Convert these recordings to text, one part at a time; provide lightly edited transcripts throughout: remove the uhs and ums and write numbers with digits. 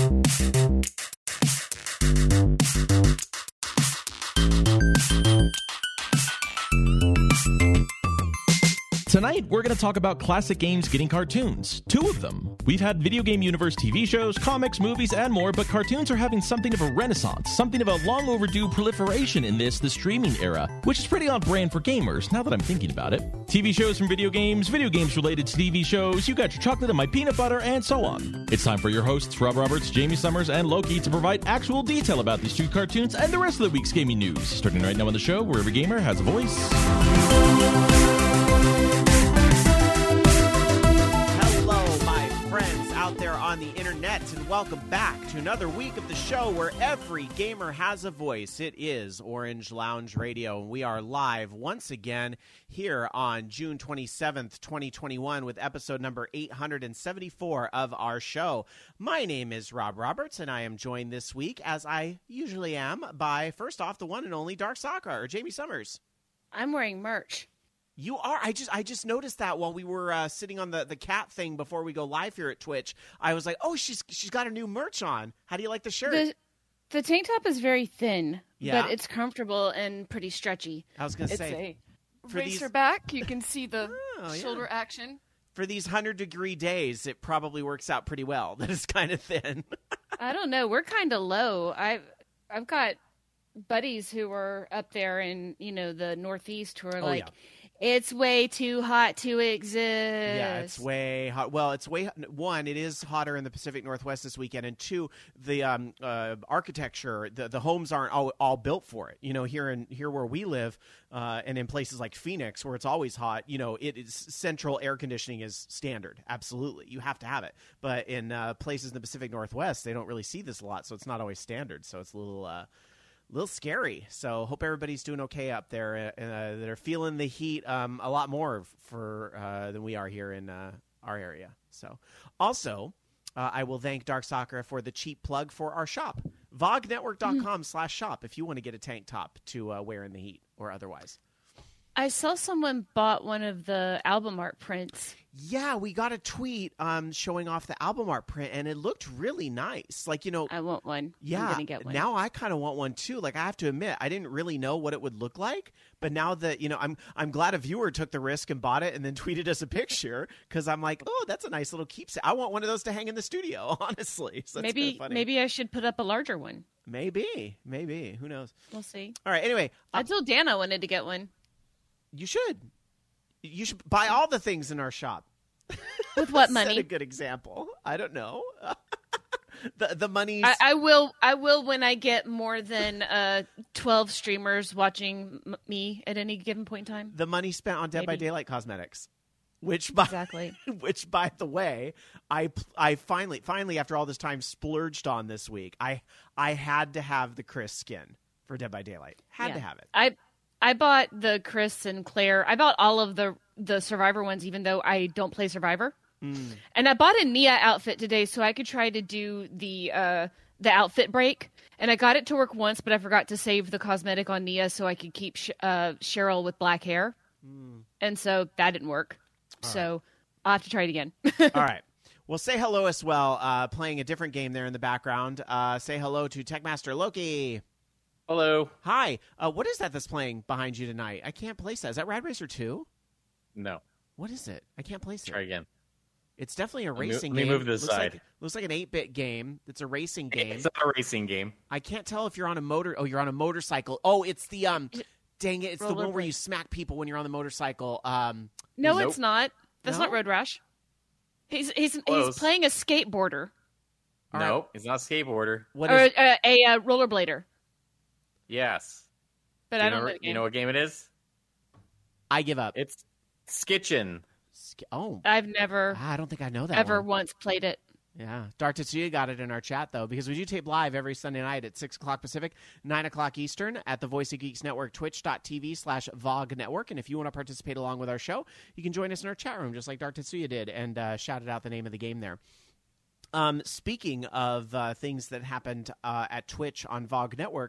Tonight, we're going to talk about classic games getting cartoons. 2 of them. We've had Video Game Universe TV shows, comics, movies, and more, but cartoons are having something of a renaissance, something of a long overdue proliferation in the streaming era, which is pretty on brand for gamers, now that I'm thinking about it. TV shows from video games related to TV shows, you got your chocolate and my peanut butter, and so on. It's time for your hosts, Rob Roberts, Jamie Summers, and Loki, to provide actual detail about these 2 cartoons and the rest of the week's gaming news. Starting right now on the show, where every gamer has a voice. Out there on the internet, and welcome back to another week of the show where every gamer has a voice. It is Orange Lounge Radio, and we are live once again here on June 27th, 2021 with episode number 874 of our show. My name is Rob Roberts, and I am joined this week, as I usually am, by, first off, the one and only Dark Soccer, or Jamie Summers. I'm wearing merch. You are. I just noticed that while we were sitting on the cat thing before we go live here at Twitch. I was like, oh, she's got a new merch on. How do you like the shirt? The tank top is very thin, yeah, but it's comfortable and pretty stretchy. I was going to say. Racer back, you can see the shoulder action. For these 100-degree days, it probably works out pretty well. That is kind of thin. I don't know. We're kind of low. I've got buddies who are up there in the Northeast who are it's way too hot to exist. Yeah, it's way hot. Well, one, it is hotter in the Pacific Northwest this weekend, and 2, the architecture, the homes aren't all built for it. Here where we live, and in places like Phoenix where it's always hot, it is central air conditioning is standard. Absolutely, you have to have it. But in places in the Pacific Northwest, they don't really see this a lot, so it's not always standard. So it's a little scary. So hope everybody's doing okay up there. That are feeling the heat a lot more than we are here in our area. So also, I will thank Dark Soccer for the cheap plug for our shop, vognetwork.com/shop, if you want to get a tank top to wear in the heat or otherwise. I saw someone bought one of the album art prints. Yeah, we got a tweet showing off the album art print, and it looked really nice. I want one. Yeah, I'm gonna get one. Now I kind of want one too. I have to admit, I didn't really know what it would look like, but now that I'm glad a viewer took the risk and bought it and then tweeted us a picture, because I'm like, oh, that's a nice little keepsake. I want one of those to hang in the studio, honestly. So that's kinda funny. Maybe I should put up a larger one. Maybe. Who knows? We'll see. All right. Anyway, I told Dan I wanted to get one. You should buy all the things in our shop. With what money? Set a good example. I don't know. the money. I will when I get more than 12 streamers watching me at any given point in time. The money spent on Dead by Daylight cosmetics, which by the way, I finally after all this time splurged on this week. I had to have the Chris skin for Dead by Daylight. Had to have it. I bought the Chris and Claire. I bought all of the Survivor ones, even though I don't play Survivor. And I bought a Nia outfit today so I could try to do the outfit break. And I got it to work once, but I forgot to save the cosmetic on Nia so I could keep Cheryl with black hair. And so that didn't work. So I'll have to try it again. All right. Well, say hello as well. Playing a different game there in the background. Say hello to Techmaster Loki. Hello. Hi. What is that that's playing behind you tonight? I can't place that. Is that Rad Racer 2? No. What is it? I can't place it. Try again. It's definitely a racing game. Let me move this side. Looks like an 8-bit game. It's a racing game. It's not a racing game. I can't tell if you're on a motor. Oh, you're on a motorcycle. Oh, it's the dang it! It's the one where you smack people when you're on the motorcycle. No, it's not. That's not Road Rash. He's playing a skateboarder. No, he's not a skateboarder. A rollerblader. Yes. But I don't know. You know what game it is? I give up. It's Skitchin. I've never. I don't think I know that ever one. once played it. Yeah. Dark Tetsuya got it in our chat, though, because we do tape live every Sunday night at 6 o'clock Pacific, 9 o'clock Eastern at the Voice of Geeks Network, twitch.tv/VOG Network. And if you want to participate along with our show, you can join us in our chat room, just like Dark Tetsuya did, and shouted out the name of the game there. Speaking of things that happened at Twitch on VOG Network,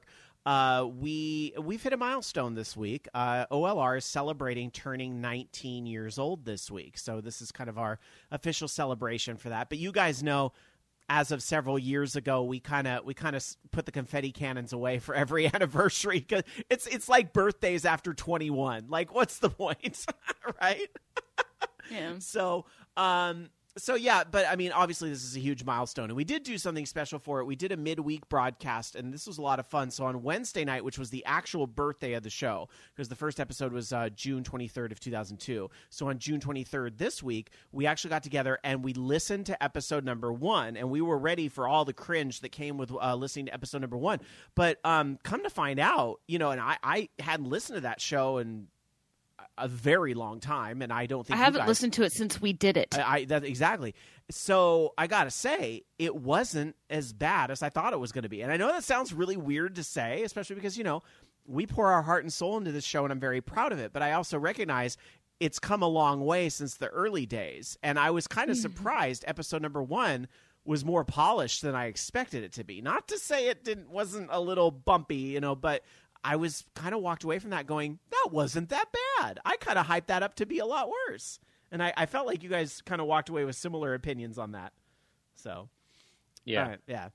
we've hit a milestone this week. OLR is celebrating turning 19 years old this week. So this is kind of our official celebration for that. But you guys know as of several years ago, we kind of put the confetti cannons away for every anniversary because it's like birthdays after 21. Like, what's the point, right? Yeah. So yeah, but I mean, obviously this is a huge milestone, and we did do something special for it. We did a midweek broadcast, and this was a lot of fun. So on Wednesday night, which was the actual birthday of the show, because the first episode was June 23rd of 2002. So on June 23rd this week, we actually got together and we listened to episode number 1, and we were ready for all the cringe that came with listening to episode number 1. But come to find out, and I hadn't listened to that show and a very long time, and I don't think I haven't listened to it since we did it. Exactly. So I gotta say, it wasn't as bad as I thought it was going to be. And I know that sounds really weird to say, especially because we pour our heart and soul into this show, and I'm very proud of it. But I also recognize it's come a long way since the early days, and I was kind of surprised. Episode number 1 was more polished than I expected it to be. Not to say it wasn't a little bumpy, but I was kind of walked away from that going, that wasn't that bad. I kind of hyped that up to be a lot worse. And I felt like you guys kind of walked away with similar opinions on that. So, yeah. Yeah.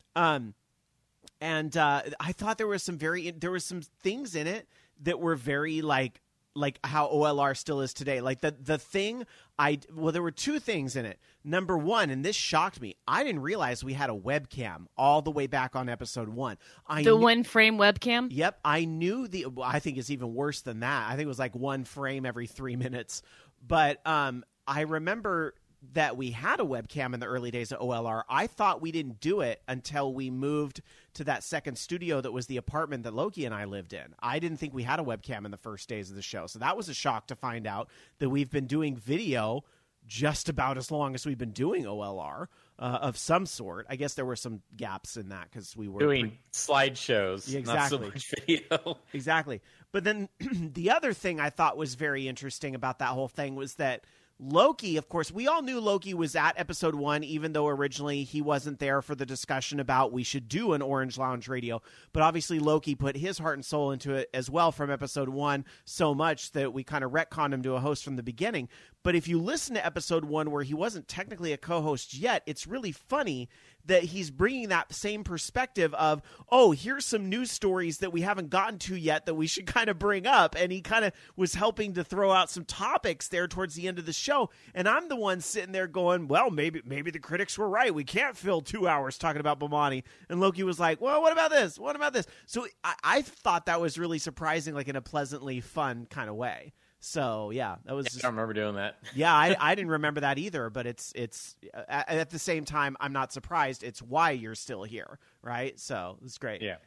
And I thought there was some things in it that were very like how OLR still is today. Like the thing there were 2 things in it. Number 1, and this shocked me, I didn't realize we had a webcam all the way back on episode 1. One frame webcam? Yep. I knew I think it's even worse than that. I think it was like 1 frame every 3 minutes. But I remember that we had a webcam in the early days of OLR. I thought we didn't do it until we moved to that second studio that was the apartment that Loki and I lived in. I didn't think we had a webcam in the first days of the show. So that was a shock to find out that we've been doing video just about as long as we've been doing OLR of some sort. I guess there were some gaps in that because we were doing slideshows, not so much video. Exactly. But then the other thing I thought was very interesting about that whole thing was that Loki, of course, we all knew Loki was at episode 1, even though originally he wasn't there for the discussion about we should do an Orange Lounge radio. But obviously Loki put his heart and soul into it as well from episode 1 so much that we kind of retconned him to a host from the beginning. But if you listen to episode 1 where he wasn't technically a co-host yet, it's really funny that he's bringing that same perspective of, oh, here's some news stories that we haven't gotten to yet that we should kind of bring up. And he kind of was helping to throw out some topics there towards the end of the show. And I'm the one sitting there going, well, maybe the critics were right. We can't fill 2 hours talking about Bomani. And Loki was like, well, what about this? What about this? So I thought that was really surprising, like in a pleasantly fun kind of way. So yeah, that was. I don't remember doing that. Yeah, I didn't remember that either. But it's at the same time, I'm not surprised. It's why you're still here, right? So it's great. Yeah.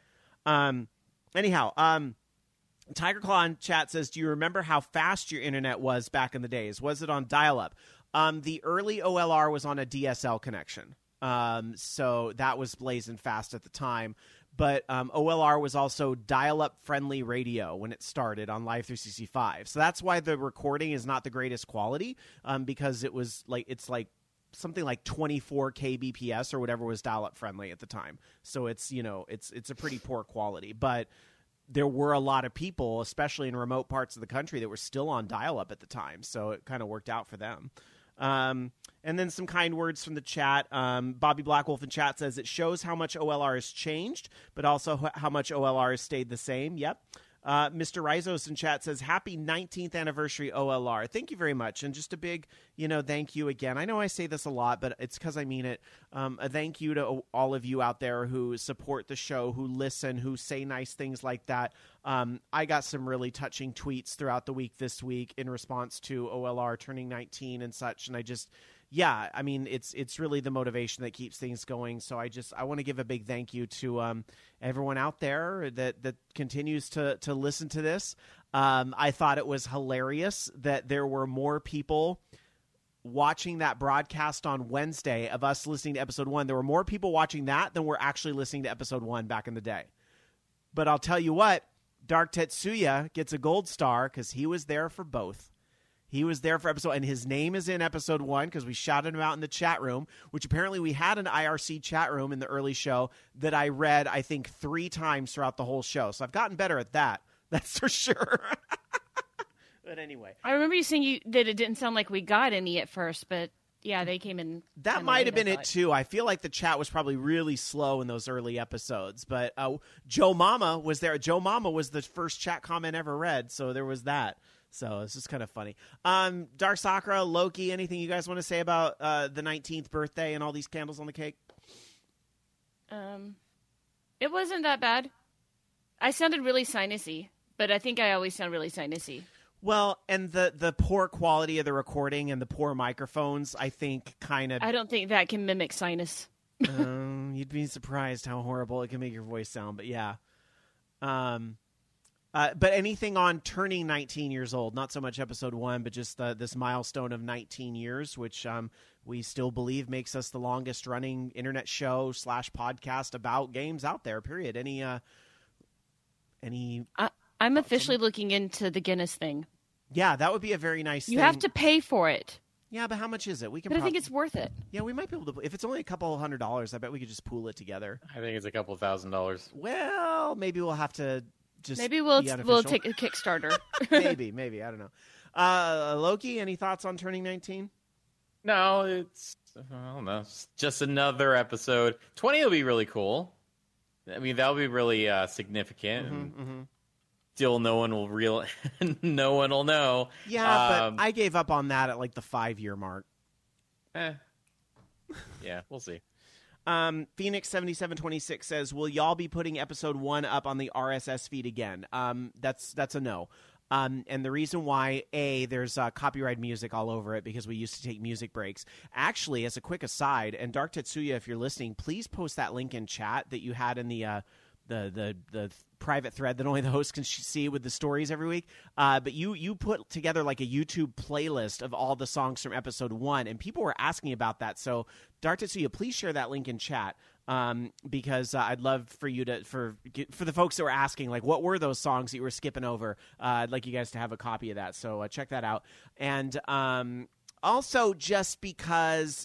Anyhow, Tiger Claw in chat says, "Do you remember how fast your internet was back in the days? Was it on dial-up? The early OLR was on a DSL connection, so that was blazing fast at the time." But OLR was also dial-up friendly radio when it started on Live 365. So that's why the recording is not the greatest quality, because it's something like 24 kbps or whatever was dial-up friendly at the time. So it's a pretty poor quality. But there were a lot of people, especially in remote parts of the country, that were still on dial-up at the time. So it kind of worked out for them. And then some kind words from the chat. Bobby Blackwolf in chat says it shows how much OLR has changed, but also how much OLR has stayed the same. Yep. Mr. Rizos in chat says, happy 19th anniversary OLR. Thank you very much. And just a big, thank you again. I know I say this a lot, but it's because I mean it. A thank you to all of you out there who support the show, who listen, who say nice things like that. I got some really touching tweets throughout the week this week in response to OLR turning 19 and such. And it's really the motivation that keeps things going. So I want to give a big thank you to everyone out there that continues to listen to this. I thought it was hilarious that there were more people watching that broadcast on Wednesday of us listening to episode 1. There were more people watching that than were actually listening to episode 1 back in the day. But I'll tell you what, Dark Tetsuya gets a gold star because he was there for both. He was there for episode, and his name is in episode 1 because we shouted him out in the chat room, which apparently we had an IRC chat room in the early show that I read, I think, 3 times throughout the whole show. So I've gotten better at that. That's for sure. But anyway. I remember you saying that it didn't sound like we got any at first, but Yeah, they came in. That might have been it too. I feel like the chat was probably really slow in those early episodes. But Joe Mama was there. Joe Mama was the first chat comment ever read, so there was that. So it's just kind of funny. Dark Sakura, Loki, anything you guys want to say about the 19th birthday and all these candles on the cake? It wasn't that bad. I sounded really sinusy, but I think I always sound really sinusy. Well, and the poor quality of the recording and the poor microphones, I think, kind of... I don't think that can mimic sinus. You'd be surprised how horrible it can make your voice sound, but yeah. But anything on turning 19 years old, not so much episode 1, but just this milestone of 19 years, which we still believe makes us the longest running internet show / podcast about games out there, period. Any I'm officially looking into the Guinness thing. Yeah, that would be a very nice thing. You have to pay for it. Yeah, but how much is it? But I think it's worth it. Yeah, we might be able to. If it's only a couple $100s, I bet we could just pool it together. I think it's a couple $1,000s. Well, maybe we'll have to just. Maybe we'll take a Kickstarter. maybe I don't know. Loki, any thoughts on turning 19? No, I don't know. It's just another episode. 20 will be really cool. I mean, that'll be really significant. Still, no one will know. Yeah, but I gave up on that at like the 5-year mark. Yeah, we'll see. Phoenix7726 says, "Will y'all be putting episode 1 up on the RSS feed again?" That's a no. And the reason why, there's copyright music all over it because we used to take music breaks. Actually, as a quick aside, and Dark Tetsuya, if you're listening, please post that link in chat that you had in the private thread that only the host can see with the stories every week. But you put together like a YouTube playlist of all the songs from episode 1, and people were asking about that. So, Dark Tetsuya, please share that link in chat. Because I'd love for you to for the folks that were asking, like, what were those songs that you were skipping over? I'd like you guys to have a copy of that, so check that out. And also, just because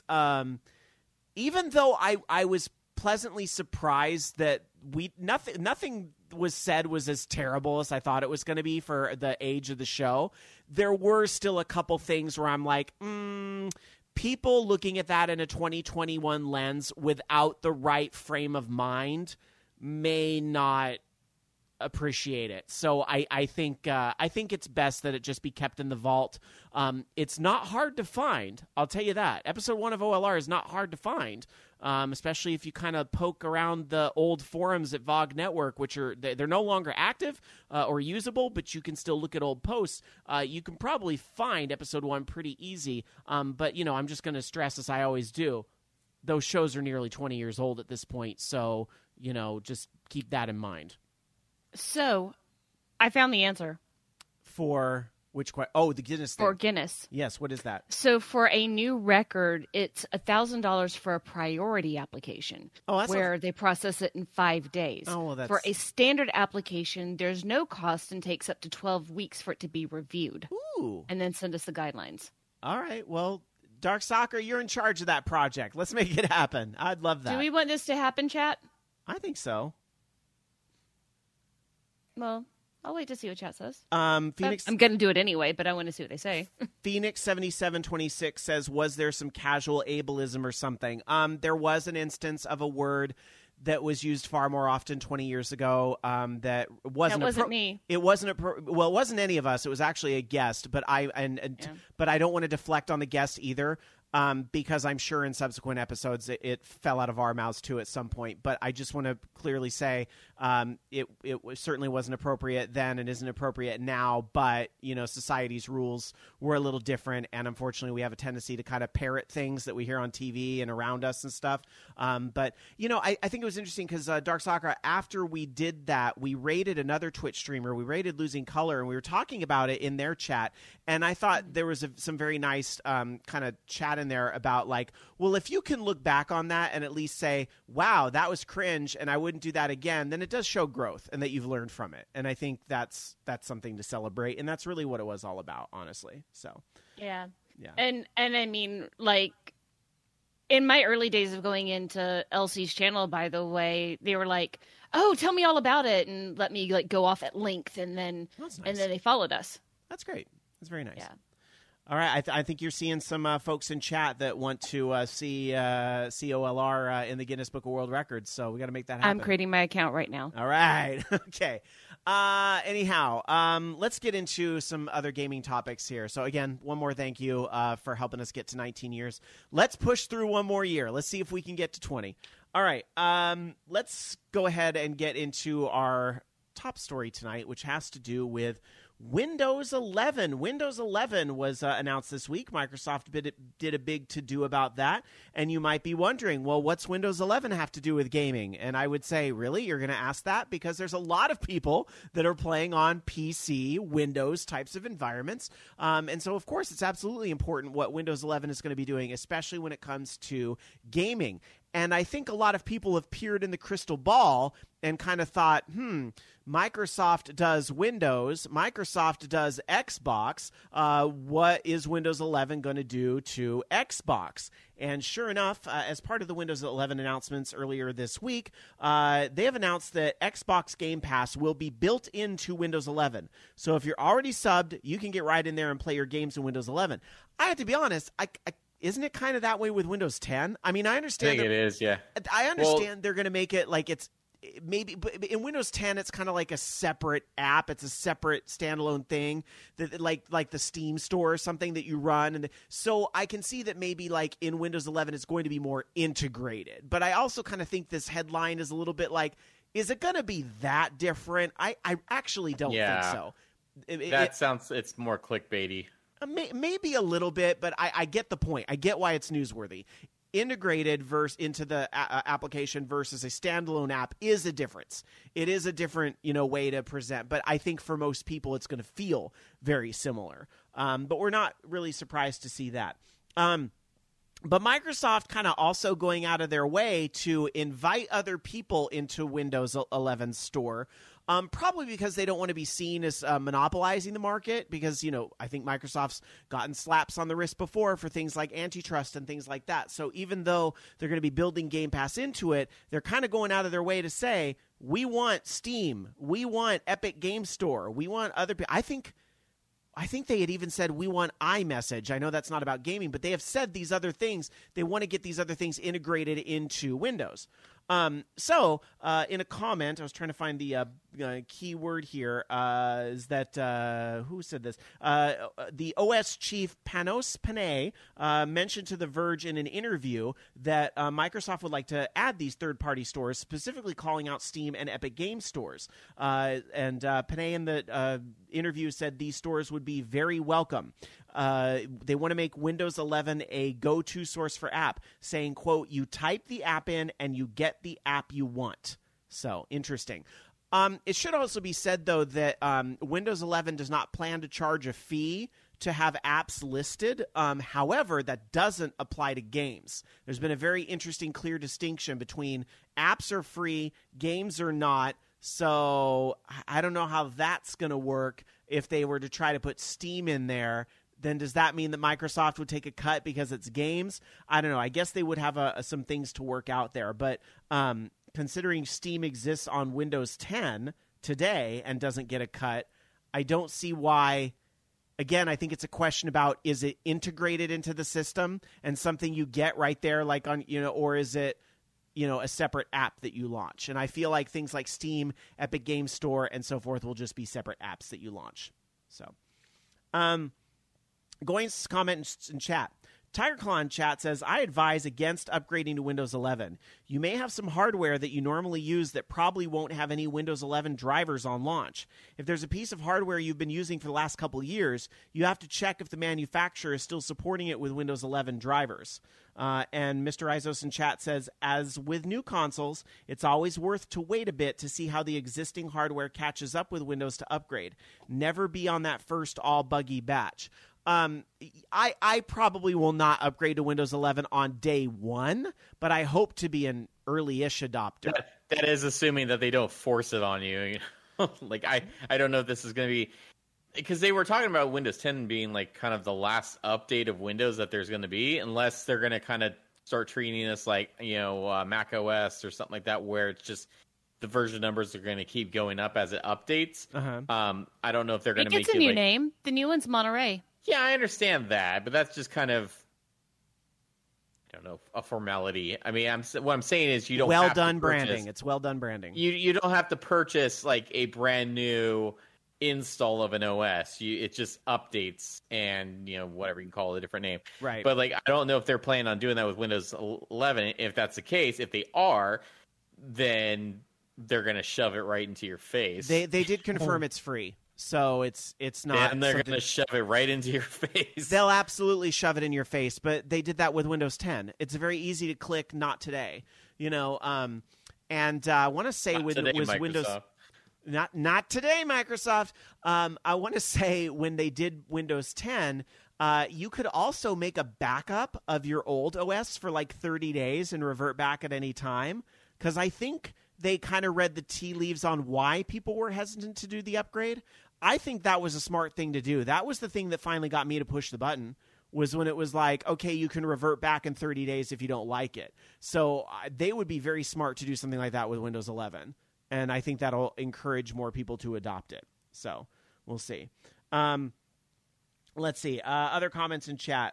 even though I was pleasantly surprised that nothing was said was as terrible as I thought it was going to be for the age of the show, there were still a couple things where I'm like, people looking at that in a 2021 lens without the right frame of mind may not appreciate it. So I think it's best that it just be kept in the vault. It's not hard to find. I'll tell you that. Episode 1 of OLR is not hard to find, especially if you kind of poke around the old forums at VOG Network, which they're no longer active or usable, but you can still look at old posts. You can probably find episode 1 pretty easy. But I'm just going to stress, as I always do, those shows are nearly 20 years old at this point. So just keep that in mind. So, I found the answer. For which question? Oh, the Guinness thing. For Guinness. Yes, what is that? So, for a new record, it's $1,000 for a priority application. Oh, where they process it in 5 days. Oh, well, that's... For a standard application, there's no cost and takes up to 12 weeks for it to be reviewed. Ooh. And then send us the guidelines. All right, well, Dark Soccer, you're in charge of that project. Let's make it happen. I'd love that. Do we want this to happen, chat? I think so. Well, I'll wait to see what chat says. Phoenix, I'm going to do it anyway, but I want to see what they say. Phoenix7726 says, was there some casual ableism or something? There was an instance of a word that was used far more often 20 years ago that wasn't me. It wasn't it wasn't any of us. It was actually a guest, but but I don't want to deflect on the guest either. Because I'm sure in subsequent episodes it fell out of our mouths too at some point. But I just want to clearly say it certainly wasn't appropriate then and isn't appropriate now. But, society's rules were a little different. And unfortunately, we have a tendency to kind of parrot things that we hear on TV and around us and stuff. But, I think it was interesting because Dark Sakura, after we did that, we rated another Twitch streamer. We rated Losing Color, and we were talking about it in their chat. And I thought there was some very nice kind of chat in there about like, well, if you can look back on that and at least say, wow, that was cringe and I wouldn't do that again, then it does show growth and that you've learned from it. And I think that's something to celebrate. And that's really what it was all about, honestly. So, yeah. And I mean, like, in my early days of going into Elsie's channel, by the way, they were like, oh, tell me all about it and let me like go off at length. And then, that's nice. And then they followed us. That's great. That's very nice. Yeah. All right, I think you're seeing some folks in chat that want to see COLR in the Guinness Book of World Records, so we got to make that happen. I'm creating my account right now. All right, okay. Anyhow, let's get into some other gaming topics here. So again, one more thank you for helping us get to 19 years. Let's push through one more year. Let's see if we can get to 20. All right, let's go ahead and get into our top story tonight, which has to do with Windows 11. Windows 11 was announced this week. Microsoft did a big to-do about that. And you might be wondering, well, what's Windows 11 have to do with gaming? And I would say, really? You're going to ask that? Because there's a lot of people that are playing on PC, Windows types of environments. And so, of course, it's absolutely important what Windows 11 is going to be doing, especially when it comes to gaming. And I think a lot of people have peered in the crystal ball and kind of thought, Microsoft does Windows, Microsoft does Xbox. What is Windows 11 going to do to Xbox? And sure enough, as part of the Windows 11 announcements earlier this week, they have announced that Xbox Game Pass will be built into Windows 11. So if you're already subbed, you can get right in there and play your games in Windows 11. I have to be honest, isn't it kind of that way with Windows 10? I mean, I understand. I think it is, yeah. I understand they're going to make it like it's maybe, but in Windows 10, it's kind of like a separate app. It's a separate standalone thing that like the Steam store or something that you run. And so I can see that maybe like in Windows 11, it's going to be more integrated. But I also kind of think this headline is a little bit like, is it going to be that different? I actually don't think so. It's more clickbaity. Maybe a little bit, but I get the point. I get why it's newsworthy. Integrated into the application versus a standalone app is a difference. It is a different, way to present. But I think for most people, it's going to feel very similar. But we're not really surprised to see that. But Microsoft kind of also going out of their way to invite other people into Windows 11 store. Probably because they don't want to be seen as monopolizing the market because, I think Microsoft's gotten slaps on the wrist before for things like antitrust and things like that. So even though they're going to be building Game Pass into it, they're kind of going out of their way to say, we want Steam, we want Epic Game Store, we want other people. I think they had even said we want iMessage. I know that's not about gaming, but they have said these other things. They want to get these other things integrated into Windows. So in a comment, I was trying to find the keyword here, is that, who said this? The OS chief Panos Panay mentioned to The Verge in an interview that Microsoft would like to add these third-party stores, specifically calling out Steam and Epic Game stores. And Panay in the interview said these stores would be very welcome. They want to make Windows 11 a go-to source for app, saying, quote, you type the app in and you get the app you want. So, interesting. It should also be said, though, that Windows 11 does not plan to charge a fee to have apps listed. However, that doesn't apply to games. There's been a very interesting, clear distinction between apps are free, games are not. So I don't know how that's going to work if they were to try to put Steam in there. Then does that mean that Microsoft would take a cut because it's games? I don't know. I guess they would have some things to work out there. But considering Steam exists on Windows 10 today and doesn't get a cut, I don't see why. Again, I think it's a question about, is it integrated into the system and something you get right there, like on, or is it, a separate app that you launch? And I feel like things like Steam, Epic Game Store, and so forth will just be separate apps that you launch. So, going to comment in chat. TigerClaw in chat says, I advise against upgrading to Windows 11. You may have some hardware that you normally use that probably won't have any Windows 11 drivers on launch. If there's a piece of hardware you've been using for the last couple of years, you have to check if the manufacturer is still supporting it with Windows 11 drivers. And Mr. Izos in chat says, as with new consoles, it's always worth to wait a bit to see how the existing hardware catches up with Windows to upgrade. Never be on that first all-buggy batch. I probably will not upgrade to Windows 11 on day one, but I hope to be an early-ish adopter. That is assuming that they don't force it on you. Like, I don't know if this is going to be... Because they were talking about Windows 10 being like kind of the last update of Windows that there's going to be, unless they're going to kind of start treating this like, Mac OS or something like that, where it's just the version numbers are going to keep going up as it updates. I don't know if they're going to make it gets a new name. The new one's Monterey. Yeah, I understand that, but that's just kind of, I don't know, a formality. I mean, what I'm saying is you don't well have done to purchase, branding. It's well done branding. You don't have to purchase like a brand new install of an OS. It just updates and, whatever you can call it, a different name. Right. But like, I don't know if they're planning on doing that with Windows 11. If that's the case, if they are, then they're going to shove it right into your face. They did confirm it's free. So it's not. And they're going to shove it right into your face. They'll absolutely shove it in your face, but they did that with Windows 10. It's very easy to click not today, And I want to say with Microsoft. Windows not today, Microsoft. I want to say when they did Windows 10, you could also make a backup of your old OS for like 30 days and revert back at any time, because I think they kind of read the tea leaves on why people were hesitant to do the upgrade. I think that was a smart thing to do. That was the thing that finally got me to push the button, was when it was like, okay, you can revert back in 30 days if you don't like it. So they would be very smart to do something like that with Windows 11. And I think that'll encourage more people to adopt it. So we'll see. Let's see. Other comments in chat.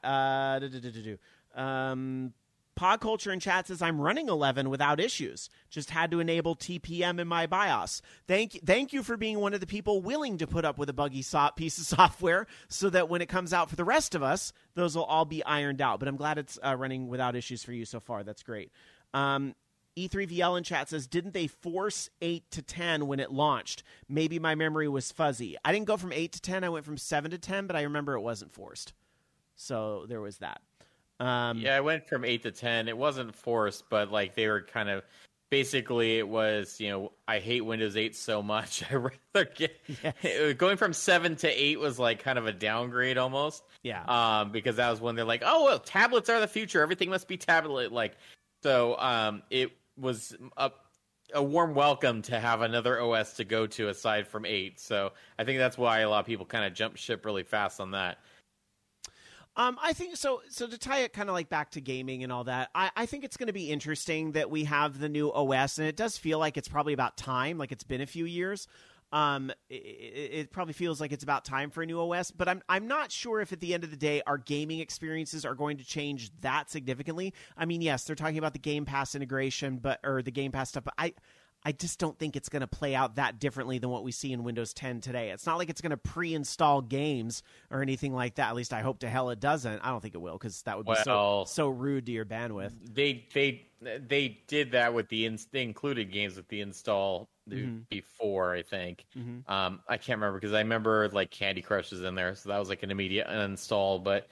Podculture in chat says, I'm running 11 without issues. Just had to enable TPM in my BIOS. Thank you for being one of the people willing to put up with a buggy piece of software so that when it comes out for the rest of us, those will all be ironed out. But I'm glad it's running without issues for you so far. That's great. E3VL in chat says, didn't they force 8 to 10 when it launched? Maybe my memory was fuzzy. I didn't go from 8 to 10. I went from 7 to 10, but I remember it wasn't forced. So there was that. Yeah, I went from 8 to 10. It wasn't forced, but like they were kind of, basically it was, I hate Windows 8 so much. I rather get going from 7 to 8 was like kind of a downgrade almost. Yeah. Because that was when they're like, oh, well, tablets are the future. Everything must be tablet like. So it was a warm welcome to have another OS to go to aside from 8. So I think that's why a lot of people kind of jump ship really fast on that. I think so. So to tie it kind of like back to gaming and all that, I think it's going to be interesting that we have the new OS, and it does feel like it's probably about time. Like it's been a few years. It probably feels like it's about time for a new OS, but I'm not sure if at the end of the day our gaming experiences are going to change that significantly. I mean, yes, they're talking about the Game Pass integration, or the Game Pass stuff, but I just don't think it's going to play out that differently than what we see in Windows 10 today. It's not like it's going to pre-install games or anything like that. At least I hope to hell it doesn't. I don't think it will, because that would be so rude to your bandwidth. They did that with they included games with the install before, I think. I can't remember, because I remember like Candy Crush is in there, so that was like an immediate uninstall. But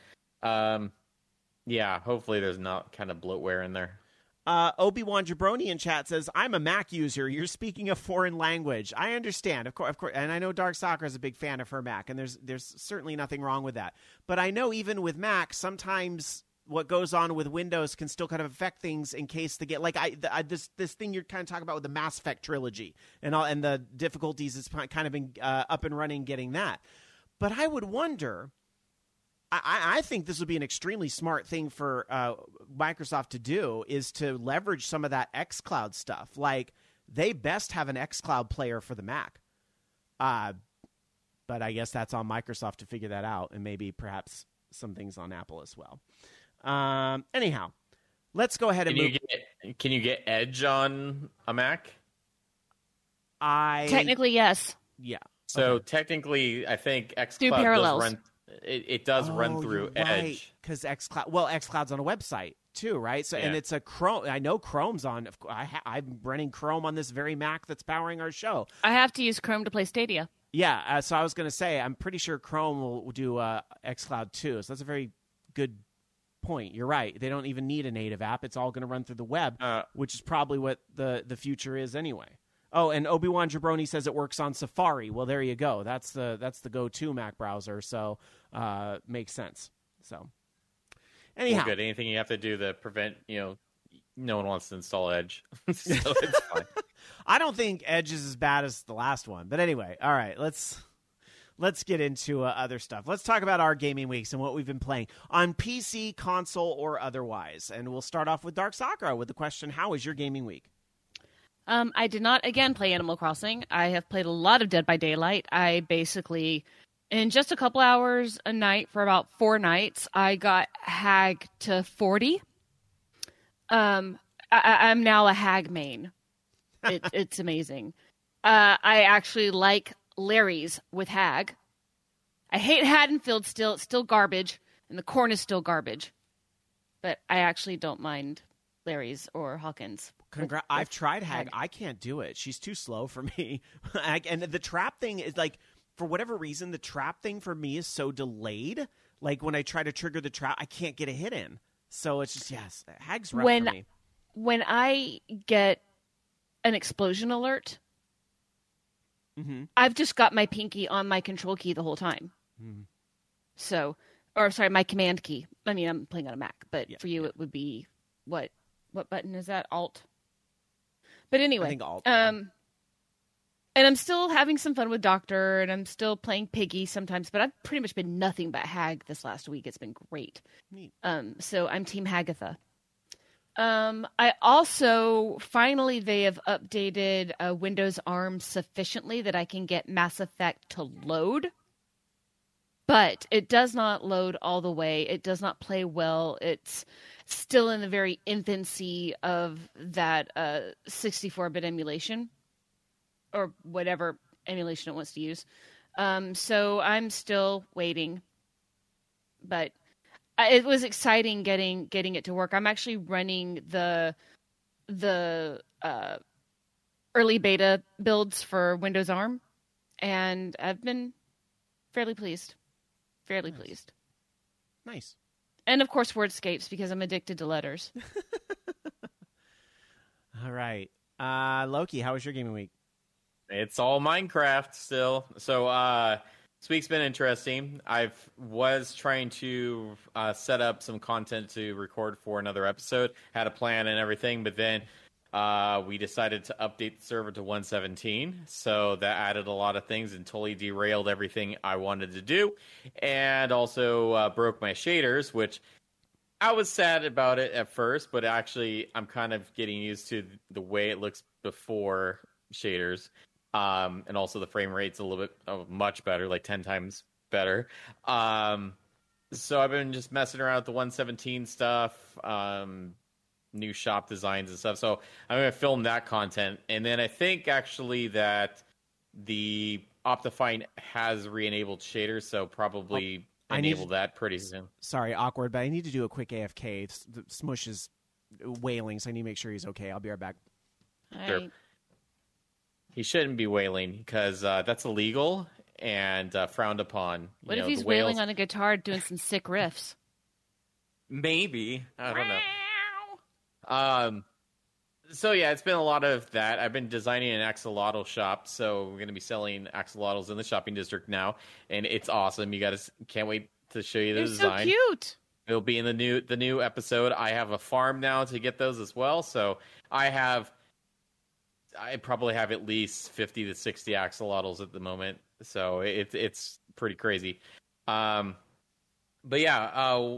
yeah, hopefully there's not kind of bloatware in there. Obi-Wan Jabroni in chat says, I'm a Mac user. You're speaking a foreign language. I understand, of course, and I know Dark Soccer is a big fan of her Mac, and there's certainly nothing wrong with that. But I know even with Mac, sometimes what goes on with Windows can still kind of affect things in case they get, like this thing you're kind of talking about with the Mass Effect trilogy and the difficulties it's kind of been up and running getting that. But I would wonder, I think this would be an extremely smart thing for Microsoft to do, is to leverage some of that xCloud stuff. Like, they best have an xCloud player for the Mac. But I guess that's on Microsoft to figure that out, and maybe perhaps some things on Apple as well. Anyhow, let's go ahead and move. Can you get Edge on a Mac? Technically, yes. Yeah. So technically, I think xCloud does run. It does run through Edge, because xCloud's on a website too, right? So and it's a Chrome. I know Chrome's on. I'm running Chrome on this very Mac that's powering our show. I have to use Chrome to play Stadia. Yeah, so I was going to say, I'm pretty sure Chrome will do xCloud too. So that's a very good point. You're right. They don't even need a native app. It's all going to run through the web, which is probably what the future is anyway. Oh, and Obi-Wan Jabroni says it works on Safari. Well, there you go. That's the go-to Mac browser, so makes sense. So anyhow, good. Anything you have to do to prevent, no one wants to install Edge, so it's fine. I don't think Edge is as bad as the last one, but anyway, all right, let's get into other stuff. Let's talk about our gaming weeks and what we've been playing on PC, console, or otherwise. And we'll start off with Dark Sakura with the question, how was your gaming week? I did not, again, play Animal Crossing. I have played a lot of Dead by Daylight. I basically In just a couple hours a night for about 4 nights, I got hag to 40. I'm now a hag main. It's amazing. I actually like Larry's with hag. I hate Haddonfield still. It's still garbage, and the corn is still garbage. But I actually don't mind Larry's or Hawkins. I've tried hag. I can't do it. She's too slow for me. And the trap thing is like, for whatever reason, the trap thing for me is so delayed. Like when I try to trigger the trap, I can't get a hit in. So it's just, yes, hag's rough for me. When I get an explosion alert, I've just got my pinky on my control key the whole time. So, or sorry, my command key. I mean, I'm playing on a Mac, but for you it would be what button is that? Alt. But anyway, I think Alt. And I'm still having some fun with Doctor, and I'm still playing Piggy sometimes, but I've pretty much been nothing but hag this last week. It's been great. Neat. So I'm Team Hagatha. I also, finally, they have updated Windows ARM sufficiently that I can get Mass Effect to load. But it does not load all the way. It does not play well. It's still in the very infancy of that 64-bit emulation, or whatever emulation it wants to use. So I'm still waiting. But it was exciting getting it to work. I'm actually running the early beta builds for Windows ARM, and I've been fairly pleased. Fairly pleased. Nice. And of course, Wordscapes, because I'm addicted to letters. All right. Loki, how was your gaming week? It's all Minecraft still. So this week's been interesting. I was trying to set up some content to record for another episode. Had a plan and everything, but then we decided to update the server to 1.17. So that added a lot of things and totally derailed everything I wanted to do. And also broke my shaders, which I was sad about it at first, but actually I'm kind of getting used to the way it looks before shaders. And also the frame rate's a little bit much better, like 10 times better. So I've been just messing around with the 1.17 stuff, new shop designs and stuff. So I'm going to film that content. And then I think actually that the Optifine has re-enabled shaders, so probably enable that pretty soon. Sorry, awkward, but I need to do a quick AFK. Smush is wailing, so I need to make sure he's okay. I'll be right back. Sure. He shouldn't be wailing because that's illegal and frowned upon. What if he's wailing on a guitar doing some sick riffs? Maybe. I don't know. So yeah, it's been a lot of that. I've been designing an axolotl shop, so we're going to be selling axolotls in the shopping district now, and it's awesome. You guys can't wait to show you the design. So cute. It'll be in the new episode. I have a farm now to get those as well, so I probably have at least 50 to 60 axolotls at the moment, so it's pretty crazy. But yeah,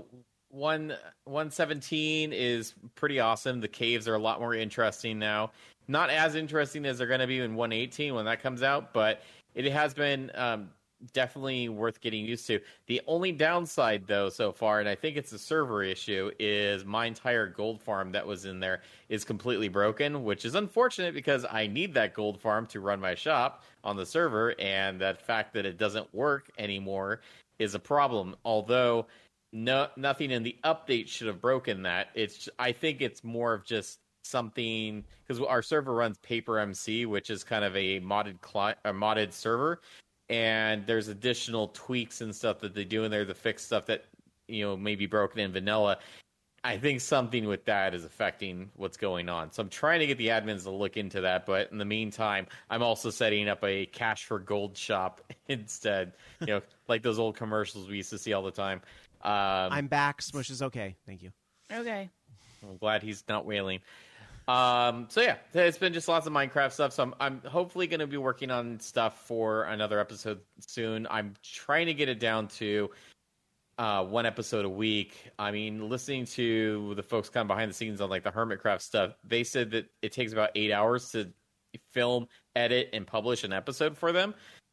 1.17 is pretty awesome. The caves are a lot more interesting now. Not as interesting as they're going to be in 1.18 when that comes out, but it has been definitely worth getting used to. The only downside, though, so far, and I think it's a server issue, is my entire gold farm that was in there is completely broken, which is unfortunate because I need that gold farm to run my shop on the server, and that fact that it doesn't work anymore is a problem. Although nothing in the update should have broken that. I think it's more of just something, because our server runs PaperMC, which is kind of a modded server. And there's additional tweaks and stuff that they do in there to fix stuff that, may be broken in vanilla. I think something with that is affecting what's going on. So I'm trying to get the admins to look into that. But in the meantime, I'm also setting up a cash for gold shop instead. Like those old commercials we used to see all the time. I'm back. Smush is okay. Thank you. Okay. I'm glad he's not wailing. So yeah, it's been just lots of Minecraft stuff. So I'm hopefully going to be working on stuff for another episode soon. I'm trying to get it down to one episode a week. I mean, listening to the folks kind of behind the scenes on like the Hermitcraft stuff, they said that it takes about 8 hours to film, edit, and publish an episode for them.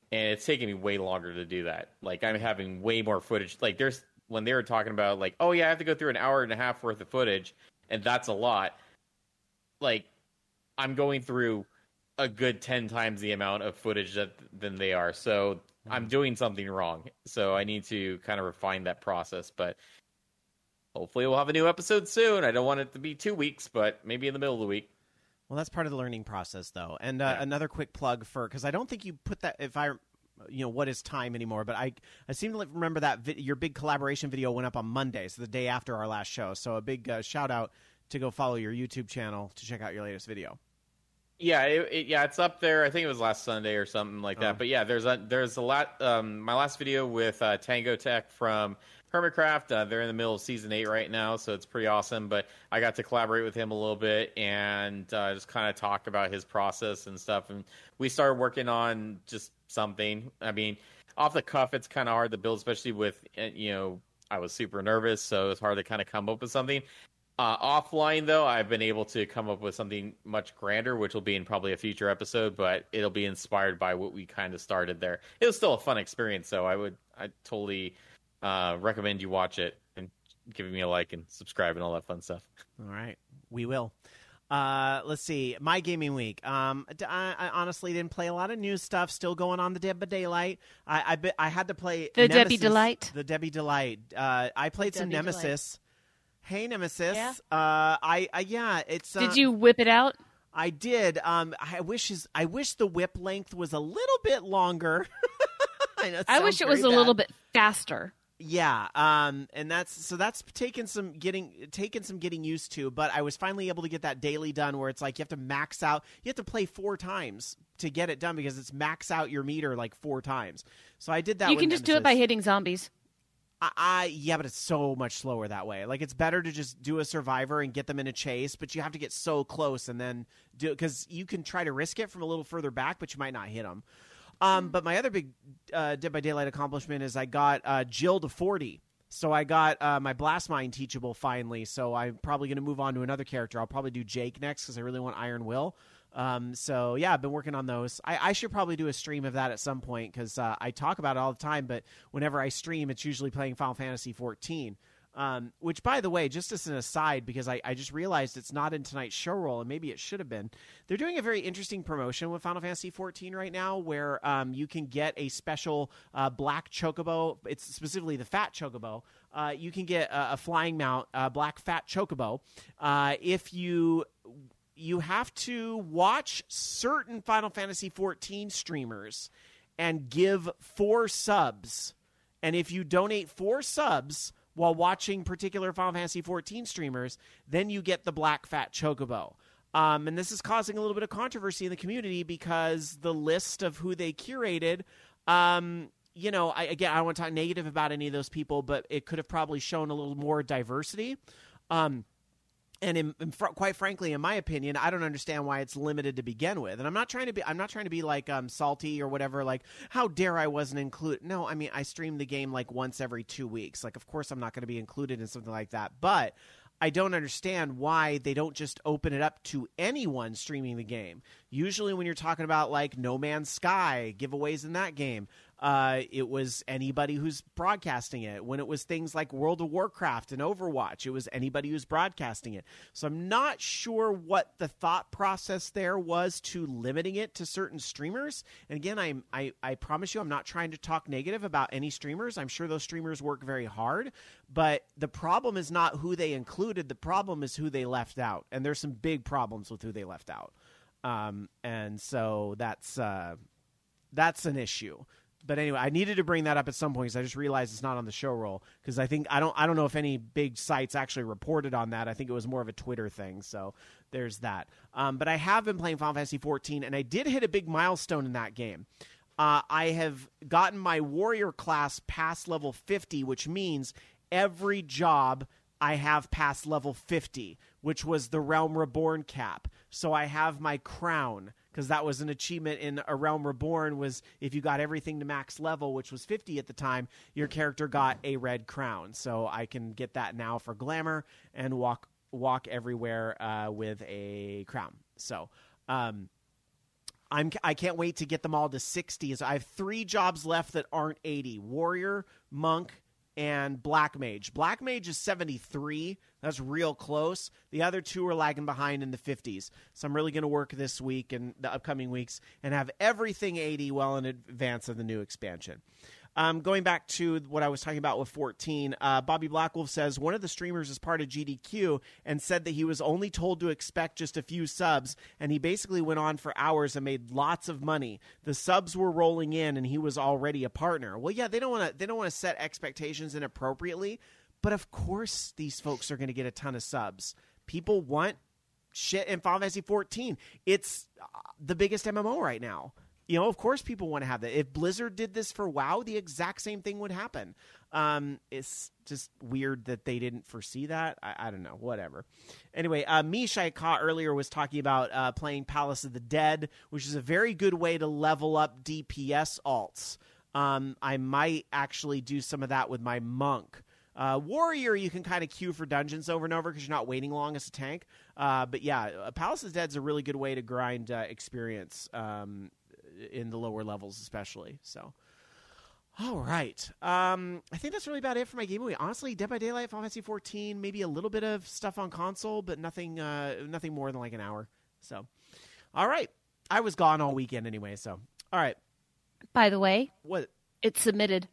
and it's taking me way longer to do that. Like, I'm having way more footage. Like, when they were talking about, like, oh yeah, I have to go through an hour and a half worth of footage, and that's a lot. Like, I'm going through a good 10 times the amount of footage than they are. So I'm doing something wrong. So I need to kind of refine that process. But hopefully we'll have a new episode soon. I don't want it to be 2 weeks, but maybe in the middle of the week. Well, that's part of the learning process, though. And another quick plug because I don't think you put that, what is time anymore, but I seem to remember that your big collaboration video went up on Monday, so the day after our last show. So a big shout out to go follow your YouTube channel to check out your latest video. Yeah, it's up there. I think it was last Sunday or something like that. But yeah, there's a lot. My last video with Tango Tech from Hermitcraft. They're in the middle of season 8 right now, so it's pretty awesome. But I got to collaborate with him a little bit and just kind of talk about his process and stuff. And we started working on just something. I mean, off the cuff, it's kind of hard to build, especially with I was super nervous, so it's hard to kind of come up with something. Offline, though, I've been able to come up with something much grander, which will be in probably a future episode, but it'll be inspired by what we kind of started there. It was still a fun experience, so I totally recommend you watch it and giving me a like and subscribe and all that fun stuff. All right, we will. Let's see. My gaming week. I honestly didn't play a lot of new stuff. Still going on the Dead by Daylight. I had to play the Nemesis, Debbie Delight. The Debbie Delight. I played some Debbie Nemesis. Delight. Hey, Nemesis. Yeah? It's. Did you whip it out? I did. I wish the whip length was a little bit longer. I wish it was a little bit faster. Yeah, and that's taken some getting used to, but I was finally able to get that daily done where it's like you have to max out. You have to play 4 times to get it done because it's max out your meter like 4 times. So I did that. You can just do it by hitting zombies. Yeah, but it's so much slower that way. Like, it's better to just do a survivor and get them in a chase, but you have to get so close and then do it because you can try to risk it from a little further back, but you might not hit them. But my other big Dead by Daylight accomplishment is I got Jill to 40. So I got my Blast Mine teachable finally. So I'm probably going to move on to another character. I'll probably do Jake next because I really want Iron Will. So yeah, I've been working on those. I should probably do a stream of that at some point because I talk about it all the time, but whenever I stream, it's usually playing Final Fantasy XIV. Which, by the way, just as an aside, because I just realized it's not in tonight's show roll, and maybe it should have been. They're doing a very interesting promotion with Final Fantasy XIV right now, where you can get a special black chocobo. It's specifically the fat chocobo. You can get a flying mount, black fat chocobo, if you have to watch certain Final Fantasy XIV streamers and give 4 subs. And if you donate 4 subs while watching particular Final Fantasy XIV streamers, then you get the black fat chocobo. And this is causing a little bit of controversy in the community because the list of who they curated, I don't want to talk negative about any of those people, but it could have probably shown a little more diversity. And quite frankly, in my opinion, I don't understand why it's limited to begin with. And I'm not trying to be like salty or whatever. Like, how dare I wasn't included? No, I mean, I stream the game like once every 2 weeks. Like, of course, I'm not going to be included in something like that. But I don't understand why they don't just open it up to anyone streaming the game. Usually, when you're talking about like No Man's Sky giveaways in that game, it was anybody who's broadcasting it. When it was things like World of Warcraft and Overwatch, it was anybody who's broadcasting it. So I'm not sure what the thought process there was to limiting it to certain streamers. And again, I promise you, I'm not trying to talk negative about any streamers. I'm sure those streamers work very hard. But the problem is not who they included. The problem is who they left out. And there's some big problems with who they left out. And so that's an issue. But anyway, I needed to bring that up at some point because I just realized it's not on the show roll. Because I don't know if any big sites actually reported on that. I think it was more of a Twitter thing. So there's that. But I have been playing Final Fantasy XIV, and I did hit a big milestone in that game. I have gotten my warrior class past level 50, which means every job I have past level 50, which was the Realm Reborn cap. So I have my crown, because that was an achievement in A Realm Reborn, was if you got everything to max level, which was 50 at the time, your character got a red crown. So I can get that now for glamour and walk everywhere with a crown. So I can't wait to get them all to 60. I have 3 jobs left that aren't 80. Warrior, Monk, and Black Mage. Black Mage is 73. That's real close. The other 2 are lagging behind in the 50s. So I'm really going to work this week and the upcoming weeks and have everything 80 well in advance of the new expansion. Going back to what I was talking about with 14, Bobby Blackwolf says one of the streamers is part of GDQ and said that he was only told to expect just a few subs, and he basically went on for hours and made lots of money. The subs were rolling in, and he was already a partner. Well, yeah, they don't want to set expectations inappropriately, but of course these folks are going to get a ton of subs. People want shit in Final Fantasy 14. It's the biggest MMO right now. Of course people want to have that. If Blizzard did this for WoW, the exact same thing would happen. It's just weird that they didn't foresee that. I don't know. Whatever. Anyway, Mish I caught earlier was talking about playing Palace of the Dead, which is a very good way to level up DPS alts. I might actually do some of that with my Monk. Warrior, you can kind of queue for dungeons over and over because you're not waiting long as a tank. But yeah, Palace of the Dead is a really good way to grind experience in the lower levels especially. So, all right. I think that's really about it for my Game Week. Honestly, Dead by Daylight, Final Fantasy 14, maybe a little bit of stuff on console, but nothing more than like an hour. So, all right. I was gone all weekend anyway, so. All right. By the way, what? It's submitted.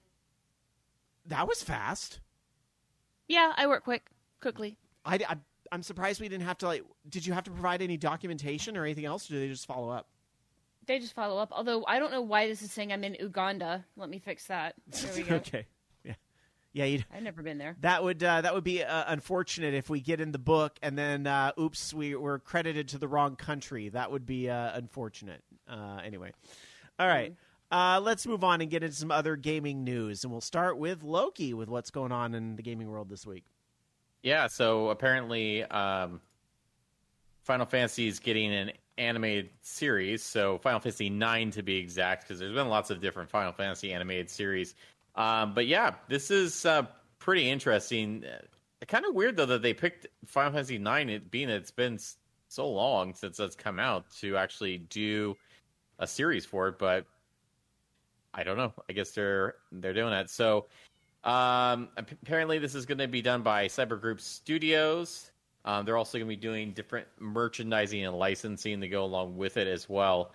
That was fast. Yeah, I work quickly. I'm surprised we didn't have to, did you have to provide any documentation or anything else, or did they just follow up? They just follow up. Although I don't know why this is saying I'm in Uganda. Let me fix that. There we go. Okay. Yeah. I've never been there. That would be unfortunate if we get in the book and then oops, we're credited to the wrong country. That would be unfortunate. Anyway, all right. Let's move on and get into some other gaming news, and we'll start with Loki with what's going on in the gaming world this week. Yeah. So apparently, Final Fantasy is getting an animated series, so Final Fantasy 9 to be exact, because there's been lots of different Final Fantasy animated series. But yeah, this is pretty interesting. Kind of weird, though, that they picked Final Fantasy 9, being that it's been so long since it's come out, to actually do a series for it, but I don't know. I guess they're doing that. So apparently this is going to be done by Cyber Group Studios. They're also going to be doing different merchandising and licensing to go along with it as well.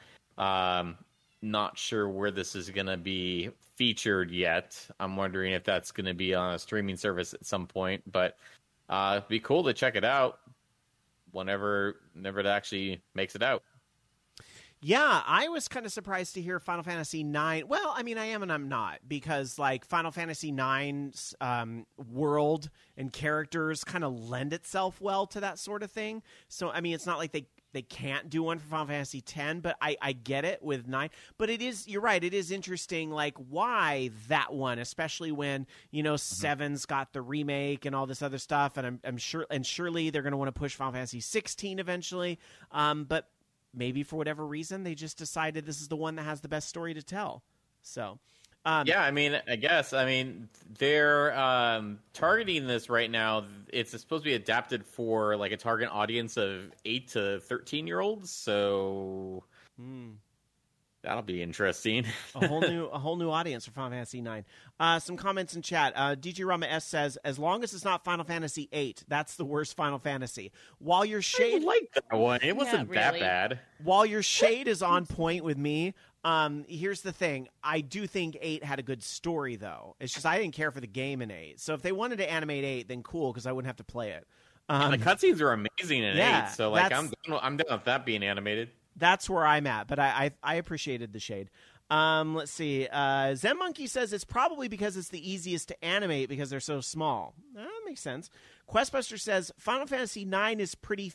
Not sure where this is going to be featured yet. I'm wondering if that's going to be on a streaming service at some point. But it'd be cool to check it out whenever it actually makes it out. Yeah, I was kind of surprised to hear Final Fantasy IX. Well, I mean, I am and I'm not, because Final Fantasy IX's world and characters kind of lend itself well to that sort of thing. So, I mean, it's not like they can't do one for Final Fantasy X, but I get it with 9. But it is, you're right, it is interesting, why that one, especially when, 7's got the remake and all this other stuff, and I'm sure, and surely they're going to want to push Final Fantasy 16 eventually, but maybe for whatever reason, they just decided this is the one that has the best story to tell. So, yeah, I mean, I guess. I mean, they're targeting this right now. It's supposed to be adapted for a target audience of 8 to 13-year-olds. So that'll be interesting. a whole new audience for Final Fantasy IX. Some comments in chat. DJ Rama S says, as long as it's not Final Fantasy VIII, that's the worst Final Fantasy. While your shade, I like that one. It wasn't that bad. While your shade is on point with me, here's the thing. I do think 8 had a good story, though. It's just I didn't care for the game in 8. So if they wanted to animate 8, then cool, because I wouldn't have to play it. The cutscenes are amazing in 8, so I'm done with that being animated. That's where I'm at, but I appreciated the shade. Let's see. Zen Monkey says it's probably because it's the easiest to animate because they're so small. That makes sense. Questbuster says Final Fantasy IX is pretty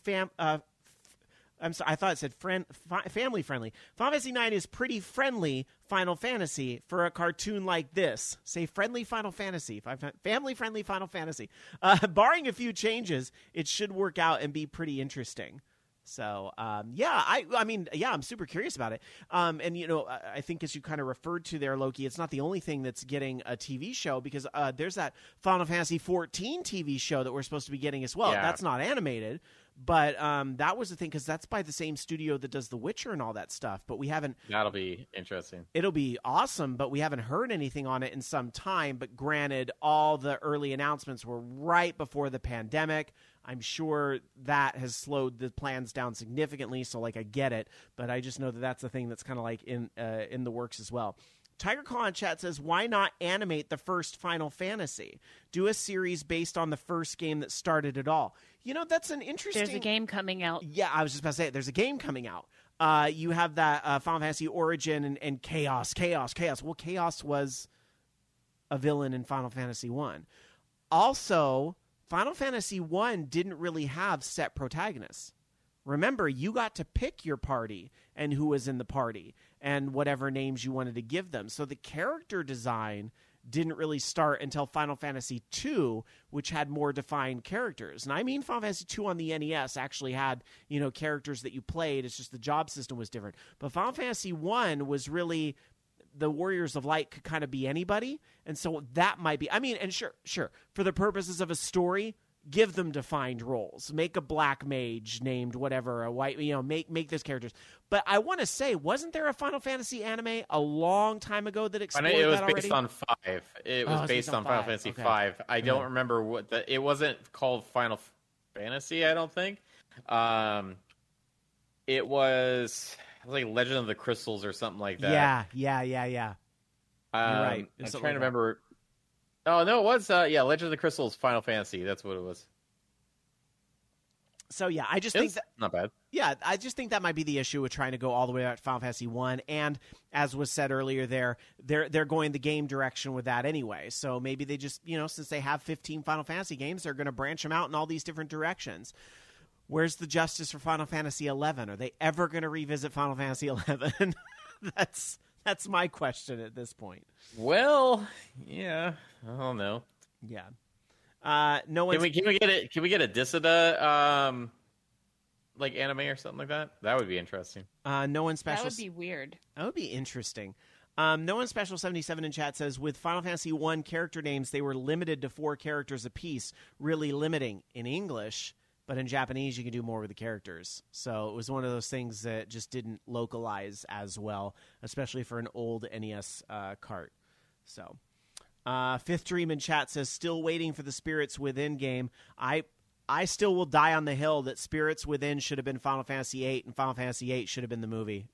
I'm sorry, I thought it said family friendly. Final Fantasy IX is pretty friendly Final Fantasy for a cartoon like this. Say friendly Final Fantasy. Family friendly Final Fantasy. Barring a few changes, it should work out and be pretty interesting. So, I mean, I'm super curious about it. And, I think as you kind of referred to there, Loki, it's not the only thing that's getting a TV show because there's that Final Fantasy 14 TV show that we're supposed to be getting as well. Yeah. That's not animated, but that was the thing because that's by the same studio that does The Witcher and all that stuff. But we haven't. That'll be interesting. It'll be awesome, but we haven't heard anything on it in some time. But granted, all the early announcements were right before the pandemic. I'm sure that has slowed the plans down significantly, so I get it, but I just know that that's the thing that's kind of in the works as well. Tiger Claw in chat says, why not animate the first Final Fantasy? Do a series based on the first game that started it all. That's an interesting... There's a game coming out. Yeah, I was just about to say it. There's a game coming out. You have that Final Fantasy Origin and Chaos. Well, Chaos was a villain in Final Fantasy 1. Also... Final Fantasy 1 didn't really have set protagonists. Remember, you got to pick your party and who was in the party and whatever names you wanted to give them. So the character design didn't really start until Final Fantasy 2, which had more defined characters. And I mean Final Fantasy 2 on the NES actually had, characters that you played. It's just the job system was different. But Final Fantasy 1 was really... the Warriors of Light could kind of be anybody, and so that might be... I mean, and sure, for the purposes of a story, give them defined roles. Make a black mage named whatever, a white... make those characters. But I want to say, wasn't there a Final Fantasy anime a long time ago that explored that already? It was based on 5. It was based on Final Fantasy 5. I don't remember what... It wasn't called Final Fantasy, I don't think. It was... like Legend of the Crystals or something like that. Yeah. You're right. I'm trying to remember. Oh, no, it was, Legend of the Crystals Final Fantasy. That's what it was. So, yeah, I just think that... Not bad. Yeah, I just think that might be the issue with trying to go all the way back to Final Fantasy 1. And as was said earlier they're going the game direction with that anyway. So maybe they just, since they have 15 Final Fantasy games, they're going to branch them out in all these different directions. Where's the justice for Final Fantasy XI? Are they ever going to revisit Final Fantasy XI? That's my question at this point. Well, yeah, I don't know. Yeah. No one's... Can we get it? Can we get a Dissidia anime or something like that? That would be interesting. No one special. That would be weird. That would be interesting. No one special 77 in chat says with Final Fantasy 1 character names, they were limited to 4 characters apiece, really limiting in English. But in Japanese, you can do more with the characters. So it was one of those things that just didn't localize as well, especially for an old NES cart. So, Fifth Dream in chat says, still waiting for the Spirits Within game. I still will die on the hill that Spirits Within should have been Final Fantasy VIII, and Final Fantasy VIII should have been the movie.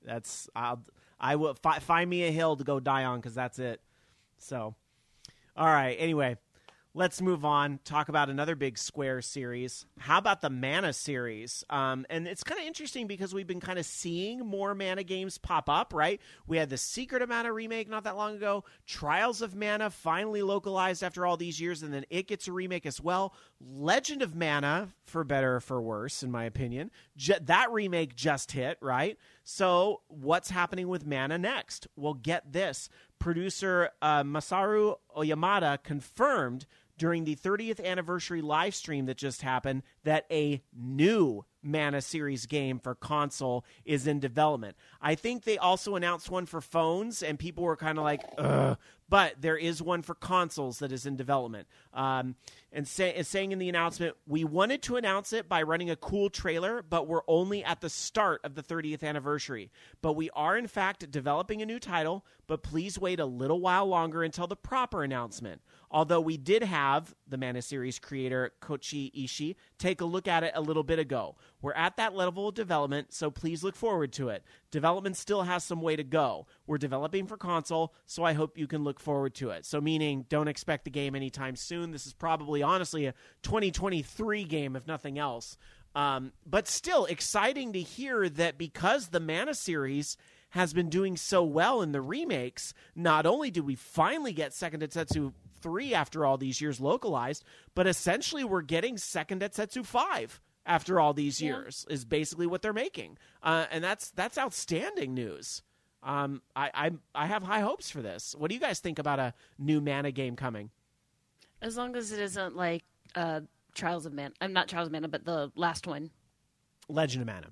I will find me a hill to go die on because that's it. So, all right. Anyway. Let's move on, talk about another big Square series. How about the Mana series? And it's kind of interesting because we've been kind of seeing more Mana games pop up, right? We had the Secret of Mana remake not that long ago. Trials of Mana finally localized after all these years, and then it gets a remake as well. Legend of Mana, for better or for worse, in my opinion. That remake just hit, right? So what's happening with Mana next? Well, get this. Producer Masaru Oyamada confirmed during the 30th anniversary live stream that just happened that a new Mana series game for console is in development. I think they also announced one for phones, and people were kind of like, ugh. But there is one for consoles that is in development. And saying in the announcement, we wanted to announce it by running a cool trailer, but we're only at the start of the 30th anniversary. But we are, in fact, developing a new title, but please wait a little while longer until the proper announcement. Although we did have the Mana series creator, Koichi Ishii, take a look at it a little bit ago. We're at that level of development, so please look forward to it. Development still has some way to go. We're developing for console, so I hope you can look forward to it. So meaning, don't expect the game anytime soon. This is probably, honestly, a 2023 game, if nothing else. But still, exciting to hear that because the Mana series has been doing so well in the remakes, not only do we finally get Second Densetsu 3 after all these years localized, but essentially we're getting Second Densetsu 5 after all these years, is basically what they're making. And that's outstanding news. I have high hopes for this. What do you guys think about a new Mana game coming? As long as it isn't Trials of Mana. I'm not Trials of Mana, but the last one. Legend of Mana.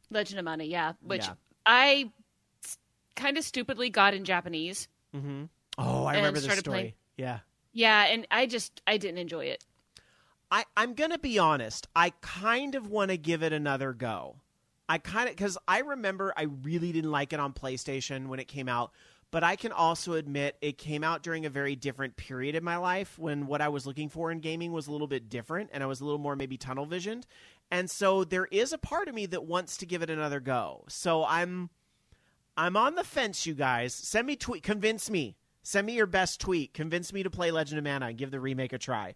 Legend of Mana, yeah. Which Yeah. I kind of stupidly got in Japanese. Mm-hmm. Oh, I remember this story. Playing. Yeah. Yeah, and I didn't enjoy it. I'm going to be honest. I kind of want to give it another go. Because I remember I really didn't like it on PlayStation when it came out, but I can also admit it came out during a very different period in my life when what I was looking for in gaming was a little bit different and I was a little more maybe tunnel visioned. And so there is a part of me that wants to give it another go. So I'm on the fence, you guys. Send me tweet. Convince me. Send me your best tweet. Convince me to play Legend of Mana and give the remake a try.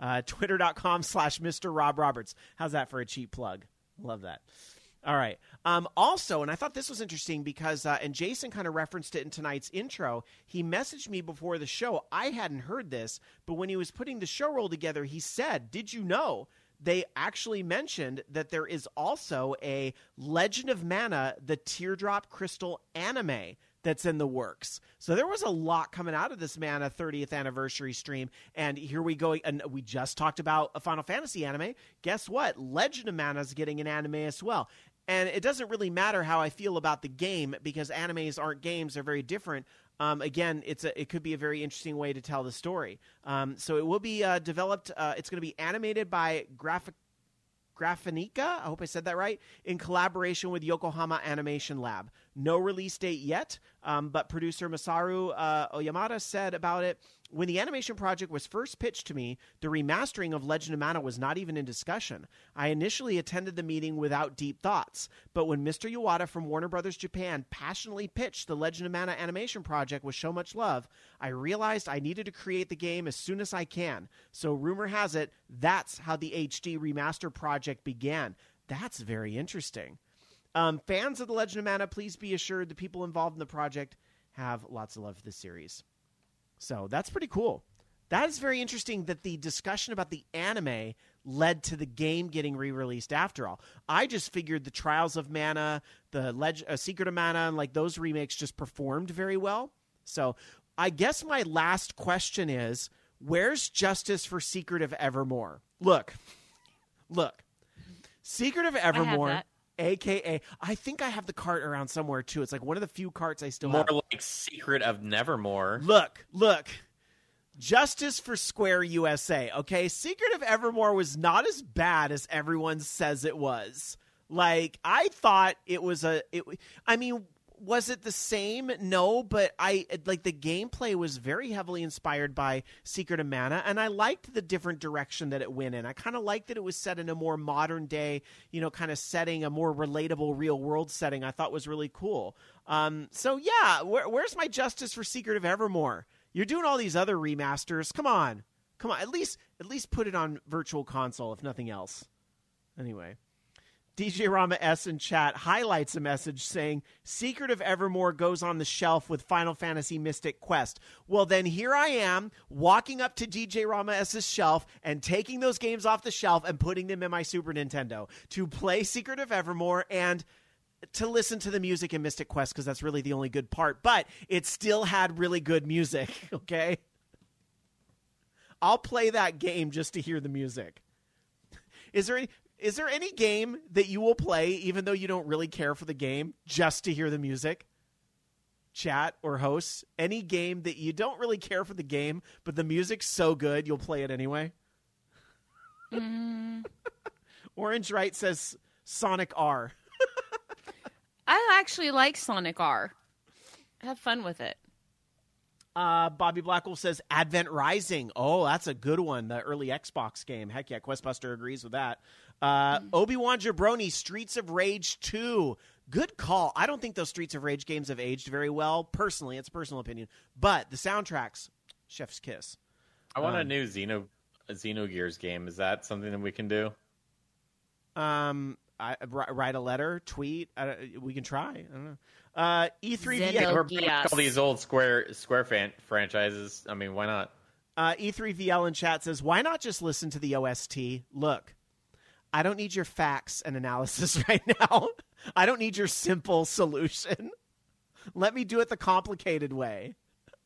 Twitter.com/Mr. Rob Roberts. How's that for a cheap plug? Love that. All right. Also, and I thought this was interesting because, and Jason kind of referenced it in tonight's intro, he messaged me before the show. I hadn't heard this, but when he was putting the show roll together, he said, did you know they actually mentioned that there is also a Legend of Mana, the Teardrop Crystal anime that's in the works. So there was a lot coming out of this Mana 30th anniversary stream, and here we go. And we just talked about a Final Fantasy anime. Guess what? Legend of Mana is getting an anime as well. And it doesn't really matter how I feel about the game because animes aren't games; they're very different. Again, it could be a very interesting way to tell the story. So it will be developed. It's going to be animated by Graphinica, I hope I said that right, in collaboration with Yokohama Animation Lab. No release date yet, but producer Masaru Oyamada said about it, when the animation project was first pitched to me, the remastering of Legend of Mana was not even in discussion. I initially attended the meeting without deep thoughts, but when Mr. Iwata from Warner Brothers Japan passionately pitched the Legend of Mana animation project with so much love, I realized I needed to create the game as soon as I can. So rumor has it, that's how the HD remaster project began. That's very interesting. Fans of The Legend of Mana, please be assured the people involved in the project have lots of love for this series. So that's pretty cool. That is very interesting that the discussion about the anime led to the game getting re-released after all. I just figured the Trials of Mana, the Secret of Mana, and like those remakes just performed very well. So I guess my last question is, where's justice for Secret of Evermore? Look. Secret of Evermore, a.k.a. I think I have the cart around somewhere, too. It's like one of the few carts I still have. More like Secret of Nevermore. Look. Justice for Square USA, okay? Secret of Evermore was not as bad as everyone says it was. Like, I thought it was was it the same? No, but the gameplay was very heavily inspired by Secret of Mana, and I liked the different direction that it went in. I kind of liked that it was set in a more modern day, kind of setting, a more relatable real world setting. I thought was really cool. So yeah, where's my justice for Secret of Evermore? You're doing all these other remasters. Come on. At least put it on Virtual Console, if nothing else. Anyway. DJ Rama S in chat highlights a message saying, Secret of Evermore goes on the shelf with Final Fantasy Mystic Quest. Well, then here I am, walking up to DJ Rama S's shelf and taking those games off the shelf and putting them in my Super Nintendo to play Secret of Evermore and to listen to the music in Mystic Quest, because that's really the only good part. But it still had really good music, okay? I'll play that game just to hear the music. Is there any game that you will play, even though you don't really care for the game, just to hear the music? Chat or hosts, any game that you don't really care for the game, but the music's so good, you'll play it anyway? Orange Right says Sonic R. I actually like Sonic R. Have fun with it. Bobby Blackwell says Advent Rising. Oh, that's a good one. The early Xbox game. Heck yeah, Questbuster agrees with that. Obi-Wan Jabroni, Streets of Rage 2. Good call. I don't think those Streets of Rage games have aged very well. Personally, it's a personal opinion. But the soundtracks, chef's kiss. I want a new Xenogears game. Is that something that we can do? Write a letter, tweet. We can try. I don't know. Xenogears. We're bringing all these old Square franchises. I mean, why not? E3VL in chat says, why not just listen to the OST? Look, I don't need your facts and analysis right now. I don't need your simple solution. Let me do it the complicated way.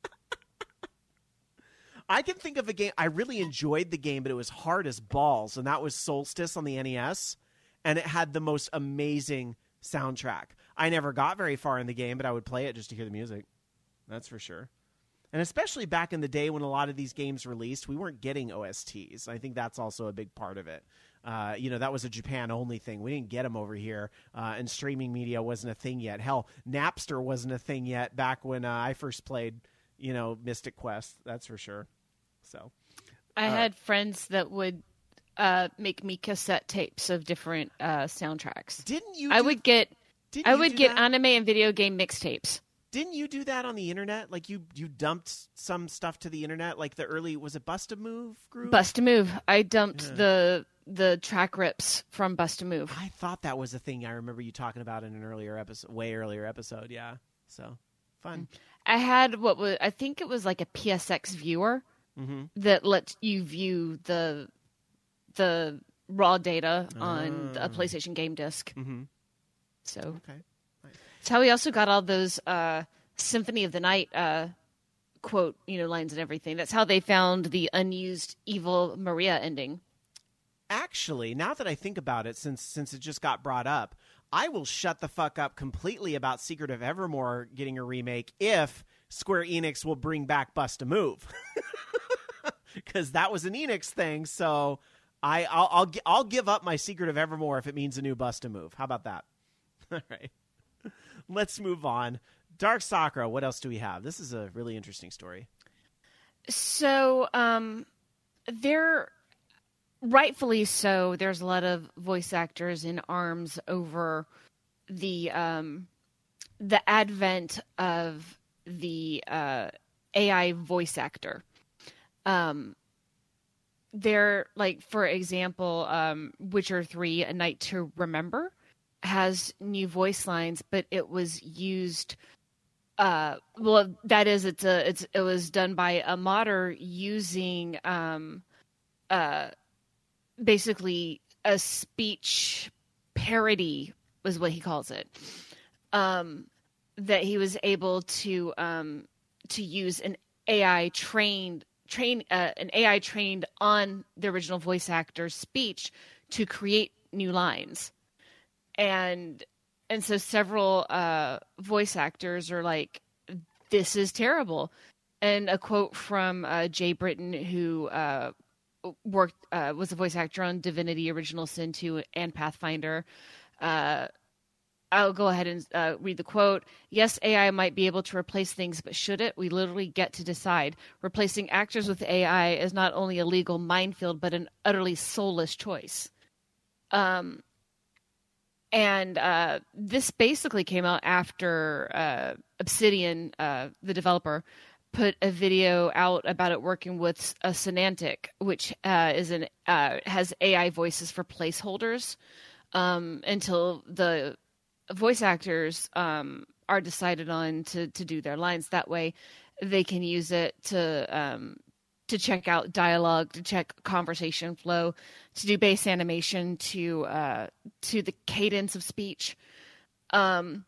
I can think of a game. I really enjoyed the game, but it was hard as balls, and that was Solstice on the NES. And it had the most amazing soundtrack. I never got very far in the game, but I would play it just to hear the music. That's for sure. And especially back in the day when a lot of these games released, we weren't getting OSTs. I think that's also a big part of it. That was a Japan-only thing. We didn't get them over here, and streaming media wasn't a thing yet. Hell, Napster wasn't a thing yet back when I first played, Mystic Quest. That's for sure. So, I had friends that would make me cassette tapes of different soundtracks. Didn't you? I would get that? anime and video game mixtapes. Didn't you do that on the internet? Like you dumped some stuff to the internet, like the early, was it Bust a Move group? Bust a Move. I dumped the track rips from Bust a Move. I thought that was a thing I remember you talking about in an earlier episode, way earlier episode. Yeah. So fun. I had I think it was like a PSX viewer that lets you view the raw data on a PlayStation game disc. Mm-hmm. So okay. It's how we also got all those Symphony of the Night quote, lines and everything. That's how they found the unused Evil Maria ending. Actually, now that I think about it, since it just got brought up, I will shut the fuck up completely about Secret of Evermore getting a remake if Square Enix will bring back Bust a Move, because that was an Enix thing. So I'll give up my Secret of Evermore if it means a new Bust a Move. How about that? All right. Let's move on. Dark Sakura, what else do we have? This is a really interesting story. So, rightfully so, there's a lot of voice actors in arms over the advent of the AI voice actor. They're like, for example, Witcher 3: A Night to Remember has new voice lines, but it was used. It was done by a modder using basically a speech parody, was what he calls it. That he was able to use an AI trained on the original voice actor's speech to create new lines. And so several voice actors are like, this is terrible. And a quote from Jay Britton, who was a voice actor on Divinity Original Sin 2 and Pathfinder. I'll go ahead and read the quote. Yes, AI might be able to replace things, but should it? We literally get to decide. Replacing actors with AI is not only a legal minefield, but an utterly soulless choice. And this basically came out after Obsidian, the developer, put a video out about it working with a Sonantic, which has AI voices for placeholders until the voice actors are decided on to do their lines. That way, they can use it to check out dialogue, to check conversation flow, to do base animation to the cadence of speech. And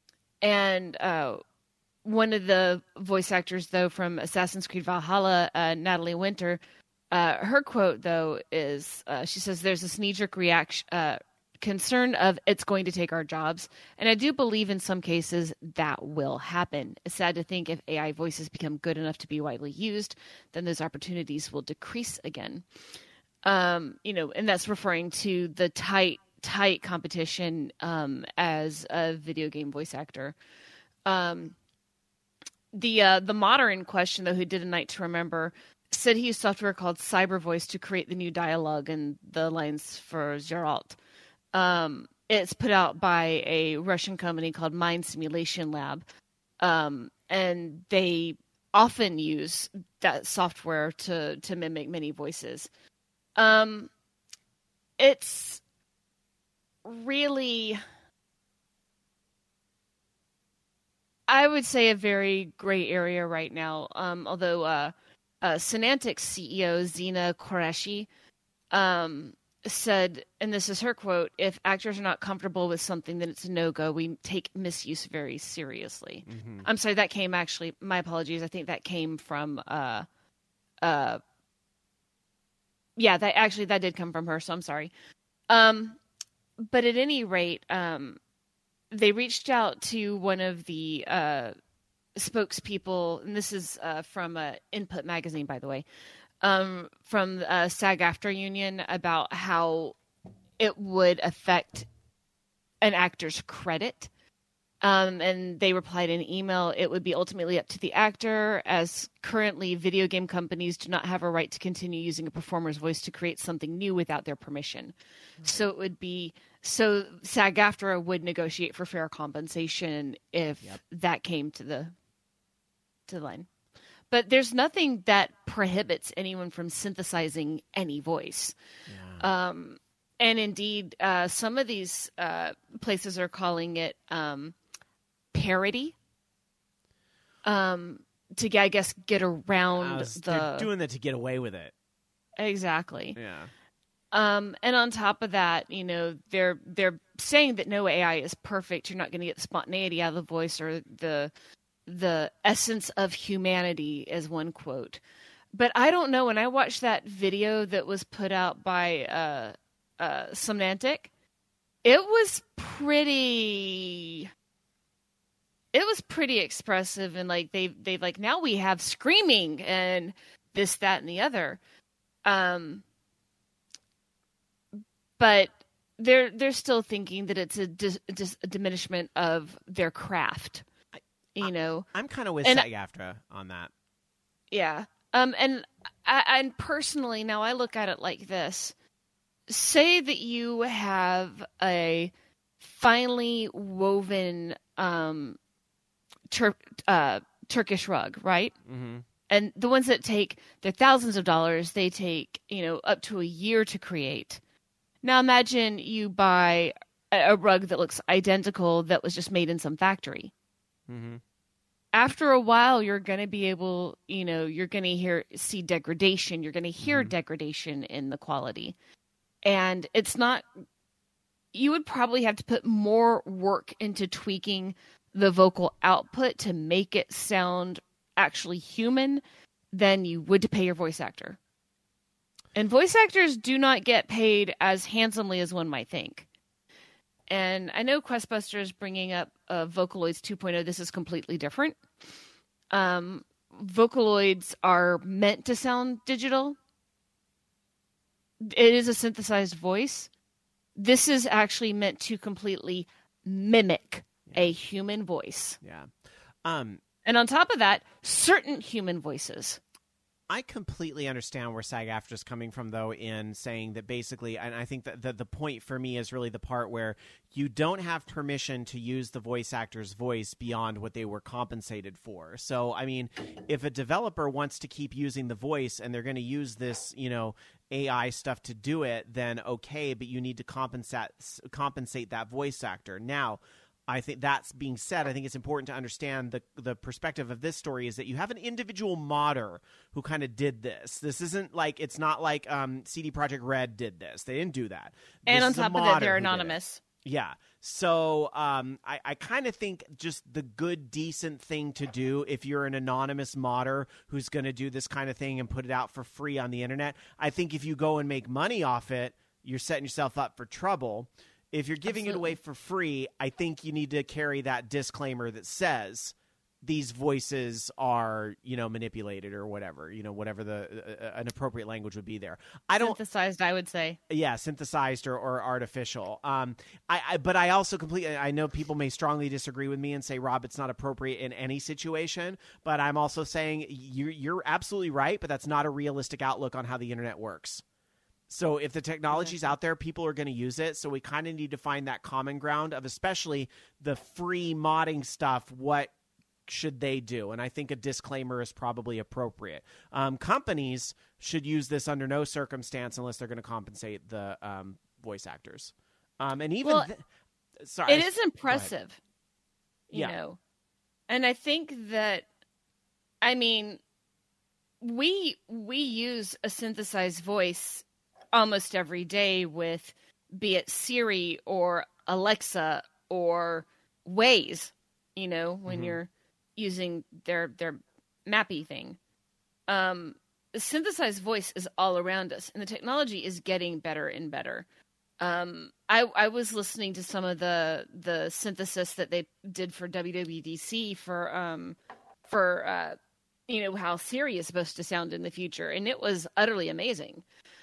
one of the voice actors, though, from Assassin's Creed Valhalla, Natalie Winter, her quote, though, is she says, "There's this knee-jerk reaction, concern of it's going to take our jobs. And I do believe in some cases that will happen. It's sad to think if AI voices become good enough to be widely used, then those opportunities will decrease again." And that's referring to the tight competition as a video game voice actor. The modder in question, though, who did A Night to Remember, said he used software called CyberVoice to create the new dialogue and the lines for Geralt. It's put out by a Russian company called Mind Simulation Lab, and they often use that software to mimic many voices. It's really, I would say, a very gray area right now. Although Sonantic's CEO Zina Qureshi said, and this is her quote, "If actors are not comfortable with something, then it's a no-go. We take misuse very seriously." Mm-hmm. I'm sorry, that came actually, my apologies, I think that came from, that did come from her, so I'm sorry. But at any rate, they reached out to one of the spokespeople, and this is from Input Magazine, by the way, from SAG-AFTRA union, about how it would affect an actor's credit. And they replied in an email, it would be ultimately up to the actor, as currently video game companies do not have a right to continue using a performer's voice to create something new without their permission. So it would be, so SAG-AFTRA would negotiate for fair compensation if that came to the line. But there's nothing that prohibits anyone from synthesizing any voice. Yeah. And indeed, some of these places are calling it parody to, I guess, get around they're doing that to get away with it. Exactly. Yeah. And on top of that, you know, they're saying that no AI is perfect. You're not going to get the spontaneity out of the voice or the essence of humanity, as one quote. But I don't know. When I watched that video that was put out by Somnantic, it was pretty expressive, and like they've like, now we have screaming and this, that, and the other. But they're still thinking that it's a diminishment of their craft. You know, I'm kind of with SAG-AFTRA on that. Yeah. And personally, now I look at it like this. Say that you have a finely woven Turkish rug, right? Mm-hmm. And the ones that they're thousands of dollars, they take, you know, up to a year to create. Now imagine you buy a rug that looks identical that was just made in some factory. Mm-hmm. After a while, you're going to be able, you know, you're going to see degradation. You're going to hear degradation in the quality. And it's not, you would probably have to put more work into tweaking the vocal output to make it sound actually human than you would to pay your voice actor. And voice actors do not get paid as handsomely as one might think. And I know Questbuster is bringing up Vocaloids 2.0. This is completely different. Vocaloids are meant to sound digital. It is a synthesized voice. This is actually meant to completely mimic a human voice. Yeah. And on top of that, certain human voices. I completely understand where SAG-AFTRA is coming from, though, in saying that basically, and I think that the point for me is really the part where you don't have permission to use the voice actor's voice beyond what they were compensated for. So, I mean, if a developer wants to keep using the voice and they're going to use this, you know, AI stuff to do it, then okay, but you need to compensate that voice actor. Now, I think that's being said, I think it's important to understand the perspective of this story is that you have an individual modder who kind of did this. This isn't like, it's not like CD Projekt Red did this. They didn't do that. And on top of it, they're anonymous. Yeah. So I kind of think just the good, decent thing to do if you're an anonymous modder who's going to do this kind of thing and put it out for free on the internet, I think if you go and make money off it, you're setting yourself up for trouble. If you're giving it away for free, I think you need to carry that disclaimer that says these voices are, you know, manipulated or whatever, you know, whatever an appropriate language would be there. Synthesized, I would say. Yeah, synthesized or artificial. But I also I know people may strongly disagree with me and say, Rob, it's not appropriate in any situation. But I'm also saying you're absolutely right, but that's not a realistic outlook on how the internet works. So if the technology's out there, people are going to use it. So we kind of need to find that common ground of especially the free modding stuff. What should they do? And I think a disclaimer is probably appropriate. Companies should use this under no circumstance unless they're going to compensate the voice actors. And even sorry, it is impressive, you know. And I think that, I mean, we use a synthesized voice almost every day with, be it Siri or Alexa or Waze, you know, when you're using their mappy thing. The synthesized voice is all around us, and the technology is getting better and better. I was listening to some of the synthesis that they did for WWDC for how Siri is supposed to sound in the future, and it was utterly amazing.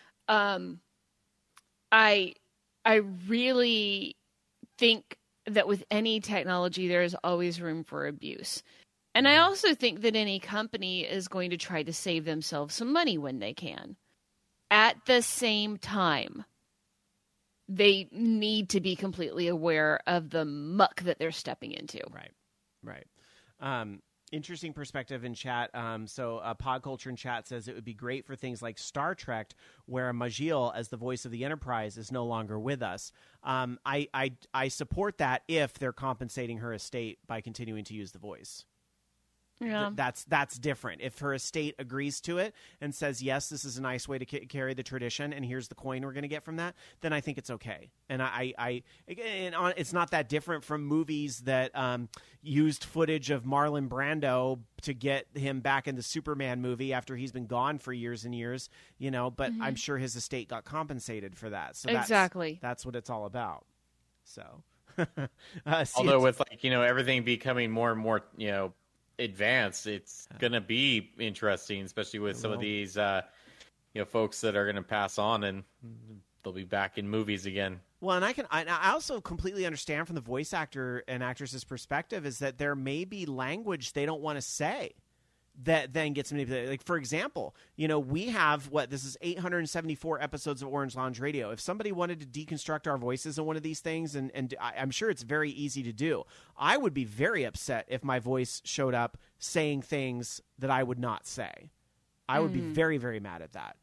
I really think that with any technology, there is always room for abuse. And I also think that any company is going to try to save themselves some money when they can. At the same time, they need to be completely aware of the muck that they're stepping into. Right. Interesting perspective in chat. So Podculture in chat says it would be great for things like Star Trek, where Majil, as the voice of the Enterprise, is no longer with us. I support that if they're compensating her estate by continuing to use the voice. Yeah. That's different. If her estate agrees to it and says, yes, this is a nice way to carry the tradition, and here's the coin we're going to get from that, then I think it's okay. And it's not that different from movies that used footage of Marlon Brando to get him back in the Superman movie after he's been gone for years and years, but I'm sure his estate got compensated for that. So exactly. That's what it's all about. So, although with everything becoming more and more, advanced, it's gonna be interesting, especially with some of these folks that are gonna pass on and they'll be back in movies again. Well, and I also completely understand from the voice actor and actress's perspective is that there may be language they don't want to say that then gets manipulated. Like, for example, we have this is 874 episodes of Orange Lounge Radio. If somebody wanted to deconstruct our voices in one of these things, and I'm sure it's very easy to do, I would be very upset if my voice showed up saying things that I would not say. I would be very, very mad at that.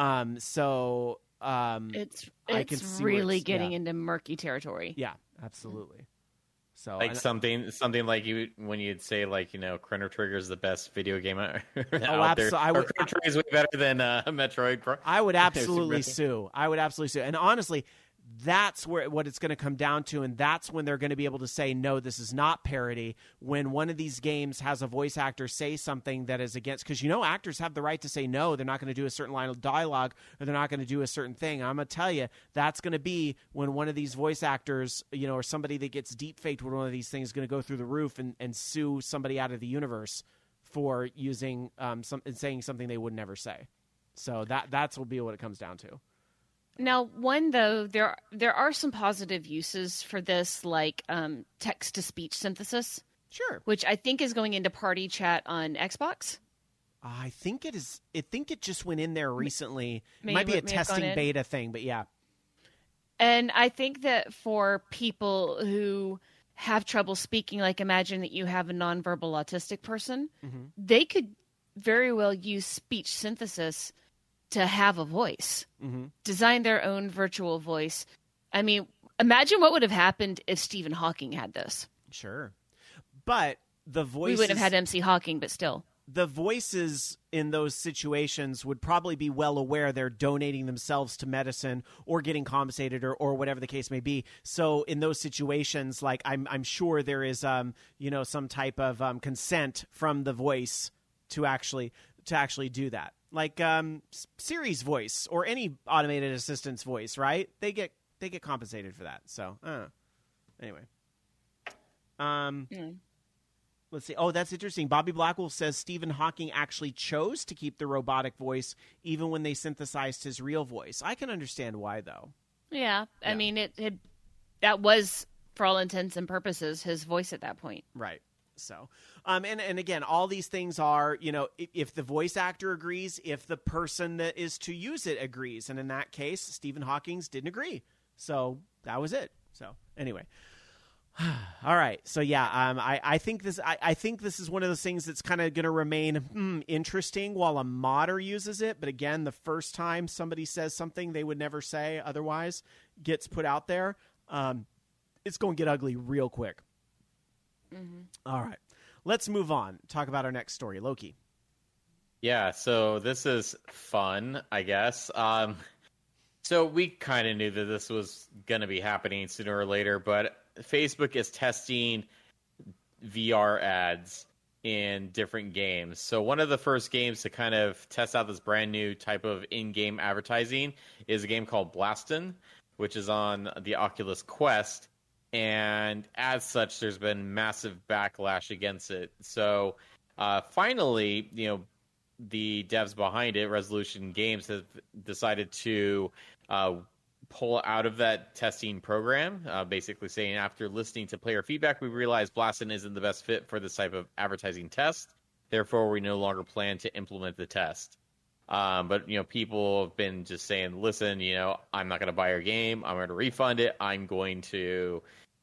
It's really getting into murky territory. Yeah, absolutely. So something like when you'd say Chrono Trigger is the best video game out there. Chrono Trigger is way better than Metroid. I would absolutely sue. And honestly, that's what it's going to come down to, and that's when they're going to be able to say, no, this is not parody. When one of these games has a voice actor say something that is against, because actors have the right to say no, they're not going to do a certain line of dialogue, or they're not going to do a certain thing. I'm going to tell you, that's going to be when one of these voice actors, or somebody that gets deep faked with one of these things is going to go through the roof and sue somebody out of the universe for using saying something they would never say. So that's will be what it comes down to. Now, there are some positive uses for this, like text-to-speech synthesis. Sure. Which I think is going into party chat on Xbox. I think it is. I think it just went in there recently. It might be a testing beta thing, but yeah. And I think that for people who have trouble speaking, like imagine that you have a nonverbal autistic person, they could very well use speech synthesis to have a voice, design their own virtual voice. I mean, imagine what would have happened if Stephen Hawking had this. Sure. But the voices... We wouldn't have had MC Hawking, but still. The voices in those situations would probably be well aware they're donating themselves to medicine or getting compensated or whatever the case may be. So in those situations, like I'm sure there is some type of consent from the voice to actually do that. Like Siri's voice or any automated assistant's voice, right? They get compensated for that. So anyway, let's see. Oh, that's interesting. Bobby Blackwolf says Stephen Hawking actually chose to keep the robotic voice even when they synthesized his real voice. I can understand why, though. Yeah, I mean, that was for all intents and purposes his voice at that point, right? So, and again, all these things are, if the voice actor agrees, if the person that is to use it agrees. And in that case, Stephen Hawking didn't agree. So that was it. So anyway. All right. So yeah, I think this is one of those things that's kind of going to remain interesting while a modder uses it. But again, the first time somebody says something they would never say otherwise gets put out there, it's going to get ugly real quick. All right, let's move on. Talk about our next story, Loki. Yeah, so this is fun, I guess. So we kind of knew that this was going to be happening sooner or later, but Facebook is testing VR ads in different games. So one of the first games to kind of test out this brand new type of in-game advertising is a game called Blaston. which is on the Oculus Quest. And as such, there's been massive backlash against it. So finally, the devs behind it, Resolution Games, have decided to pull out of that testing program, basically saying, after listening to player feedback, we realized Blaston isn't the best fit for this type of advertising test. Therefore, we no longer plan to implement the test. But people have been just saying, listen, I'm not going to buy your game. I'm going to refund it. I'm going to,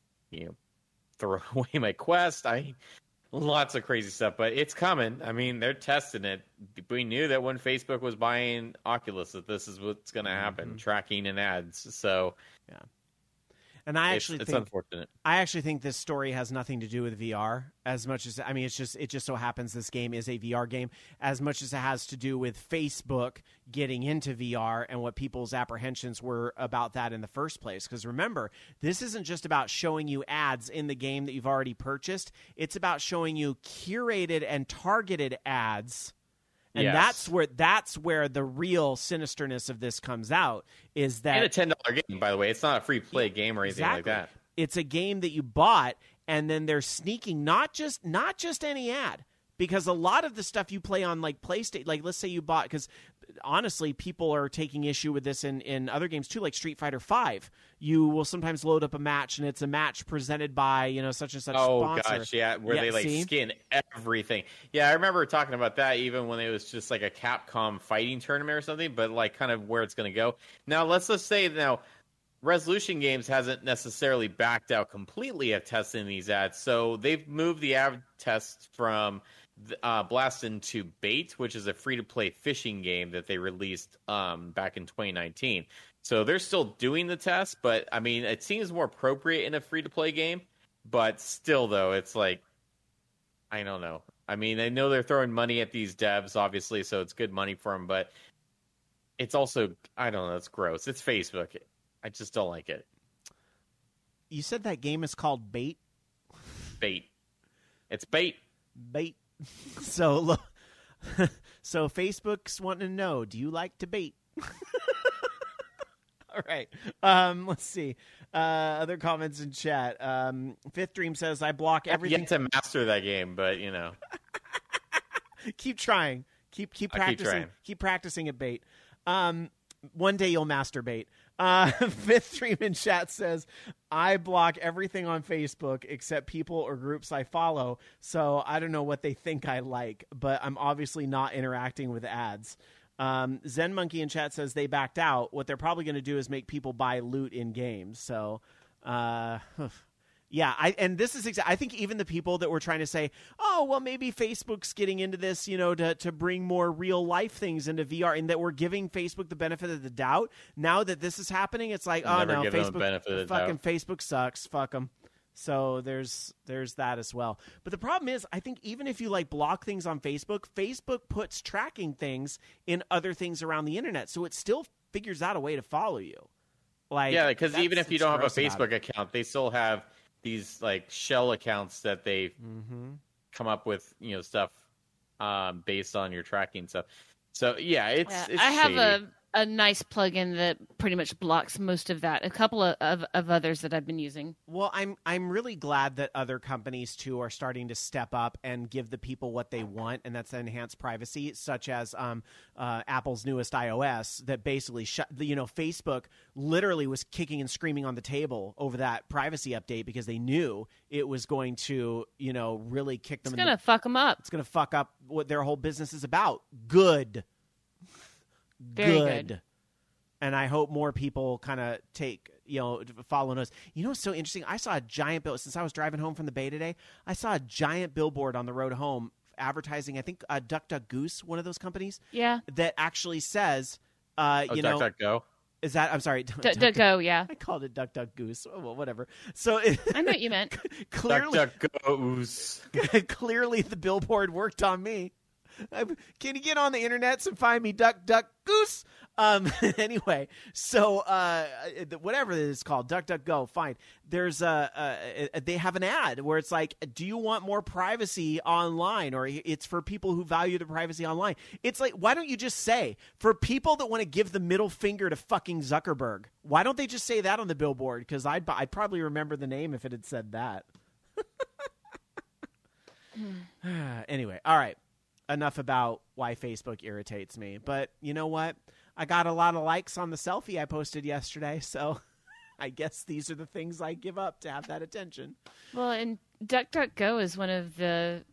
throw away my Quest. Lots of crazy stuff, but it's coming. I mean, they're testing it. We knew that when Facebook was buying Oculus that this is what's going to happen, tracking and ads. So, yeah. And it's unfortunate. I actually think this story has nothing to do with VR as much as, it just so happens this game is a VR game, as much as it has to do with Facebook getting into VR and what people's apprehensions were about that in the first place. Because remember, this isn't just about showing you ads in the game that you've already purchased. It's about showing you curated and targeted ads. And yes. that's where the real sinisterness of this comes out, is that... And a $10 game, by the way. It's not a free-play game or anything like that. It's a game that you bought, and then they're sneaking not just any ad, because a lot of the stuff you play on, like PlayStation, like let's say you bought, because honestly, people are taking issue with this in other games too, like Street Fighter V. You will sometimes load up a match, and it's a match presented by such and such sponsor. Oh gosh, yeah, where they skin everything. Yeah, I remember talking about that even when it was just like a Capcom fighting tournament or something, but like kind of where it's going to go. Now, let's just say Resolution Games hasn't necessarily backed out completely of testing these ads, so they've moved the ad test from Blaston to Bait, which is a free-to-play fishing game that they released back in 2019. So they're still doing the test, but I mean, it seems more appropriate in a free-to-play game. But still, though, it's like, I don't know. I mean, I know they're throwing money at these devs, obviously, so it's good money for them. But it's also, I don't know, it's gross. It's Facebook. I just don't like it. You said that game is called Bait? Bait. It's Bait. Bait. So Facebook's wanting to know, do you like to bait? All right. Let's see. Other comments in chat. Fifth Dream says, I block everything. You have to master that game, but Keep trying. Keep practicing. Keep practicing at bait. One day you'll master bait. Fifth Dream in chat says, I block everything on Facebook except people or groups I follow, so I don't know what they think I like, but I'm obviously not interacting with ads. Zen Monkey in chat says they backed out. What they're probably going to do is make people buy loot in games. So, yeah, I think even the people that were trying to say, oh, well, maybe Facebook's getting into this, to bring more real life things into VR, and that we're giving Facebook the benefit of the doubt. Now that this is happening, it's like, oh no, Facebook sucks. Fuck them. So there's that as well. But the problem is, I think even if you block things on Facebook, Facebook puts tracking things in other things around the internet, so it still figures out a way to follow you. Because even if you don't have a Facebook account, they still have these shell accounts that they've come up with, stuff based on your tracking stuff. So yeah, it's I have shady. a nice plugin that pretty much blocks most of that. A couple of others that I've been using. Well, I'm really glad that other companies too are starting to step up and give the people what they want, and that's enhanced privacy, such as Apple's newest iOS that basically Facebook literally was kicking and screaming on the table over that privacy update because they knew it was going to really kick them. It's going to fuck them up. It's going to fuck up what their whole business is about. Good. Very good. And I hope more people kind of follow us. What's so interesting? I saw a giant bill since I was driving home from the Bay today. I saw a giant billboard on the road home advertising, I think DuckDuckGoose, one of those companies. Yeah. That actually says, DuckDuckGo. Is that, I'm sorry. DuckDuckGo, yeah. I called it DuckDuckGoose. Oh, well, whatever. So I know what you meant. Clearly, DuckDuckGoose. Clearly the billboard worked on me. Can you get on the internet and find me Duck Duck Goose? Anyway, so whatever it is called, DuckDuckGo, fine. There's they have an ad where it's like, do you want more privacy online? Or it's for people who value the privacy online. It's like, why don't you just say, for people that want to give the middle finger to fucking Zuckerberg, why don't they just say that on the billboard? Because I'd probably remember the name if it had said that. Anyway, all right. Enough about why Facebook irritates me. But you know what? I got a lot of likes on the selfie I posted yesterday, so I guess these are the things I give up to have that attention. Well, and DuckDuckGo is one of the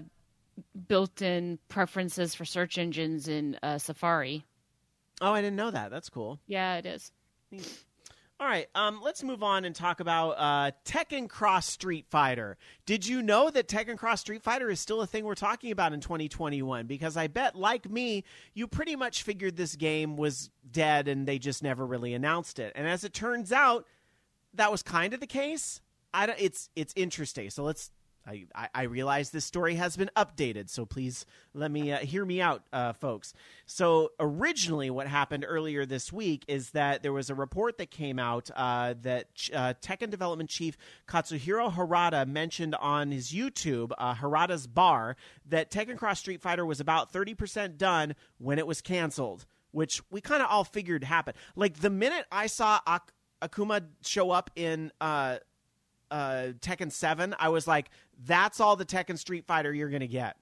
built-in preferences for search engines in Safari. Oh, I didn't know that. That's cool. Yeah, it is. All right, let's move on and talk about Tekken Cross Street Fighter. Did you know that Tekken Cross Street Fighter is still a thing we're talking about in 2021? Because I bet, like me, you pretty much figured this game was dead and they just never really announced it. And as it turns out, that was kind of the case. It's interesting. So I realize this story has been updated, so please let me hear me out, folks. So originally what happened earlier this week is that there was a report that came out that Tekken development chief Katsuhiro Harada mentioned on his YouTube, Harada's Bar, that Tekken Cross Street Fighter was about 30% done when it was canceled, which we kind of all figured happened. Like, the minute I saw Akuma show up in Tekken 7, I was like, that's all the Tekken Street Fighter you're going to get.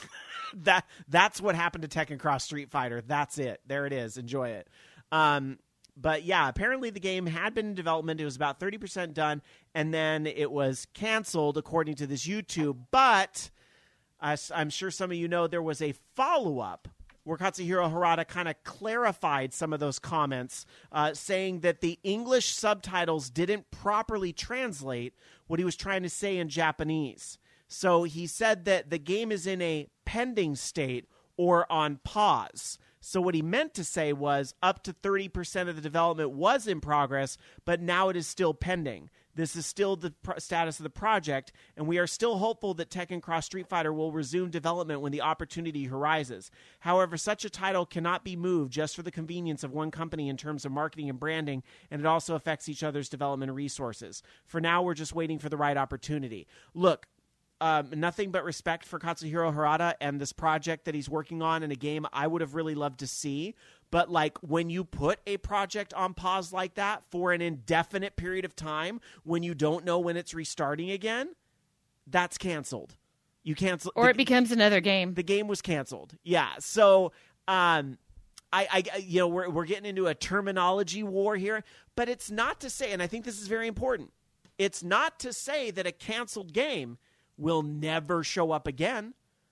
That's what happened to Tekken Cross Street Fighter. That's it. There it is. Enjoy it. But yeah, apparently the game had been in development. It was about 30% done, and then it was canceled, according to this YouTube. But I'm sure some of you know there was a follow-up where Katsuhiro Harada kind of clarified some of those comments, saying that the English subtitles didn't properly translate what he was trying to say in Japanese. So he said that the game is in a pending state or on pause. So what he meant to say was up to 30% of the development was in progress, but now it is still pending. This is still the status of the project, and we are still hopeful that Tekken Cross Street Fighter will resume development when the opportunity arises. However, such a title cannot be moved just for the convenience of one company in terms of marketing and branding, and it also affects each other's development resources. For now, we're just waiting for the right opportunity. Look, nothing but respect for Katsuhiro Harada and this project that he's working on in a game I would have really loved to see. But, like, when you put a project on pause like that for an indefinite period of time, when you don't know when it's restarting again, that's canceled. You cancel, or it becomes another game. The game was canceled. Yeah. So, I you know, we're getting into a terminology war here, but it's not to say, and I think this is very important, it's not to say that a canceled game will never show up again.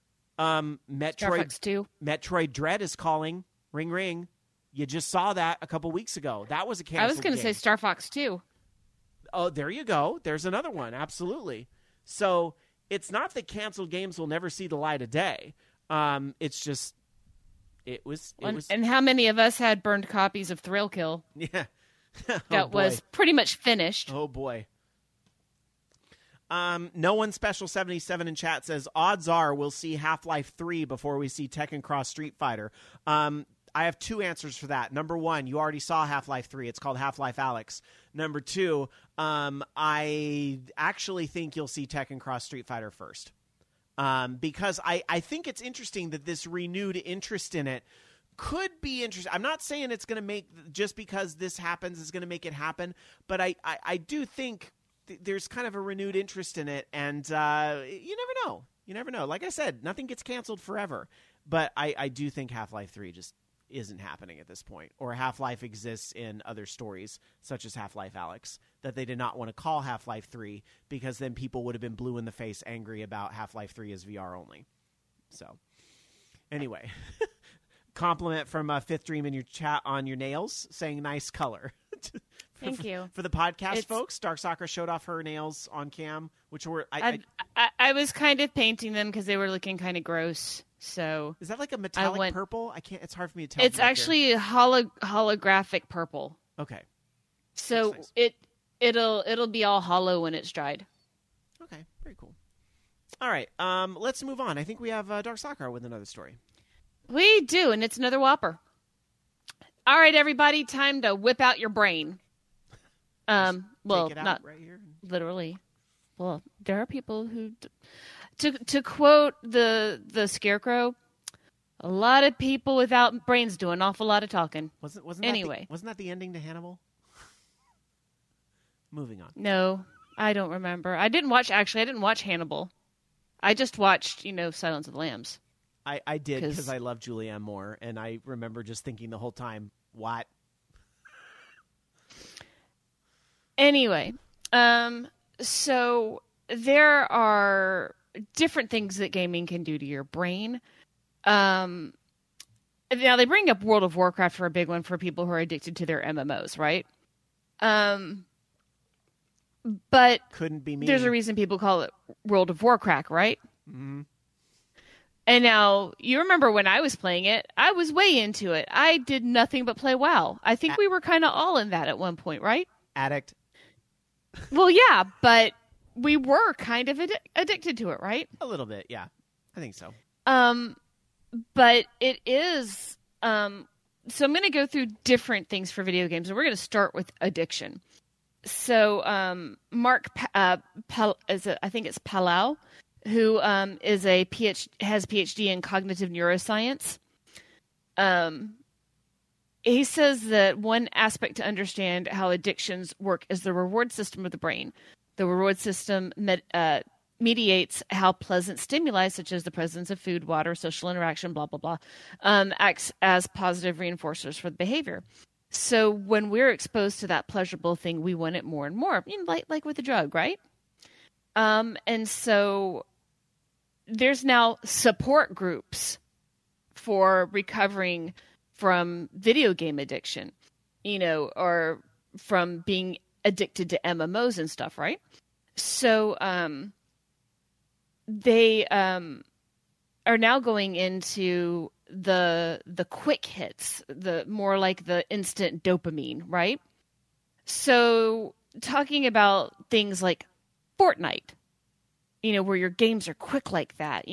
Metroid 2. Metroid Dread is calling. Ring, ring. You just saw that a couple weeks ago. That was a canceled game. I was going to say Star Fox 2. Oh, there you go. There's another one. Absolutely. So it's not that canceled games will never see the light of day. It's just, it was. And how many of us had burned copies of Thrill Kill? Yeah. That was pretty much finished. Oh, boy. No One Special 77 in chat says, odds are we'll see Half-Life 3 before we see Tekken Cross Street Fighter. I have two answers for that. Number one, you already saw Half-Life 3. It's called Half-Life Alyx. Number two, I actually think you'll see Tekken Cross Street Fighter first. Because I think it's interesting that this renewed interest in it could be interesting. I'm not saying it's going to make, just because this happens is going to make it happen, but I do think there's kind of a renewed interest in it, and you never know. You never know. Like I said, nothing gets canceled forever, but I do think Half-Life 3 just isn't happening at this point, or Half-Life exists in other stories, such as Half-Life Alyx, that they did not want to call Half-Life 3 because then people would have been blue in the face angry about Half-Life 3 as VR only. So, anyway, compliment from Fifth Dream in your chat on your nails, saying nice color. Thank you. For the podcast folks, Dark Soccer showed off her nails on cam, which were... I was kind of painting them because they were looking kind of gross. So is that like a metallic purple? I can't. It's hard for me to tell. It's actually holographic purple. Okay. So nice. It'll be all hollow when it's dried. Okay, very cool. All right, let's move on. I think we have Dark Soccer with another story. We do, and it's another whopper. All right, everybody, time to whip out your brain. Well, Take it out not right here. literally. Well, there are people who, to quote the Scarecrow, a lot of people without brains do an awful lot of talking. Wasn't Anyway. wasn't that the ending to Hannibal? Moving on. No, I don't remember. I didn't watch Hannibal. I just watched, Silence of the Lambs. I did because I love Julianne Moore, and I remember just thinking the whole time, what? Anyway, so there are different things that gaming can do to your brain. Now they bring up World of Warcraft for a big one for people who are addicted to their MMOs, right? But couldn't be me. There's a reason people call it World of Warcraft, right? Mm-hmm. And now, you remember when I was playing it, I was way into it. I did nothing but play WoW. I think we were kind of all in that at one point, right? Addict. Well, yeah, but we were kind of addicted to it, right? A little bit, yeah. I think so. But it is... so I'm going to go through different things for video games, and we're going to start with addiction. So Mark, I think it's Palau, who is has PhD in cognitive neuroscience. He says that one aspect to understand how addictions work is the reward system of the brain. The reward system mediates how pleasant stimuli, such as the presence of food, water, social interaction, blah, blah, blah, acts as positive reinforcers for the behavior. So when we're exposed to that pleasurable thing, we want it more and more, like with a drug, right? And so there's now support groups for recovering from video game addiction, or from being addicted to MMOs and stuff, right? So they are now going into the quick hits, the more like the instant dopamine, right? So talking about things like Fortnite, where your games are quick like that,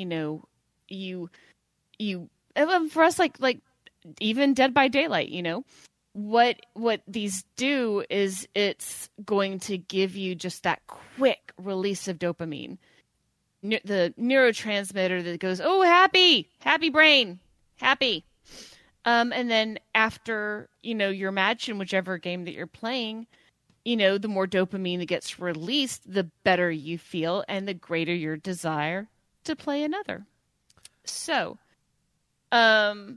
for us, like even Dead by Daylight, what these do is it's going to give you just that quick release of dopamine, the neurotransmitter that goes, oh, happy brain, happy. And then after, your match in whichever game that you're playing, the more dopamine that gets released, the better you feel and the greater your desire to play another. So, I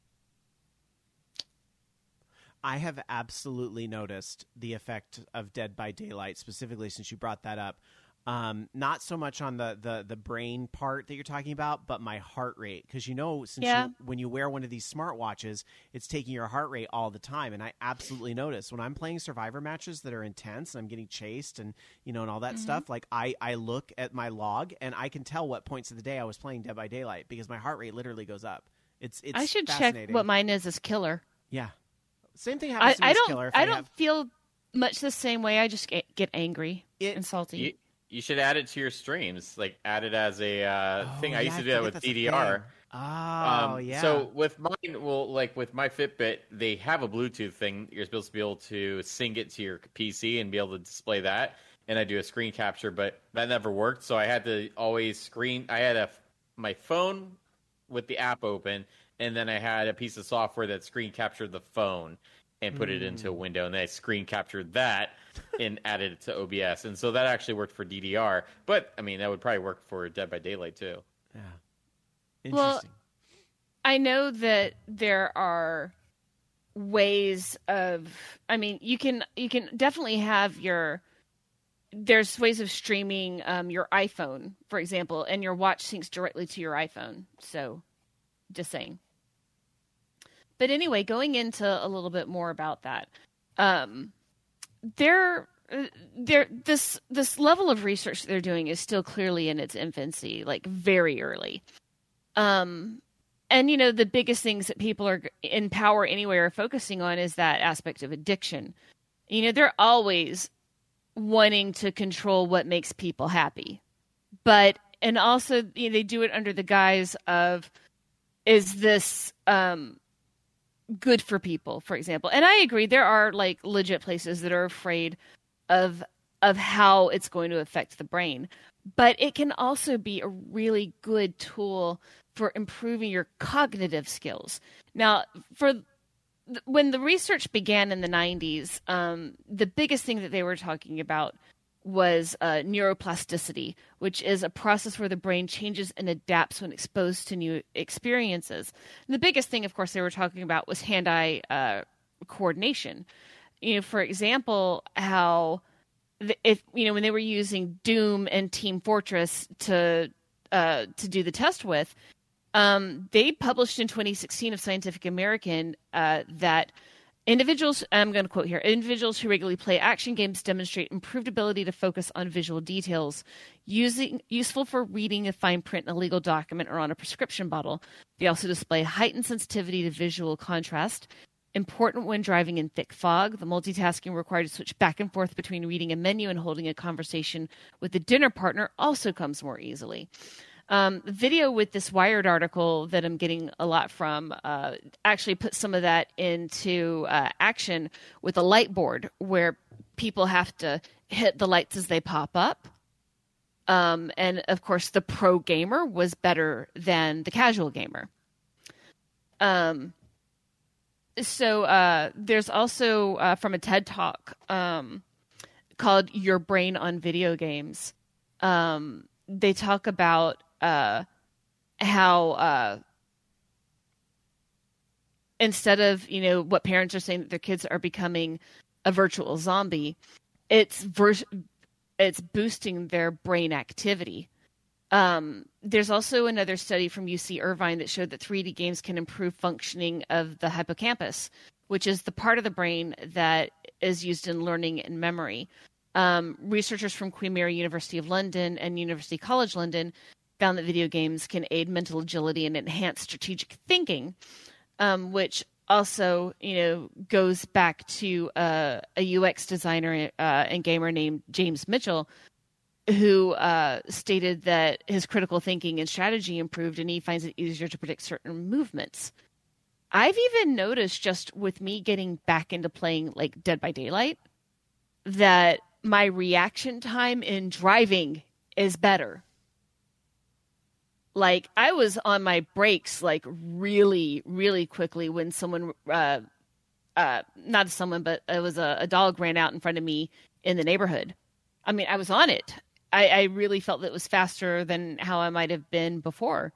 have absolutely noticed the effect of Dead by Daylight, specifically since you brought that up. Not so much on the brain part that you're talking about, but my heart rate. Because when you wear one of these smartwatches, it's taking your heart rate all the time. And I absolutely notice when I'm playing Survivor matches that are intense and I'm getting chased and and all that stuff, like I look at my log and I can tell what points of the day I was playing Dead by Daylight because my heart rate literally goes up. It's I should check what mine is as killer. Yeah. Same thing happens to me as killer. I don't feel much the same way. I just get angry and salty. You should add it to your streams. Like, add it as a thing. I used to do that with DDR. Oh, yeah. So with mine, with my Fitbit, they have a Bluetooth thing. You're supposed to be able to sync it to your PC and be able to display that. And I do a screen capture, but that never worked. So I had to always I had my phone with the app open, and then I had a piece of software that screen captured the phone and put it into a window, and then I screen captured that and added it to OBS. And so that actually worked for DDR. But, that would probably work for Dead by Daylight, too. Yeah. Interesting. Well, I know that there are ways of... you can definitely have there's ways of streaming your iPhone, for example, and your watch syncs directly to your iPhone. So, just saying. But anyway, going into a little bit more about that, this level of research they're doing is still clearly in its infancy, like very early. And the biggest things that people are in Power Anywhere are focusing on is that aspect of addiction. They're always wanting to control what makes people happy, and also they do it under the guise of, is this good for people, for example. And I agree, there are like legit places that are afraid of how it's going to affect the brain. But it can also be a really good tool for improving your cognitive skills. Now, when the research began in the 90s, the biggest thing that they were talking about was neuroplasticity, which is a process where the brain changes and adapts when exposed to new experiences. And the biggest thing, of course, they were talking about was hand-eye coordination. For example, how when they were using Doom and Team Fortress to do the test with, they published in 2016 of Scientific American that individuals, I'm going to quote here, individuals who regularly play action games demonstrate improved ability to focus on visual details, useful for reading a fine print in a legal document or on a prescription bottle. They also display heightened sensitivity to visual contrast, important when driving in thick fog. The multitasking required to switch back and forth between reading a menu and holding a conversation with a dinner partner also comes more easily. The video with this Wired article that I'm getting a lot from actually put some of that into action with a light board where people have to hit the lights as they pop up. And, of course, the pro gamer was better than the casual gamer. So there's also from a TED Talk called Your Brain on Video Games. They talk about how instead of, what parents are saying that their kids are becoming a virtual zombie, it's boosting their brain activity. There's also another study from UC Irvine that showed that 3D games can improve functioning of the hippocampus, which is the part of the brain that is used in learning and memory. Researchers from Queen Mary University of London and University College London found that video games can aid mental agility and enhance strategic thinking, which also, goes back to a UX designer and gamer named James Mitchell, who stated that his critical thinking and strategy improved, and he finds it easier to predict certain movements. I've even noticed, just with me getting back into playing like Dead by Daylight, that my reaction time in driving is better. Like, I was on my brakes, like, really, really quickly when someone, not someone, but it was a dog ran out in front of me in the neighborhood. I mean, I was on it. I really felt that it was faster than how I might have been before.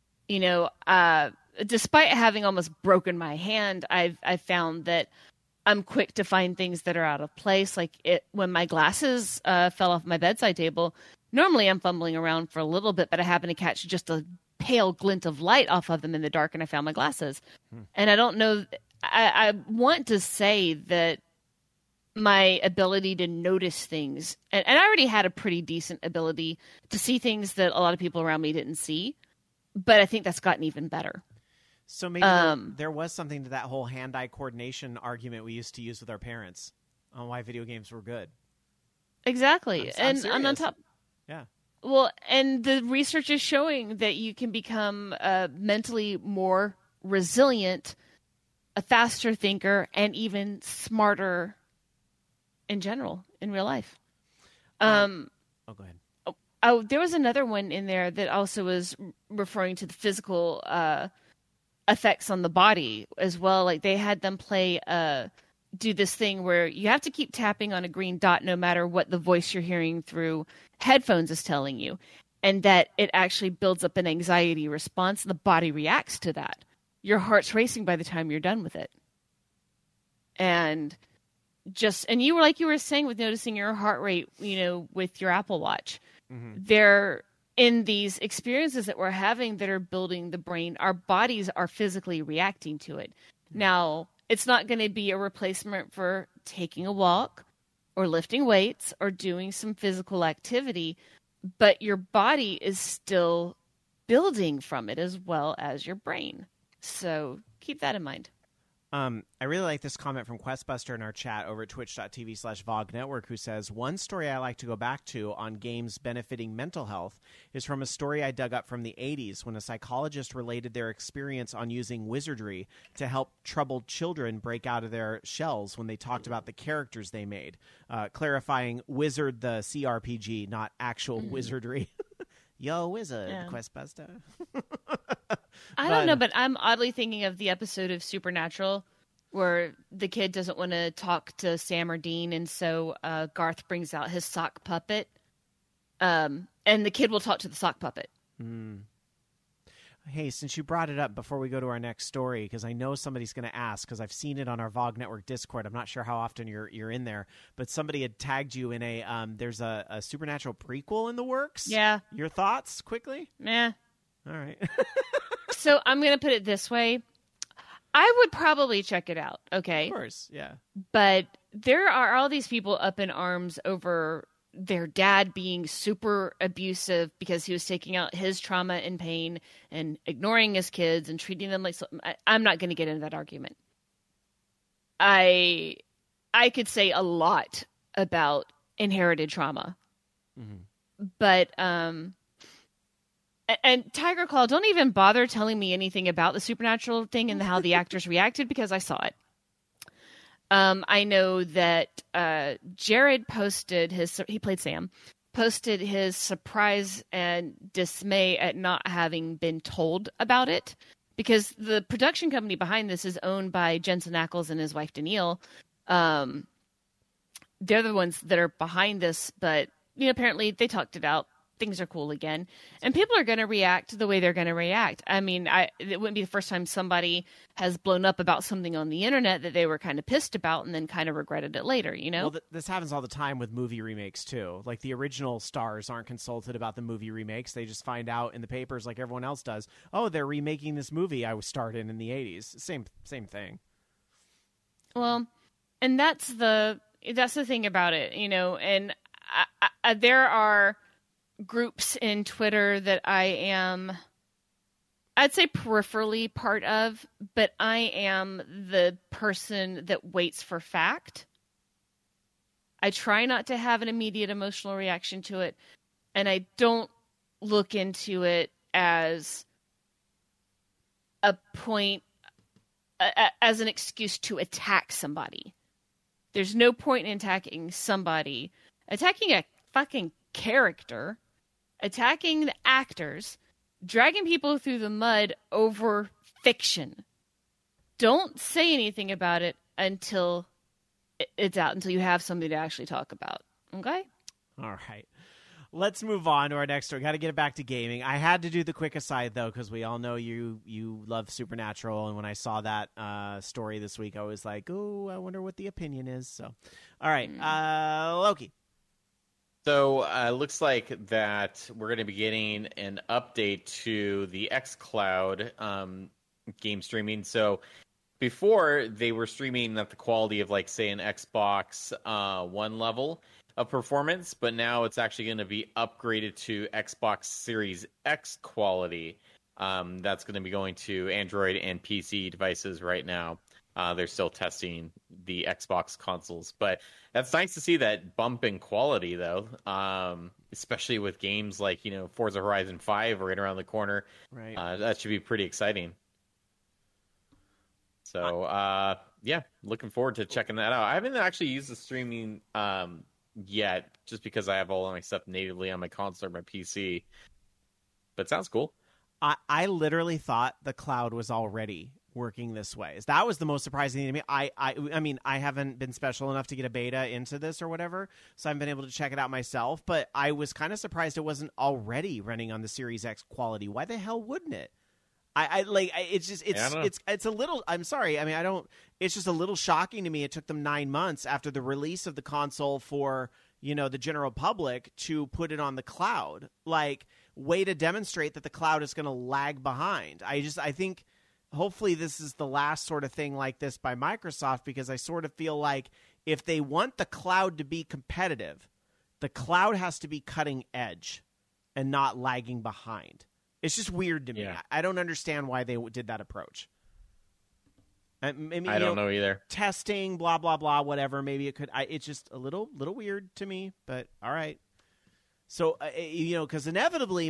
Despite having almost broken my hand, I've found that I'm quick to find things that are out of place. Like when my glasses fell off my bedside table, normally I'm fumbling around for a little bit, but I happen to catch just a pale glint of light off of them in the dark, and I found my glasses. And I don't know, I want to say that my ability to notice things, and I already had a pretty decent ability to see things that a lot of people around me didn't see, but I think that's gotten even better. So maybe there was something to that whole hand-eye coordination argument we used to use with our parents on why video games were good. Exactly. I'm and on top, yeah. Well, and the research is showing that you can become mentally more resilient, a faster thinker, and even smarter in general in real life. Go ahead. There was another one in there that also was referring to the physical effects on the body as well. Like they had them do this thing where you have to keep tapping on a green dot no matter what the voice you're hearing through headphones is telling you, and that it actually builds up an anxiety response and the body reacts to that. Your heart's racing by the time you're done with it. And you were saying with noticing your heart rate, with your Apple Watch, they're in these experiences that we're having that are building the brain. Our bodies are physically reacting to it. Now, it's not going to be a replacement for taking a walk or lifting weights or doing some physical activity, but your body is still building from it as well as your brain. So keep that in mind. I really like this comment from Questbuster in our chat over at twitch.tv/VOG Network, who says, one story I like to go back to on games benefiting mental health is from a story I dug up from the 80s when a psychologist related their experience on using wizardry to help troubled children break out of their shells when they talked about the characters they made. Clarifying wizard the CRPG, not actual wizardry. Yo, wizard, yeah. Questbuster. I don't know, but I'm oddly thinking of the episode of Supernatural where the kid doesn't want to talk to Sam or Dean, and so Garth brings out his sock puppet, and the kid will talk to the sock puppet. Hey, since you brought it up before we go to our next story, because I know somebody's going to ask, because I've seen it on our VOG Network Discord. I'm not sure how often you're in there, but somebody had tagged you in there's a Supernatural prequel in the works. Yeah. Your thoughts, quickly? Meh. All right. So I'm going to put it this way. I would probably check it out, okay? Of course, yeah. But there are all these people up in arms over their dad being super abusive because he was taking out his trauma and pain and ignoring his kids and treating them like... I'm not going to get into that argument. I could say a lot about inherited trauma. Mm-hmm. But... And Tiger Claw, don't even bother telling me anything about the Supernatural thing and how the actors reacted, because I saw it. I know that Jared he played Sam, posted his surprise and dismay at not having been told about it, because the production company behind this is owned by Jensen Ackles and his wife Danielle. They're the ones that are behind this, but apparently they talked it out. Things are cool again, and people are going to react the way they're going to react. I mean, it wouldn't be the first time somebody has blown up about something on the internet that they were kind of pissed about and then kind of regretted it later, Well, this happens all the time with movie remakes, too. Like, the original stars aren't consulted about the movie remakes. They just find out in the papers, like everyone else does, oh, they're remaking this movie I was starred in the 80s. Same thing. Well, and that's the thing about it, and there are groups in Twitter that I'd say peripherally part of, but I am the person that waits for fact. I try not to have an immediate emotional reaction to it, and I don't look into it as a point, as an excuse to attack somebody. There's no point in attacking somebody. Attacking a fucking character, attacking the actors, dragging people through the mud over fiction. Don't say anything about it until it's out, until you have something to actually talk about. Okay? All right. Let's move on to our next story. Got to get it back to gaming. I had to do the quick aside, though, because we all know you love Supernatural, and when I saw that story this week, I was like, oh, I wonder what the opinion is. So, all right. Loki. So it looks like that we're going to be getting an update to the xCloud game streaming. So before, they were streaming at the quality of, like, say, an Xbox One level of performance, but now it's actually going to be upgraded to Xbox Series X quality. That's going to be going to Android and PC devices right now. They're still testing the Xbox consoles, but that's nice to see that bump in quality, though. Especially with games like Forza Horizon 5 right around the corner. Right. That should be pretty exciting. So yeah, looking forward to checking that out. I haven't actually used the streaming yet, just because I have all of my stuff natively on my console or my PC. But it sounds cool. I literally thought the cloud was already working this way. That was the most surprising thing to me. I mean, I haven't been special enough to get a beta into this or whatever, so I haven't been able to check it out myself, but I was kind of surprised it wasn't already running on the Series X quality. Why the hell wouldn't it? It's a little, I'm sorry. I mean, it's just a little shocking to me. It took them 9 months after the release of the console for, the general public to put it on the cloud. Like, way to demonstrate that the cloud is going to lag behind. I think hopefully this is the last sort of thing like this by Microsoft, because I sort of feel like if they want the cloud to be competitive, the cloud has to be cutting edge and not lagging behind. It's just weird to me. Yeah. I don't understand why they did that approach. Maybe, I don't know either. Testing, blah blah blah, whatever. Maybe it could. It's just a little weird to me, but all right. So because inevitably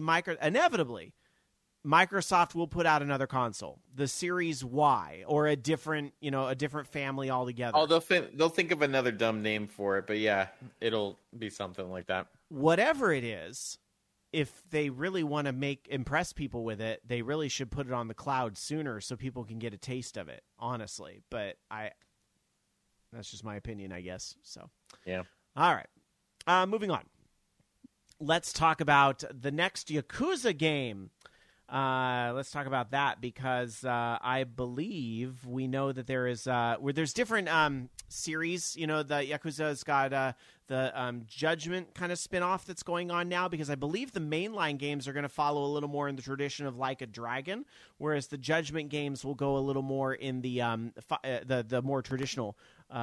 Microsoft will put out another console, the Series Y, or a different family altogether. Oh, they'll think of another dumb name for it, but yeah, it'll be something like that. Whatever it is, if they really want to impress people with it, they really should put it on the cloud sooner so people can get a taste of it, honestly. But that's just my opinion, I guess. So yeah. All right. Moving on. Let's talk about the next Yakuza game. Let's talk about that because I believe we know that there is where there's different series. The Yakuza's got the Judgment kind of spin-off that's going on now, because I believe the mainline games are going to follow a little more in the tradition of Like a Dragon, whereas the Judgment games will go a little more in the more traditional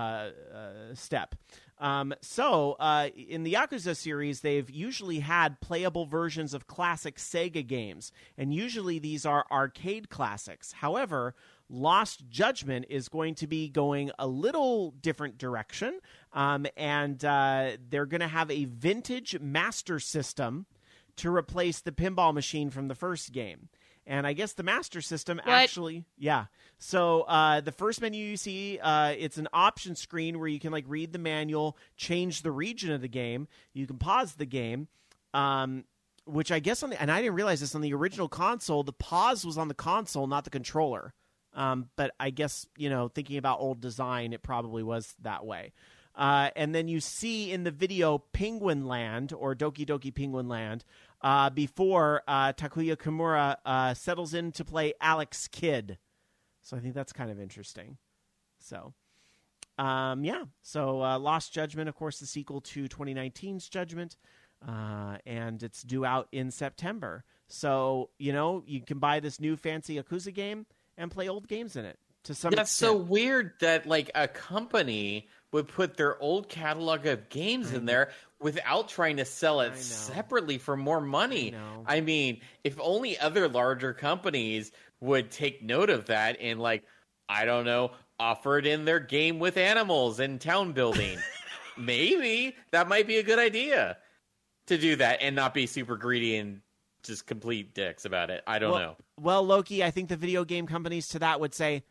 step. So in the Yakuza series, they've usually had playable versions of classic Sega games, and usually these are arcade classics. However, Lost Judgment is going to be going a little different direction, and they're going to have a vintage Master System to replace the pinball machine from the first game. And I guess the Master System actually, yeah. So the first menu you see, it's an option screen where you can read the manual, change the region of the game. You can pause the game, which I guess and I didn't realize this, on the original console, the pause was on the console, not the controller. But I guess, thinking about old design, it probably was that way. And then you see in the video Penguin Land, or Doki Doki Penguin Land, before Takuya Kimura settles in to play Alex Kidd. So I think that's kind of interesting. So, yeah. So Lost Judgment, of course, the sequel to 2019's Judgment, and it's due out in September. So, you can buy this new fancy Yakuza game and play old games in it. To some That's extent. so weird that a company would put their old catalog of games in there without trying to sell it separately for more money. I mean, if only other larger companies would take note of that and I don't know, offer it in their game with animals and town building. Maybe that might be a good idea to do that and not be super greedy and just complete dicks about it. I don't know. Well, Loki, I think the video game companies to that would say,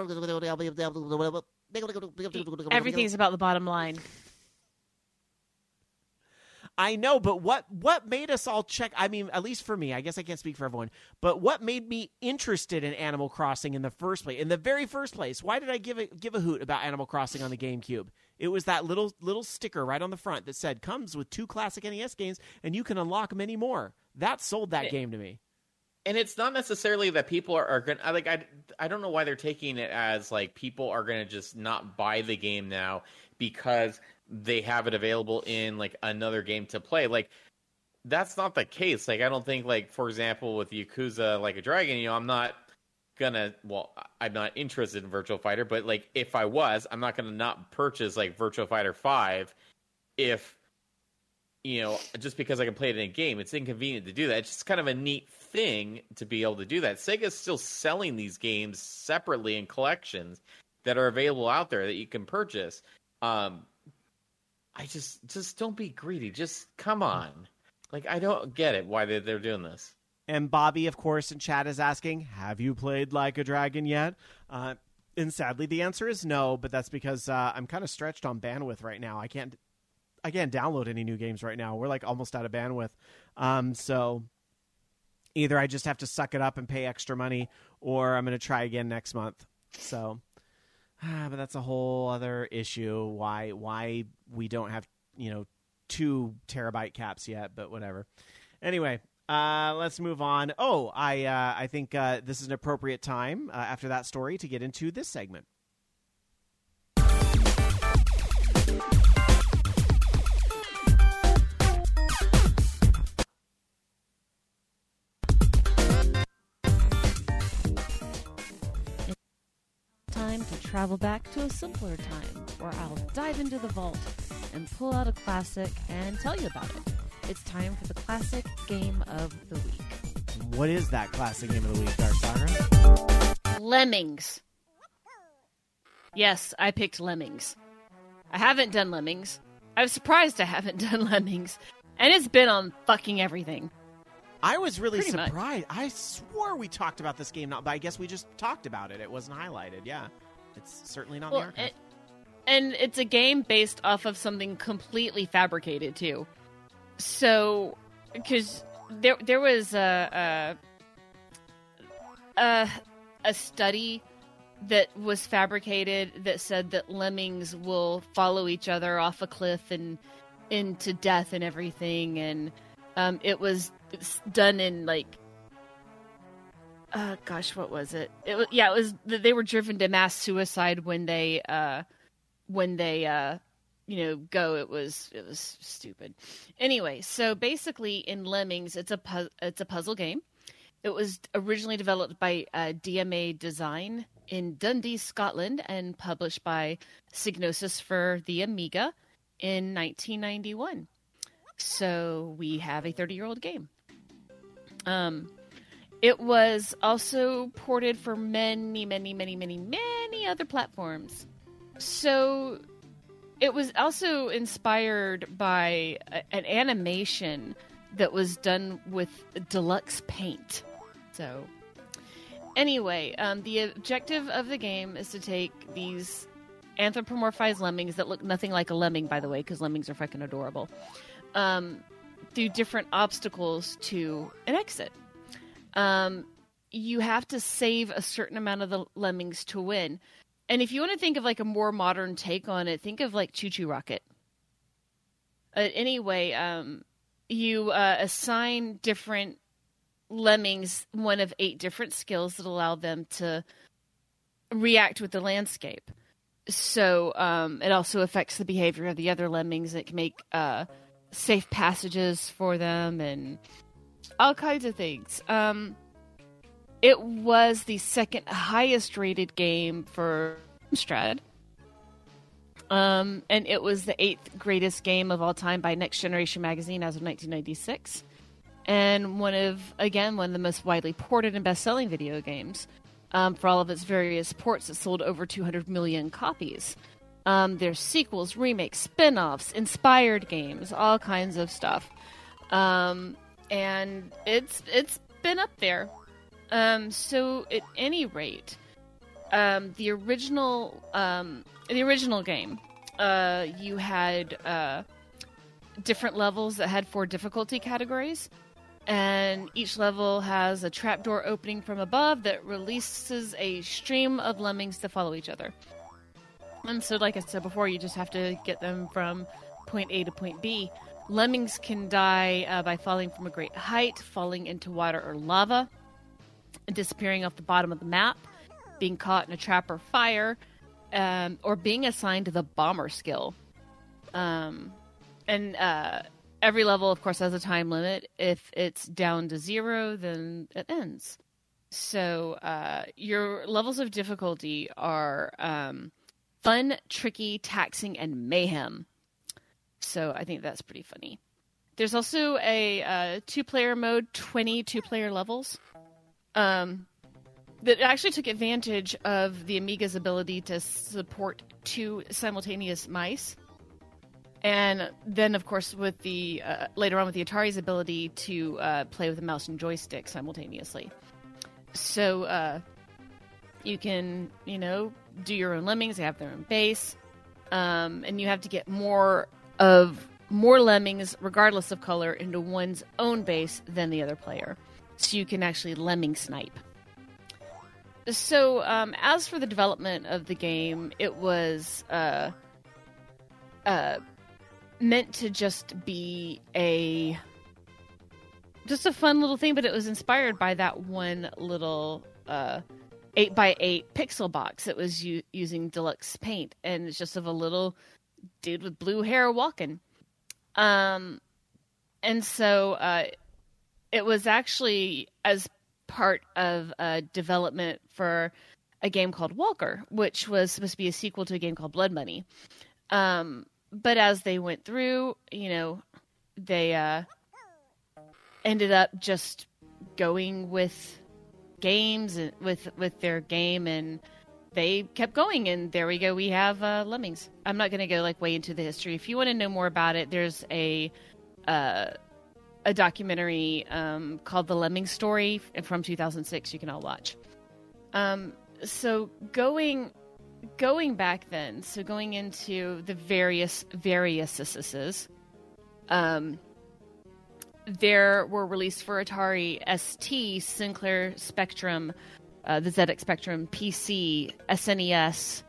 everything's about the bottom line. I know, but what made us all check? I mean, at least for me, I guess I can't speak for everyone, but what made me interested in Animal Crossing in the first place? In the very first place, why did I give a hoot about Animal Crossing on the GameCube? It was that little sticker right on the front that said, comes with 2 classic NES games, and you can unlock many more. That sold that game to me. And it's not necessarily that people are going to, I don't know why they're taking it as people are going to just not buy the game now because they have it available in another game to play. That's not the case. I don't think for example, with Yakuza Like a Dragon, I'm not I'm not interested in Virtua Fighter, but if I was, I'm not going to not purchase Virtua Fighter 5 if, just because I can play it in a game. It's inconvenient to do that. It's just kind of a neat thing to be able to do that. Sega's still selling these games separately in collections that are available out there that you can purchase. I just don't be greedy. Just come on. I don't get it why they're doing this. And Bobby, of course, in chat is asking, have you played Like a Dragon yet? And sadly, the answer is no, but that's because I'm kind of stretched on bandwidth right now. I can't download any new games right now. We're almost out of bandwidth. So either I just have to suck it up and pay extra money, or I'm going to try again next month. So, but that's a whole other issue. Why we don't have 2 terabyte caps yet? But whatever. Anyway, let's move on. I think this is an appropriate time after that story to get into this segment. Time to travel back to a simpler time where I'll dive into the vault and pull out a classic and tell you about it. It's time for the classic game of the week. What is that classic game of the week, Dark Saga? Lemmings. Yes, I picked Lemmings. I haven't done Lemmings. I was surprised I haven't done Lemmings. And it's been on fucking everything. I was really Pretty much. surprised. I swore we talked about this game, but I guess we just talked about it. It wasn't highlighted. Yeah, it's certainly not in the archive. And it's a game based off of something completely fabricated, too. So, because there was a study that was fabricated that said that lemmings will follow each other off a cliff and into death and everything, and it's done in like what was it? It was they were driven to mass suicide when they go. It was stupid. Anyway, so basically in Lemmings, it's a puzzle game. It was originally developed by DMA Design in Dundee, Scotland, and published by Psygnosis for the Amiga in 1991. So we have a 30-year-old game. It was also ported for many, many, many, many, many other platforms. So it was also inspired by an animation that was done with Deluxe Paint. So anyway, the objective of the game is to take these anthropomorphized lemmings that look nothing like a lemming, by the way, because lemmings are fucking adorable, through different obstacles to an exit. You have to save a certain amount of the lemmings to win. And if you want to think of like a more modern take on it, think of like Choo Choo Rocket. Anyway, you assign different lemmings one of 8 different skills that allow them to react with the landscape. So it also affects the behavior of the other lemmings. It can make safe passages for them and all kinds of things. It was the second highest rated game for Amstrad. And it was the 8th greatest game of all time by Next Generation Magazine as of 1996. And one of the most widely ported and best-selling video games for all of its various ports that sold over 200 million copies. There's sequels, remakes, spin-offs, inspired games, all kinds of stuff. And it's been up there. So at any rate, the original game, you had different levels that had 4 difficulty categories. And each level has a trapdoor opening from above that releases a stream of lemmings to follow each other. And so, like I said before, you just have to get them from point A to point B. Lemmings can die by falling from a great height, falling into water or lava, disappearing off the bottom of the map, being caught in a trap or fire, or being assigned to the bomber skill. Every level, of course, has a time limit. If it's down to 0, then it ends. So your levels of difficulty are fun, tricky, taxing, and mayhem. So I think that's pretty funny. There's also a 2-player mode, 20 2-player levels, that actually took advantage of the Amiga's ability to support 2 simultaneous mice. And then, of course, with the later on with the Atari's ability to play with a mouse and joystick simultaneously. So you can, do your own lemmings. They have their own base. And you have to get more lemmings, regardless of color, into one's own base than the other player. So you can actually lemming snipe. So as for the development of the game, it was meant to just be a fun little thing, but it was inspired by that one little 8x8 pixel box that was using Deluxe Paint, and it's just of a little dude with blue hair walking. And so it was actually as part of development for a game called Walker, which was supposed to be a sequel to a game called Blood Money. But as they went through, they ended up just going with games and with their game, and they kept going, and there we go. We have Lemmings. I'm not going to go like way into the history. If you want to know more about it, there's a documentary called The Lemmings Story from 2006. You can all watch. So going back then, so going into the various there were released for Atari ST, Sinclair Spectrum, the ZX Spectrum, PC, SNES.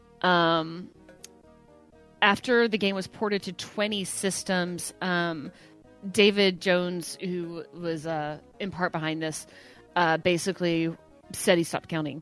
After the game was ported to 20 systems, David Jones, who was in part behind this, basically said he stopped counting.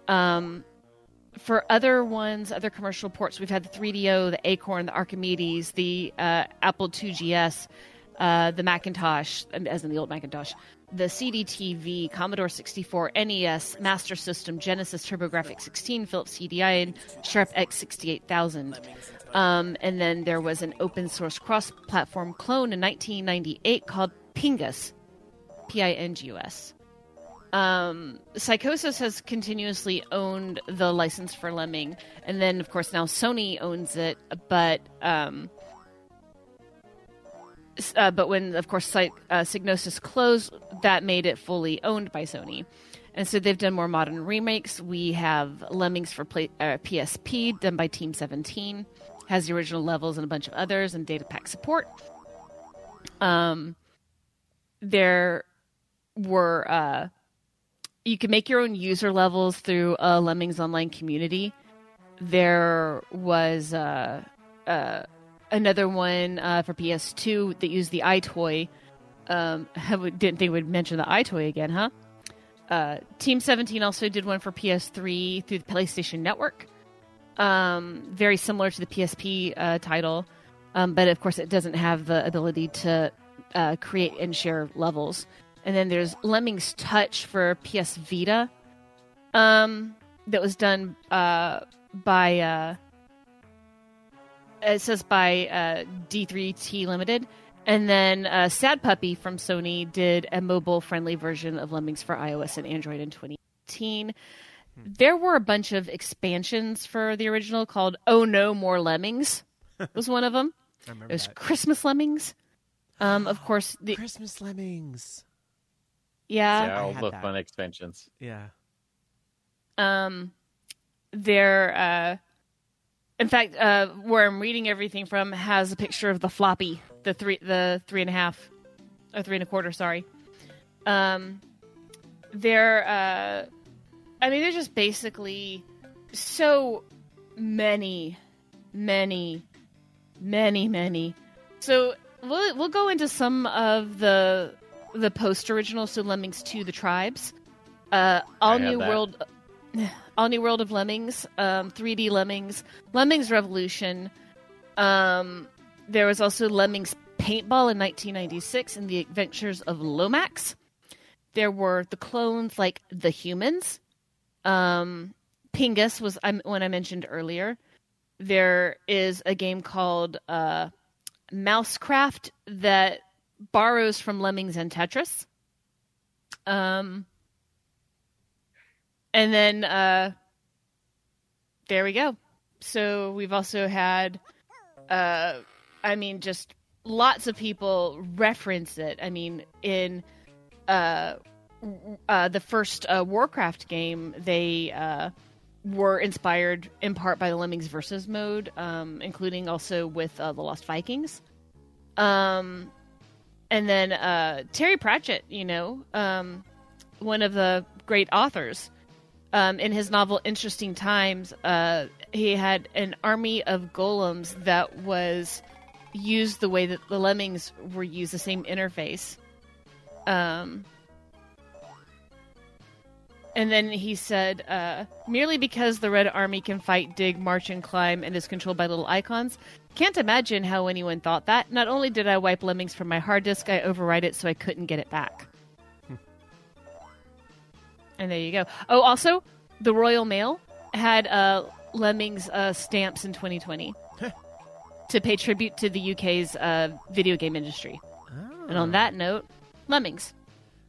For other commercial ports, we've had the 3DO, the Acorn, the Archimedes, the Apple IIGS, the Macintosh, as in the old Macintosh, the CDTV, Commodore 64, NES, Master System, Genesis, TurboGrafx 16, Philips CDI, and Sharp X68000. And then there was an open source cross-platform clone in 1998 called Pingus, Pingus. Psychosis has continuously owned the license for Lemming, and then of course now Sony owns it, but when of course Psygnosis closed, that made it fully owned by Sony, and so they've done more modern remakes. We have Lemmings for PSP done by Team 17, has the original levels and a bunch of others, and data pack support. There were you can make your own user levels through a Lemmings Online community. There was another one for PS2 that used the iToy. Didn't think we'd mention the iToy again, huh? Team 17 also did one for PS3 through the PlayStation Network. Very similar to the PSP title. But of course it doesn't have the ability to create and share levels. And then there's Lemmings Touch for PS Vita, that was done by D3T Limited. And then Sad Puppy from Sony did a mobile-friendly version of Lemmings for iOS and Android in 2018. There were a bunch of expansions for the original called Oh No More Lemmings was one of them. I remember There's that. Christmas Lemmings. Of course, the Christmas Lemmings. Yeah, I all had the that. fun expansions. Yeah. There, in fact, where I'm reading everything from has a picture of the floppy, the 3.5, or 3.25. Sorry. There's just basically so many. So we'll go into some of the post original. So Lemmings 2: The Tribes, All New World of Lemmings, 3D Lemmings, Lemmings Revolution. There was also Lemmings Paintball in 1996 and The Adventures of Lomax. There were the clones like The Humans. Pingus was one I mentioned earlier. There is a game called Mousecraft that borrows from Lemmings and Tetris. And then there we go. So we've also had, just lots of people reference it. I mean, in the first Warcraft game, they were inspired in part by the Lemmings Versus mode, including also with the Lost Vikings. And then Terry Pratchett, one of the great authors, in his novel Interesting Times, he had an army of golems that was used the way that the Lemmings were used, the same interface. And then he said, merely because the Red Army can fight, dig, march, and climb and is controlled by little icons, can't imagine how anyone thought that. Not only did I wipe Lemmings from my hard disk, I overwrite it so I couldn't get it back. And there you go. Oh, also, the Royal Mail had Lemmings stamps in 2020 to pay tribute to the UK's video game industry. Oh. And on that note, Lemmings. All right.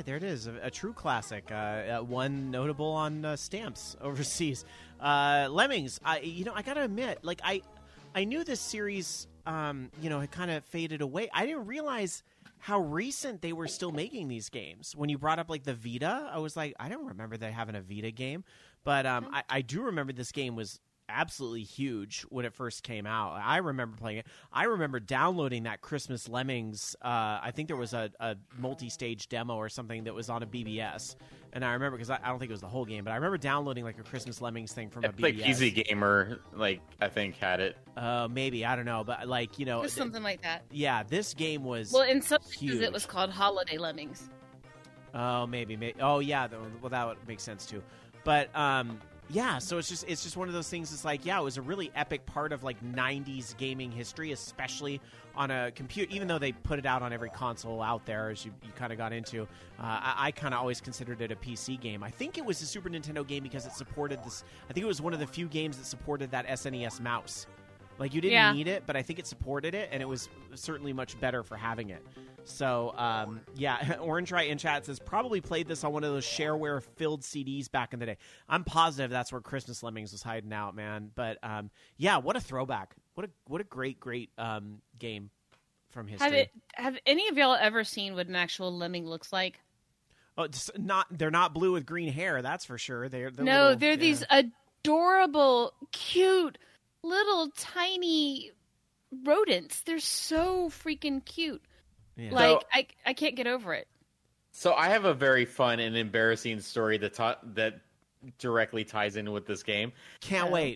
right, there it is, a true classic, one notable on stamps overseas. Lemmings, I gotta admit, like I knew this series, had kind of faded away. I didn't realize how recent they were still making these games. When you brought up like the Vita, I was like, I don't remember they having a Vita game, but I do remember this game was absolutely huge when it first came out. I remember playing it. I remember downloading that Christmas Lemmings. I think there was a multi-stage demo or something that was on a BBS, and I remember because I don't think it was the whole game, but I remember downloading like a Christmas Lemmings thing from a BBS. Like Easy Gamer, like I think had it. Maybe, I don't know, but like Just something like that. Yeah, this game was in some huge. cases it was called Holiday Lemmings. Oh, maybe. Oh, yeah. Well, that would make sense too. But yeah, so it's just one of those things. It's like, yeah, it was a really epic part of like '90s gaming history, especially on a computer. Even though they put it out on every console out there, as you kind of got into, I kind of always considered it a PC game. I think it was a Super Nintendo game because it supported this. I think it was one of the few games that supported that SNES mouse. Like, you didn't need it, but I think it supported it, and it was certainly much better for having it. So, yeah, Orange Right in chat says, probably played this on one of those shareware-filled CDs back in the day. I'm positive that's where Christmas Lemmings was hiding out, man. But, yeah, what a throwback. What a great game from history. Have any of y'all ever seen what an actual lemming looks like? Oh, they're not blue with green hair, that's for sure. They're these adorable, cute, little tiny rodents. They're so freaking cute. Yeah. Like, so, I can't get over it. So I have a very fun and embarrassing story that directly ties in with this game. Can't wait.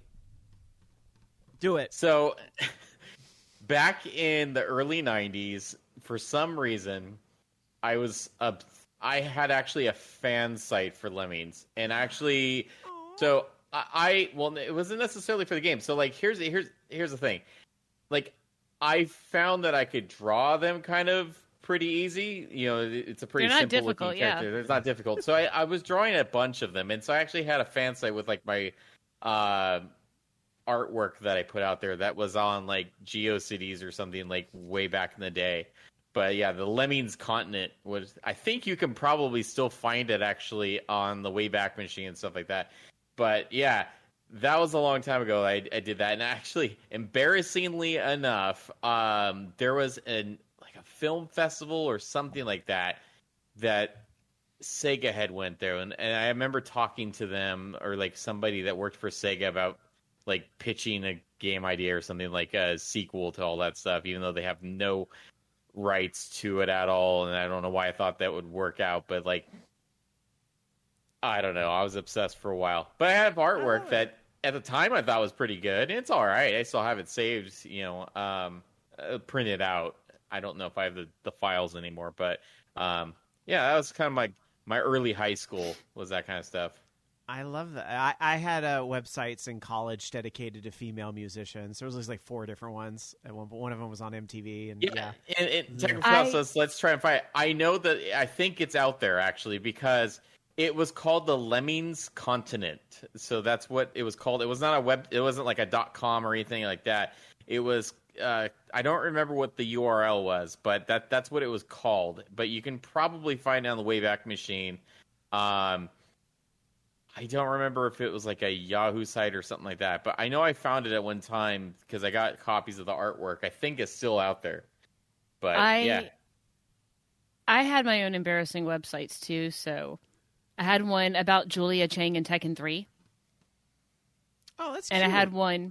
Do it. So back in the early 90s, for some reason, I had actually a fan site for Lemmings. And actually, so it wasn't necessarily for the game. So like, here's the thing. Like, I found that I could draw them kind of pretty easy. You know, it's a pretty simple looking character. Yeah. It's not difficult. So I was drawing a bunch of them. And so I actually had a fan site with like my artwork that I put out there that was on like GeoCities or something like way back in the day. But yeah, the Lemmings Continent was, I think you can probably still find it actually on the Wayback Machine and stuff like that. But yeah, that was a long time ago. I did that, and actually, embarrassingly enough, there was a film festival or something like that Sega had went there, and I remember talking to them or like somebody that worked for Sega about like pitching a game idea or something like a sequel to all that stuff, even though they have no rights to it at all, and I don't know why I thought that would work out, but like, I don't know. I was obsessed for a while. But I have artwork that at the time I thought was pretty good. It's all right. I still have it saved, printed out. I don't know if I have the files anymore. But, yeah, that was kind of my early high school was that kind of stuff. I love that. I had websites in college dedicated to female musicians. There was like 4 different ones. And one of them was on MTV. And yeah. And Technical let's try and find it. I know that I think it's out there, actually, because it was called the Lemmings Continent. So that's what it was called. It was not it wasn't like a .com or anything like that. It was, I don't remember what the URL was, but that's what it was called. But you can probably find it on the Wayback Machine. I don't remember if it was like a Yahoo site or something like that, but I know I found it at one time because I got copies of the artwork. I think it's still out there. But yeah. I had my own embarrassing websites too, so I had one about Julia Chang in Tekken 3. Oh, that's cute. And I had one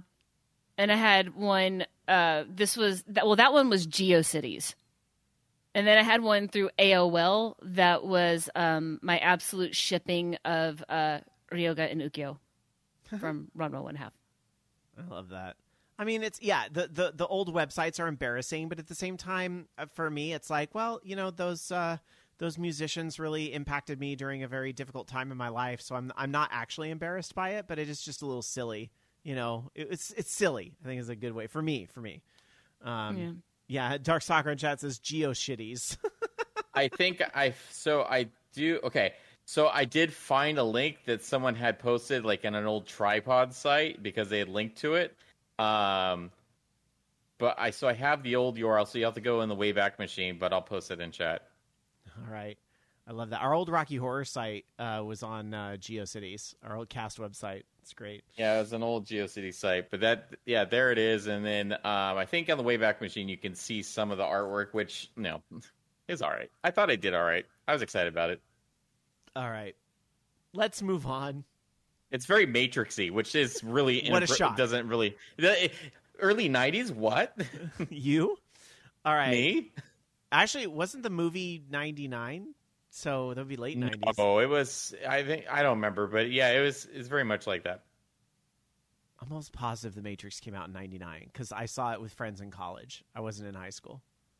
that one was GeoCities. And then I had one through AOL that was my absolute shipping of Ryoga and Ukyo from Ranma 1/2. I love that. I mean, it's the old websites are embarrassing, but at the same time, for me, it's like, well, those musicians really impacted me during a very difficult time in my life, so I'm not actually embarrassed by it, but it is just a little silly. It's silly, I think is a good way for me. Yeah, Dark Soccer in chat says GeoCities. I think I do. Okay, so I did find a link that someone had posted like in an old tripod site because they had linked to it. But I have the old URL, so you have to go in the Wayback Machine, but I'll post it in chat. All right. I love that. Our old Rocky Horror site was on GeoCities, our old cast website. It's great. Yeah, it was an old GeoCities site, but there it is. And then I think on the Wayback Machine you can see some of the artwork, which is all right. I thought I did all right. I was excited about it. All right, let's move on. It's very Matrixy, which is really what a shock. Doesn't really early 90s. What you? All right, me? Actually, wasn't the movie 99? So that would be late 90s. Oh, it was. I don't remember, but yeah, it's very much like that. I'm almost positive The Matrix came out in 99 because I saw it with friends in college. I wasn't in high school.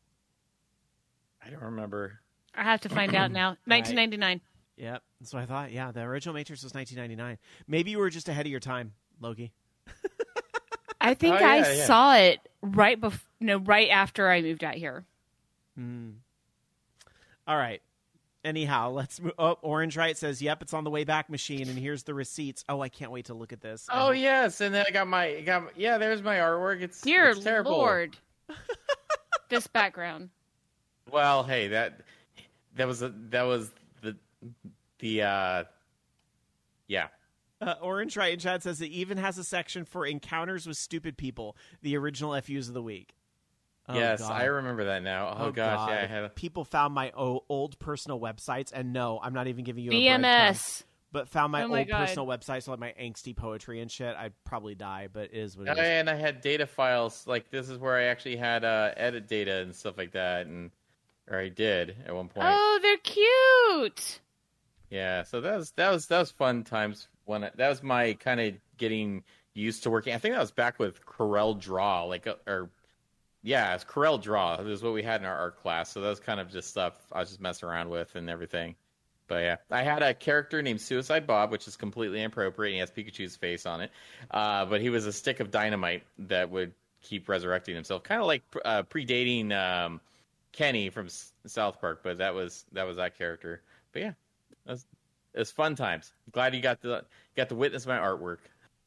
I don't remember. I have to find out now. 1999. Yep, that's what I thought. Yeah, the original Matrix was 1999. Maybe you were just ahead of your time, Loki. I think I saw it right right after I moved out here. All right. Anyhow, let's move. Oh, Orange Right says, "Yep, it's on the Wayback Machine, and here's the receipts." Oh, I can't wait to look at this. Oh yes, and then I got there's my artwork. It's terrible. Lord, this background. Well, hey, that was yeah. Orange Right in chat says it even has a section for encounters with stupid people, the original FUs of the week. Oh, yes, God. I remember that now. Oh gosh, God. yeah, I had people found my old personal websites, and no, I'm not even giving you a BMS. But found my old personal websites, like my angsty poetry and shit. I'd probably die, but it is what it is. And I had data files. Like this is where I actually had edit data and stuff like that, or I did at one point. Oh, they're cute. Yeah, so that was fun times when that was my kind of getting used to working. I think that was back with Corel Draw, it's Corel Draw. It was what we had in our art class. So that was kind of just stuff I was just messing around with and everything. But yeah, I had a character named Suicide Bob, which is completely inappropriate. He has Pikachu's face on it. But he was a stick of dynamite that would keep resurrecting himself. Kind of like predating Kenny from South Park. But that was that character. But yeah, it was fun times. Glad you got to witness my artwork.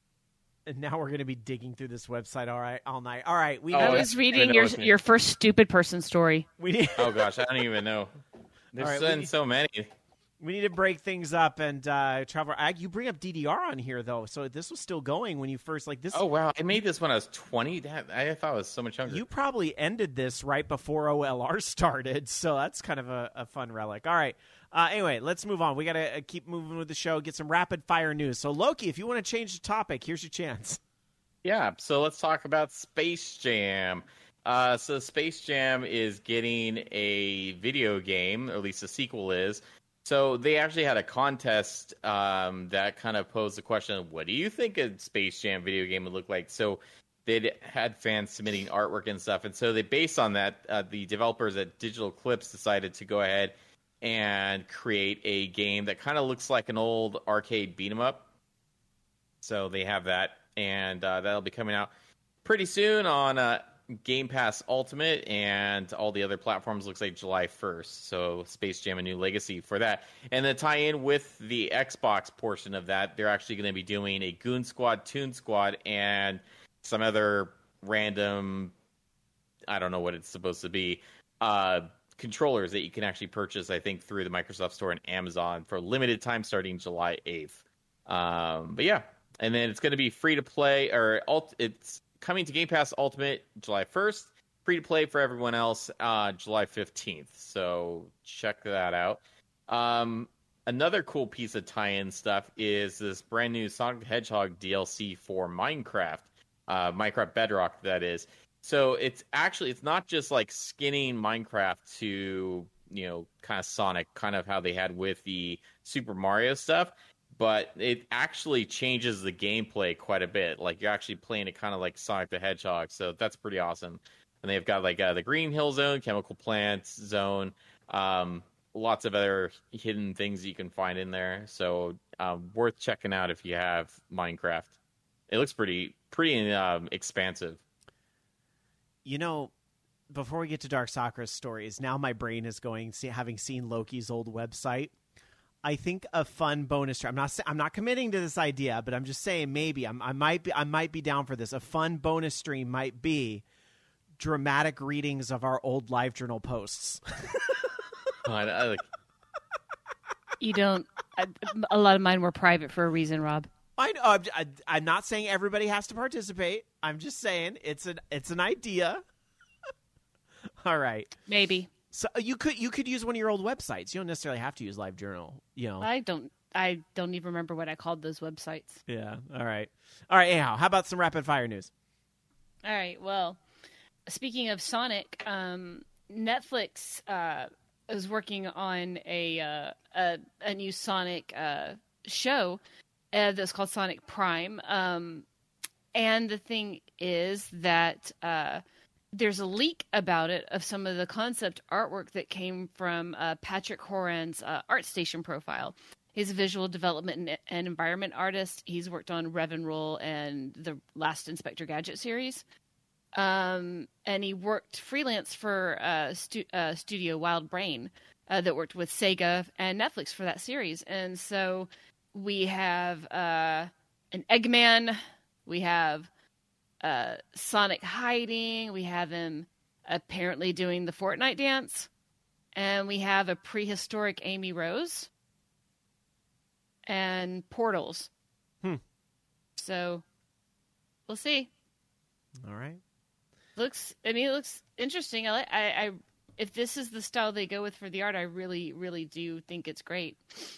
And now we're going to be digging through this website all night. All right. I was reading your first stupid person story. Oh, gosh. I don't even know. There's so many. We need to break things up. And Traveler Ag, you bring up DDR on here, though. So this was still going when you first this. Oh, wow. I made this when I was 20. I thought it was so much younger. You probably ended this right before OLR started. So that's kind of a fun relic. All right. Anyway, let's move on. We got to keep moving with the show, get some rapid-fire news. So, Loki, if you want to change the topic, here's your chance. Yeah, so let's talk about Space Jam. So Space Jam is getting a video game, or at least a sequel is. So they actually had a contest that kind of posed the question, what do you think a Space Jam video game would look like? So they had fans submitting artwork and stuff. And so based on that, the developers at Digital Clips decided to go ahead and create a game that kind of looks like an old arcade beat 'em up. So they have that, and that'll be coming out pretty soon on Game Pass Ultimate and all the other platforms. Looks like July 1st. So Space Jam: A New Legacy for that. And the tie-in with the Xbox portion of that, they're actually going to be doing a Goon Squad, Toon Squad, and some other random, I don't know what it's supposed to be, controllers that you can actually purchase, I think, through the Microsoft Store and Amazon for a limited time starting July 8th. But yeah, and then it's going to be free to play, it's coming to Game Pass Ultimate July 1st, free to play for everyone else July 15th. So check that out. Another cool piece of tie-in stuff is this brand new Sonic the Hedgehog DLC for Minecraft, Minecraft Bedrock, that is. So it's not just like skinning Minecraft to, kind of Sonic, kind of how they had with the Super Mario stuff, but it actually changes the gameplay quite a bit. Like you're actually playing it kind of like Sonic the Hedgehog, so that's pretty awesome. And they've got like the Green Hill Zone, Chemical Plants Zone, lots of other hidden things you can find in there. So worth checking out if you have Minecraft. It looks pretty expansive. Before we get to Dark Sakura's stories, now my brain is going, having seen Loki's old website. I think a fun bonus. I'm not committing to this idea, but I'm just saying maybe I might be down for this. A fun bonus stream might be dramatic readings of our old LiveJournal posts. You don't. A lot of mine were private for a reason, Rob. I know. I'm not saying everybody has to participate. I'm just saying it's an idea. All right. Maybe. So you could use one of your old websites. You don't necessarily have to use LiveJournal. I don't even remember what I called those websites. Yeah. All right. Anyhow, how about some rapid fire news? All right. Well, speaking of Sonic, Netflix is working on a new Sonic show that's called Sonic Prime. And the thing is that there's a leak about it of some of the concept artwork that came from Patrick Horan's ArtStation profile. He's a visual development and environment artist. He's worked on Rev and Roll and the last Inspector Gadget series. And he worked freelance for Studio Wild Brain that worked with Sega and Netflix for that series. And so we have an Eggman. We have Sonic hiding. We have him apparently doing the Fortnite dance. And we have a prehistoric Amy Rose. And portals. So we'll see. All right. It looks interesting. I if this is the style they go with for the art, I really, really do think it's great.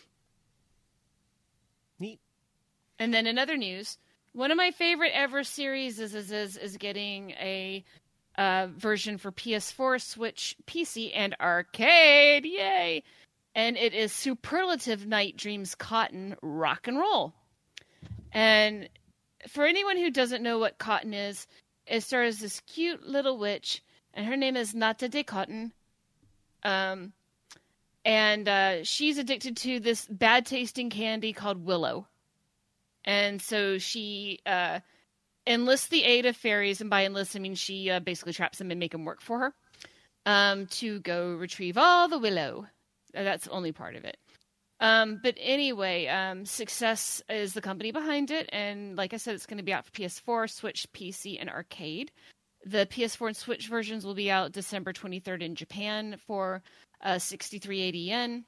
Neat. And then in other news, one of my favorite ever series is getting a version for PS4, Switch, PC, and arcade. Yay! And it is Superlative Night Dreams Cotton Rock and Roll. And for anyone who doesn't know what Cotton is, it stars this cute little witch, and her name is Nata de Cotton. And she's addicted to this bad-tasting candy called Willow. And so she enlists the aid of fairies, and by enlist, I mean she basically traps them and make them work for her to go retrieve all the Willow. That's the only part of it. But anyway, Success is the company behind it. And like I said, it's going to be out for PS4, Switch, PC, and arcade. The PS4 and Switch versions will be out December 23rd in Japan for 6380 yen.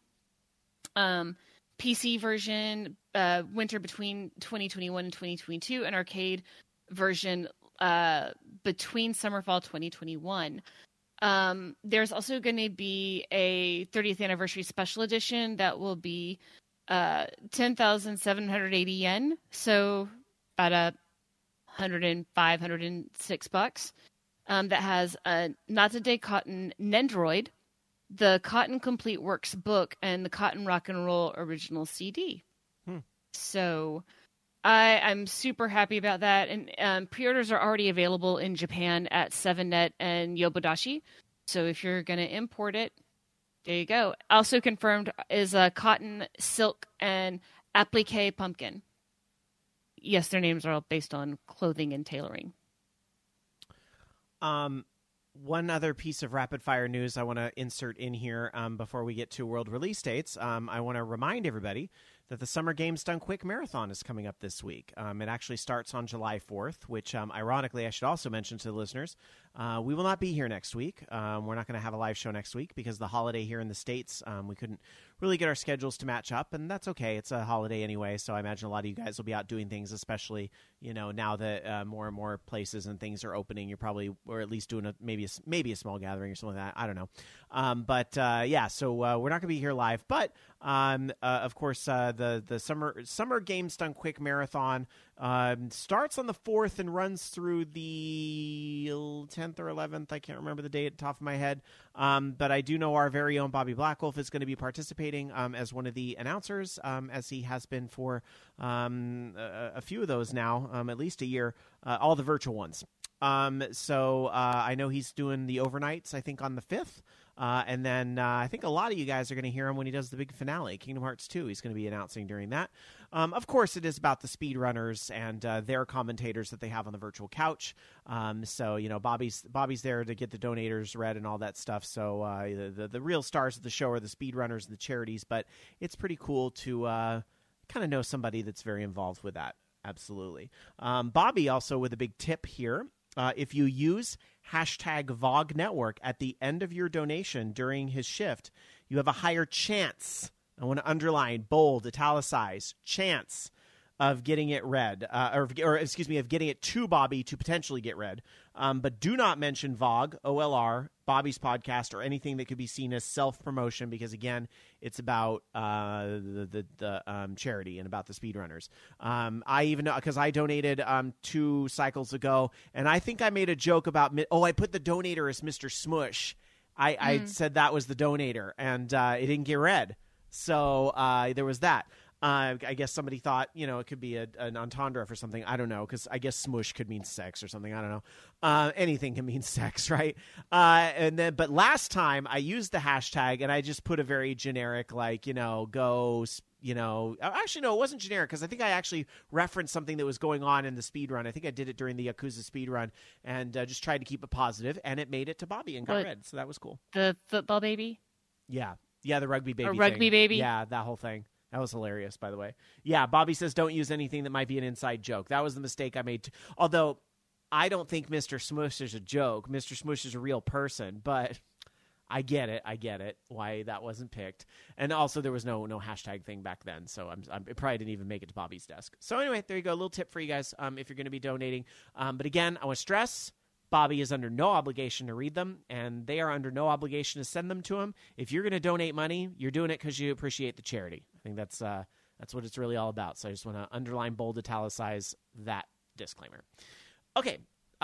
PC version, winter between 2021 and 2022. And arcade version between summer-fall 2021. There's also going to be a 30th anniversary special edition that will be 10,780 yen, so about $105, $106. That has a Nata de Cotton Nendoroid, the Cotton Complete Works book, and the Cotton Rock and Roll original CD. So I'm super happy about that. And pre-orders are already available in Japan at 7net and Yobodashi. So if you're going to import it, there you go. Also confirmed is Cotton, Silk, and Applique Pumpkin. Yes, their names are all based on clothing and tailoring. One other piece of rapid-fire news I want to insert in here before we get to world release dates. I want to remind everybody that the Summer Games Done Quick Marathon is coming up this week. It actually starts on July 4th, which, ironically, I should also mention to the listeners, we will not be here next week. We're not going to have a live show next week because the holiday here in the States, we couldn't really get our schedules to match up, and that's okay. It's a holiday anyway, so I imagine a lot of you guys will be out doing things, especially, now that more and more places and things are opening. You're probably, or at least doing maybe a small gathering or something like that. I don't know. So we're not going to be here live, but of course, the Summer Games Done Quick Marathon starts on the 4th and runs through the 10th or 11th. I can't remember the date at the top of my head. But I do know our very own Bobby Blackwolf is going to be participating as one of the announcers, as he has been for a few of those now, at least a year, all the virtual ones. So I know he's doing the overnights, I think, on the 5th. And then I think a lot of you guys are going to hear him when he does the big finale, Kingdom Hearts 2. He's going to be announcing during that. Of course, it is about the speedrunners and their commentators that they have on the virtual couch. So Bobby's there to get the donators read and all that stuff. So the real stars of the show are the speedrunners and the charities. But it's pretty cool to kind of know somebody that's very involved with that. Absolutely. Bobby also with a big tip here. If you use hashtag VOG Network at the end of your donation during his shift, you have a higher chance I want to underline, bold, italicize, chance of getting it read, or excuse me, of getting it to Bobby to potentially get read. But do not mention VOG, OLR, Bobby's podcast, or anything that could be seen as self-promotion, because, again, it's about the charity and about the speedrunners. I even know, because I donated 2 cycles ago, and I think I made a joke about, I put the donator as Mr. Smush. I said that was the donator, and it didn't get read. So there was that. I guess somebody thought, it could be an entendre for something. I don't know, because I guess smush could mean sex or something. I don't know. Anything can mean sex, right? But last time I used the hashtag, and I just put a very generic, go, actually, no, it wasn't generic, because I think I actually referenced something that was going on in the speed run. I think I did it during the Yakuza speed run, and just tried to keep it positive, and it made it to Bobby and got read. So that was cool. The football baby? Yeah, the rugby baby. A rugby baby? Yeah, that whole thing. That was hilarious, by the way. Yeah, Bobby says don't use anything that might be an inside joke. That was the mistake I made. Although I don't think Mr. Smush is a joke. Mr. Smush is a real person, but I get it, why that wasn't picked. And also there was no hashtag thing back then, so it probably didn't even make it to Bobby's desk. So anyway, there you go. A little tip for you guys if you're going to be donating. But again, I want to stress, Bobby is under no obligation to read them, and they are under no obligation to send them to him. If you're going to donate money, you're doing it because you appreciate the charity. I think that's what it's really all about. So I just want to underline, bold, italicize that disclaimer. Okay,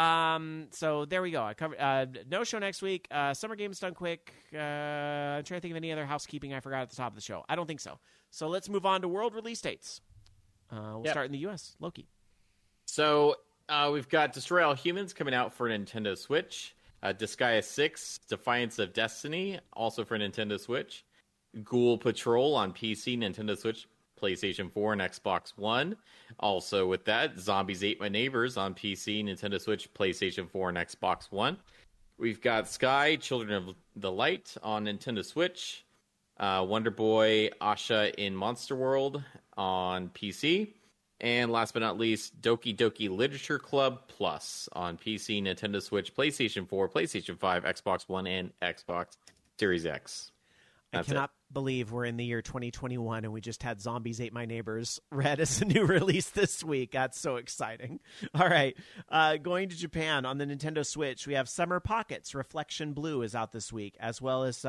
so there we go. I covered no show next week. Summer Games done quick. I'm trying to think of any other housekeeping I forgot at the top of the show. I don't think so. So let's move on to world release dates. We'll start in the U.S. Loki. So we've got Destroy All Humans coming out for Nintendo Switch. Disgaea 6, Defiance of Destiny, also for Nintendo Switch. Ghoul Patrol on PC, Nintendo Switch, PlayStation 4, and Xbox One. Also with that, Zombies Ate My Neighbors on PC, Nintendo Switch, PlayStation 4, and Xbox One. We've got Sky, Children of the Light on Nintendo Switch. Wonder Boy, Asha in Monster World on PC. And last but not least, Doki Doki Literature Club Plus on PC, Nintendo Switch, PlayStation 4, PlayStation 5, Xbox One, and Xbox Series X. I cannot believe we're in the year 2021 and we just had Zombies Ate My Neighbors read as a new release this week. That's so exciting. All right. Going to Japan on the Nintendo Switch, we have Summer Pockets. Reflection Blue is out this week, as well as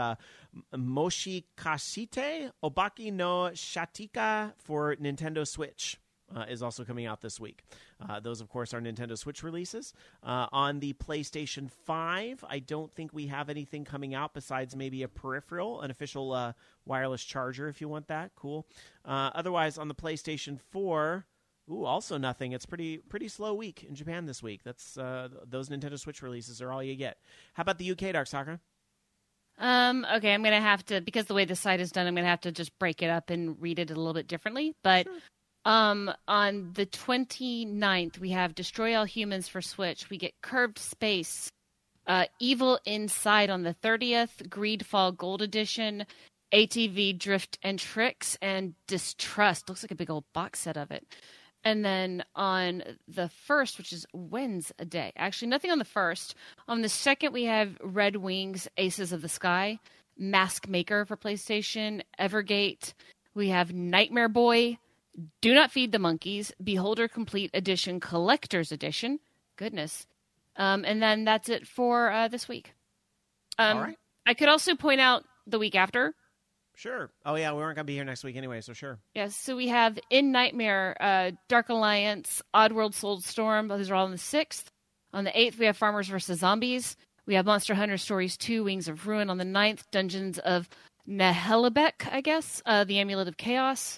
Moshikashite Obaki no Shatika for Nintendo Switch. Is also coming out this week. Those, of course, are Nintendo Switch releases. On the PlayStation 5, I don't think we have anything coming out besides maybe a peripheral, an official wireless charger if you want that. Cool. Otherwise, on the PlayStation 4, also nothing. It's pretty slow week in Japan this week. That's those Nintendo Switch releases are all you get. How about the UK, Dark Sakura? Okay, I'm going to have to, because the way the site is done, I'm going to have to just break it up and read it a little bit differently. But sure. On the 29th, we have Destroy All Humans for Switch. We get Curved Space, Evil Inside on the 30th, Greedfall Gold Edition, ATV Drift and Tricks, and Distrust. Looks like a big old box set of it. And then on the 1st, which is Wednesday, actually nothing on the 1st. On the 2nd, we have Red Wings, Aces of the Sky, Mask Maker for PlayStation, Evergate. We have Nightmare Boy, Do Not Feed the Monkeys, Beholder Complete Edition, Collector's Edition. Goodness. And then that's it for this week. All right. I could also point out the week after. Sure. Oh, yeah, we weren't going to be here next week anyway, so sure. Yes, so we have In Nightmare, Dark Alliance, Oddworld Soulstorm. Those are all on the 6th. On the 8th, we have Farmers vs. Zombies. We have Monster Hunter Stories 2, Wings of Ruin on the 9th. Dungeons of Nahelebek, I guess. The Amulet of Chaos.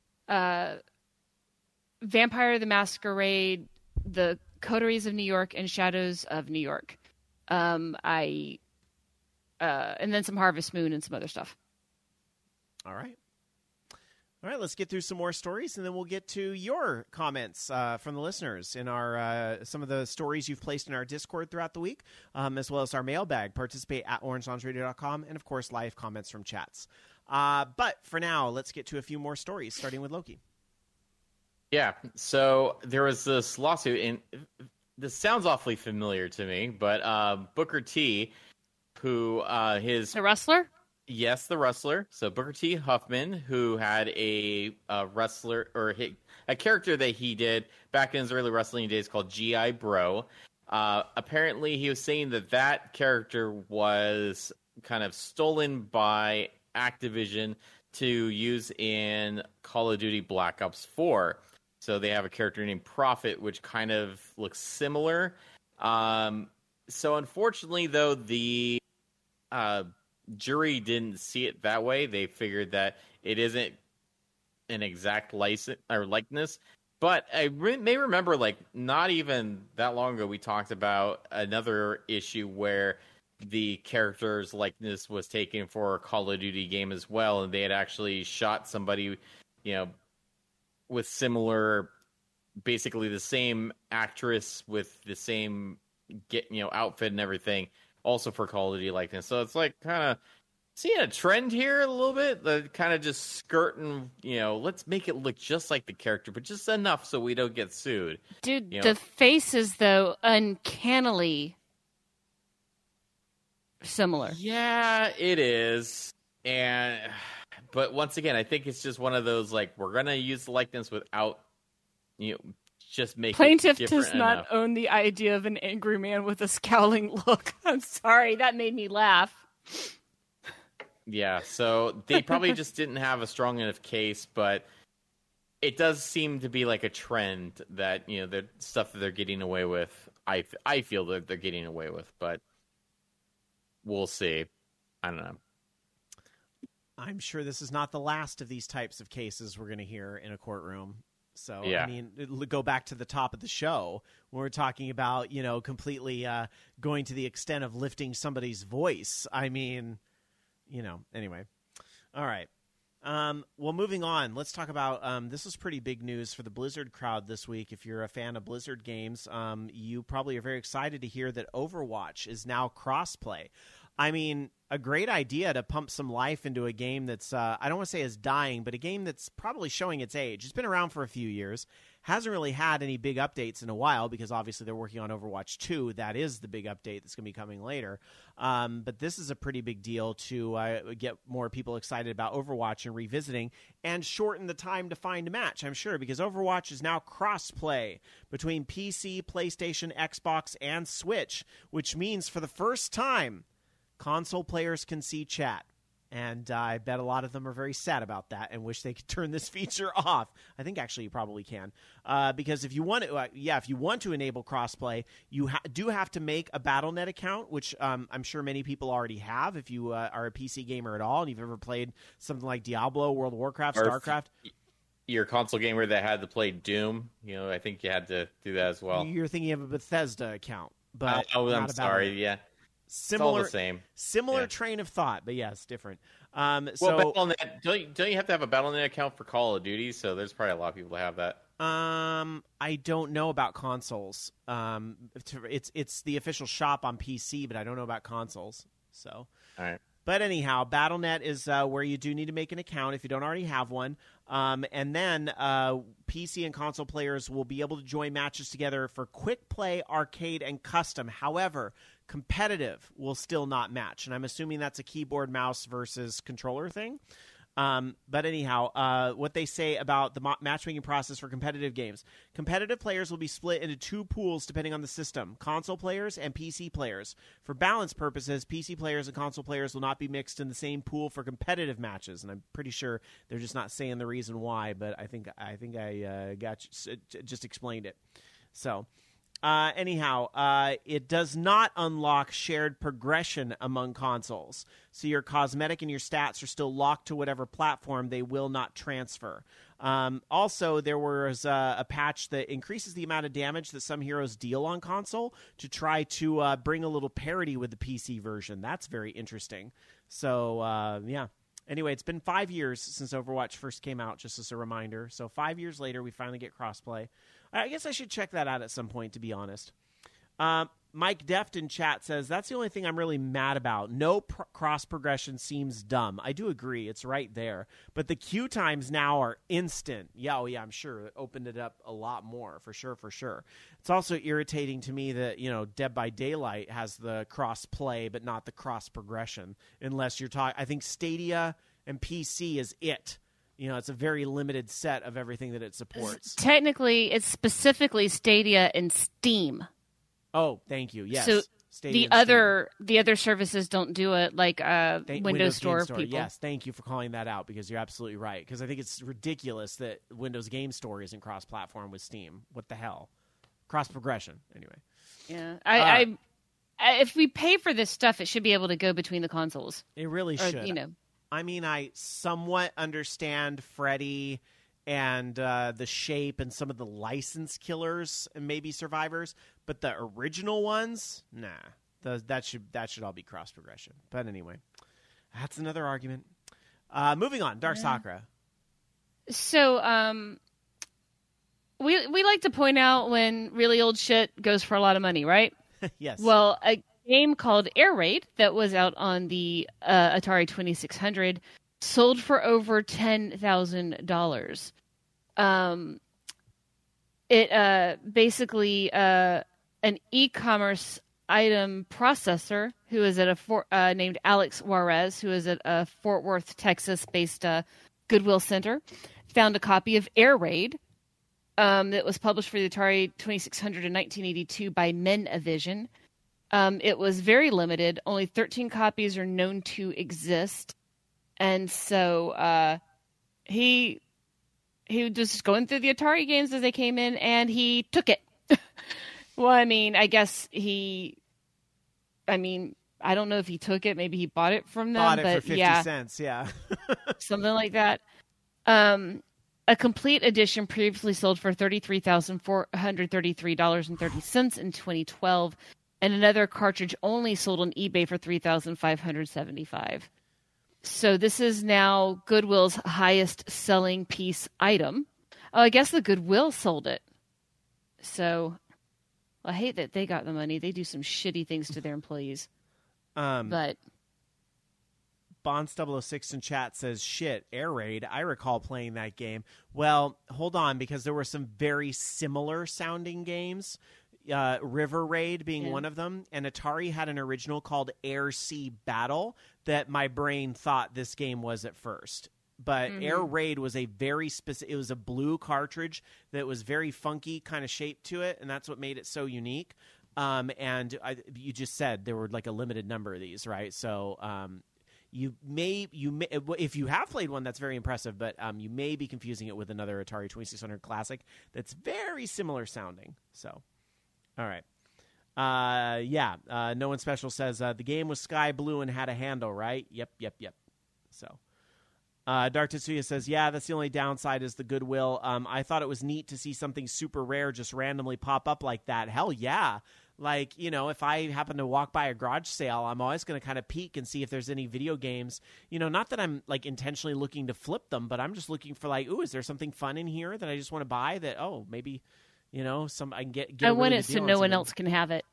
Vampire the Masquerade, The Coteries of New York, and Shadows of New York. And then some Harvest Moon and some other stuff. All right, let's get through some more stories, and then we'll get to your comments from the listeners in our some of the stories you've placed in our Discord throughout the week, as well as our mailbag. Participate at orangelawnsradio.com, and, of course, live comments from chats. But for now, let's get to a few more stories, starting with Loki. Yeah, so there was this lawsuit, and this sounds awfully familiar to me, but Booker T, who his... The wrestler? Yes, the wrestler. So Booker T. Huffman, who had a wrestler or a character that he did back in his early wrestling days called G.I. Bro. Apparently, he was saying that character was kind of stolen by Activision to use in Call of Duty Black Ops 4. So they have a character named Prophet, which kind of looks similar. So unfortunately, though, the jury didn't see it that way. They figured that it isn't an exact license or likeness. But I may remember, like, not even that long ago, we talked about another issue where the character's likeness was taken for a Call of Duty game as well, and they had actually shot somebody, with similar, basically the same actress with the same outfit and everything, also for Call of Duty likeness. So it's like kind of seeing a trend here a little bit, the kind of just skirting, let's make it look just like the character, but just enough so we don't get sued. Dude, the faces, though, uncannily similar. Yeah, it is. But once again, I think it's just one of those, like, we're going to use the likeness without, just make Plaintiff it different does not enough. own the idea of an angry man with a scowling look. I'm sorry, that made me laugh. Yeah, so they probably just didn't have a strong enough case, but it does seem to be like a trend that, the stuff that they're getting away with, I feel that they're getting away with, but we'll see. I don't know. I'm sure this is not the last of these types of cases we're going to hear in a courtroom. So, yeah. I mean, go back to the top of the show when we're talking about, completely going to the extent of lifting somebody's voice. I mean, anyway. All right. Well, moving on, let's talk about this is pretty big news for the Blizzard crowd this week. If you're a fan of Blizzard games, you probably are very excited to hear that Overwatch is now cross-play. I mean, a great idea to pump some life into a game that's, I don't want to say is dying, but a game that's probably showing its age. It's been around for a few years, hasn't really had any big updates in a while because obviously they're working on Overwatch 2. That is the big update that's going to be coming later. But this is a pretty big deal to get more people excited about Overwatch and revisiting and shorten the time to find a match, I'm sure, because Overwatch is now cross-play between PC, PlayStation, Xbox, and Switch, which means for the first time, console players can see chat, and I bet a lot of them are very sad about that and wish they could turn this feature off. I think actually you probably can, because if you want to, if you want to enable crossplay, you do have to make a Battle.net account, which I'm sure many people already have. If you are a PC gamer at all and you've ever played something like Diablo, World of Warcraft, StarCraft. You're a console gamer that had to play Doom, I think you had to do that as well. You're thinking of a Bethesda account, but I'm sorry, yeah. Similar, it's all the same. Similar train of thought, but yes, different. Well, Battle.net, don't you have to have a Battle.net account for Call of Duty? So there's probably a lot of people that have that. I don't know about consoles. It's the official shop on PC, but I don't know about consoles. So, all right. But anyhow, Battle.net is where you do need to make an account if you don't already have one. And then PC and console players will be able to join matches together for quick play, arcade, and custom. However, competitive will still not match. And I'm assuming that's a keyboard, mouse versus controller thing. But anyhow, what they say about the matchmaking process for competitive games. Competitive players will be split into two pools depending on the system, console players and PC players. For balance purposes, PC players and console players will not be mixed in the same pool for competitive matches. And I'm pretty sure they're just not saying the reason why, but I think I just explained it. So... anyhow, it does not unlock shared progression among consoles. So your cosmetic and your stats are still locked to whatever platform. They will not transfer. Also, there was a patch that increases the amount of damage that some heroes deal on console to try to bring a little parity with the PC version. That's very interesting. So, yeah. Anyway, it's been 5 years since Overwatch first came out, just as a reminder. So 5 years later, we finally get crossplay. I guess I should check that out at some point, to be honest. Mike Deft in chat says, that's the only thing I'm really mad about. No cross progression seems dumb. I do agree. It's right there. But the queue times now are instant. Yeah, I'm sure. It opened it up a lot more, for sure. It's also irritating to me that, Dead by Daylight has the cross play, but not the cross progression. Unless you're talking, I think Stadia and PC is it. It's a very limited set of everything that it supports. Technically, it's specifically Stadia and Steam. Oh, thank you. Yes. So Stadia the other services don't do it, like Windows Store people. Yes, thank you for calling that out, because you're absolutely right. Because I think it's ridiculous that Windows Game Store isn't cross-platform with Steam. What the hell? Cross-progression, anyway. Yeah, if we pay for this stuff, it should be able to go between the consoles. It really should. I mean, I somewhat understand Freddy and the Shape and some of the license killers and maybe Survivors, but the original ones, nah. That should all be cross progression. But anyway, that's another argument. Moving on, Dark Sakura. So, we like to point out when really old shit goes for a lot of money, right? Yes. Well, a game called Air Raid that was out on the Atari 2600 sold for over $10,000. It basically an e-commerce item processor who is at named Alex Juarez, who is at a Fort Worth, Texas-based Goodwill Center, found a copy of Air Raid that was published for the Atari 2600 in 1982 by Menavision. It was very limited. Only 13 copies are known to exist. And so he was just going through the Atari games as they came in, and he took it. Well, I mean, I don't know if he took it. Maybe he bought it from them. Bought it but for 50 yeah, cents, yeah. something like that. A complete edition previously sold for $33,433.30 in 2012, and another cartridge only sold on eBay for $3,575. So this is now Goodwill's highest selling piece item. Oh, I guess the Goodwill sold it. So I hate that they got the money. They do some shitty things to their employees. But Bonds006 in chat says, shit, Air Raid, I recall playing that game. Well, hold on, because there were some very similar sounding games. River Raid being one of them, and Atari had an original called Air Sea Battle that my brain thought this game was at first. But Air Raid was a very specific, it was a blue cartridge that was very funky kind of shape to it, and that's what made it so unique. You just said there were like a limited number of these, right? So you may, if you have played one, that's very impressive, but you may be confusing it with another Atari 2600 Classic that's very similar sounding. So, all right. No One Special says the game was sky blue and had a handle, right? Yep. So, Dark Tetsuya says, yeah, that's the only downside is the Goodwill. I thought it was neat to see something super rare just randomly pop up like that. Hell yeah. Like, if I happen to walk by a garage sale, I'm always going to kind of peek and see if there's any video games. Not that I'm like intentionally looking to flip them, but I'm just looking for like, ooh, is there something fun in here that I just want to buy that, maybe, some I can get I a want really it good so deal no on one something. else can have it.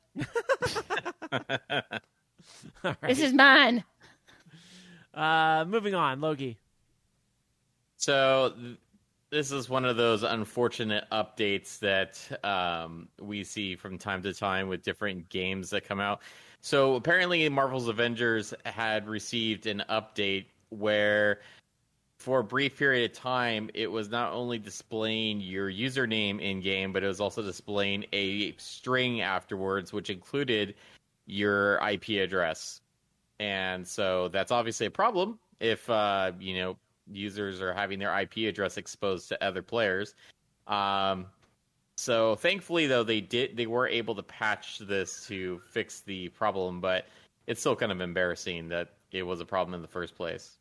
All right. This is mine. Moving on, Loki. So this is one of those unfortunate updates that we see from time to time with different games that come out. So apparently Marvel's Avengers had received an update where for a brief period of time, it was not only displaying your username in-game, but it was also displaying a string afterwards, which included your IP address. And so that's obviously a problem if, users are having their IP address exposed to other players. So thankfully, though, they were able to patch this to fix the problem, but it's still kind of embarrassing that it was a problem in the first place.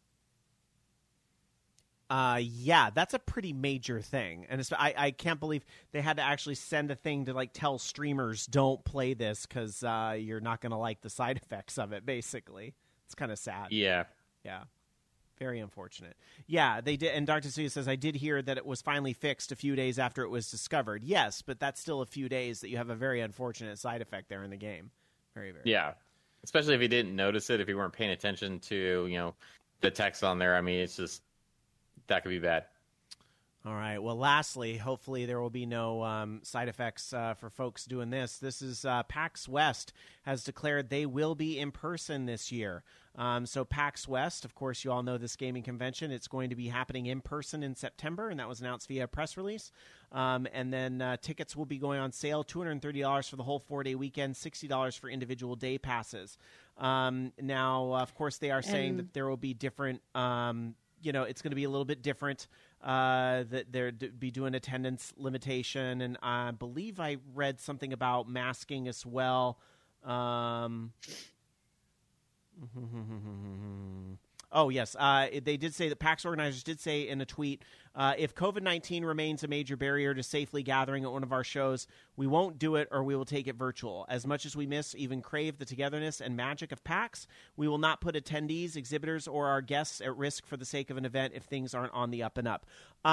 Yeah, that's a pretty major thing, and I can't believe they had to actually send a thing to like tell streamers don't play this because you're not going to like the side effects of it. Basically, it's kind of sad. Yeah. Very unfortunate. Yeah, they did. And Dr. Suya says, I did hear that it was finally fixed a few days after it was discovered. Yes, but that's still a few days that you have a very unfortunate side effect there in the game. Very, very. Yeah. Especially if you didn't notice it, if you weren't paying attention to, the text on there. I mean, it's just, that could be bad. All right. Well, lastly, hopefully there will be no side effects for folks doing this. This is PAX West has declared they will be in person this year. So PAX West, of course, you all know this gaming convention. It's going to be happening in person in September, and that was announced via a press release. And then tickets will be going on sale, $230 for the whole 4-day weekend, $60 for individual day passes. Now, of course, they are saying that there will be different it's going to be a little bit different, that they're be doing attendance limitation. And I believe I read something about masking as well. Oh, yes. They did say that PAX organizers did say in a tweet, if COVID-19 remains a major barrier to safely gathering at one of our shows, we won't do it or we will take it virtual. As much as we miss, even crave the togetherness and magic of PAX, we will not put attendees, exhibitors, or our guests at risk for the sake of an event if things aren't on the up and up.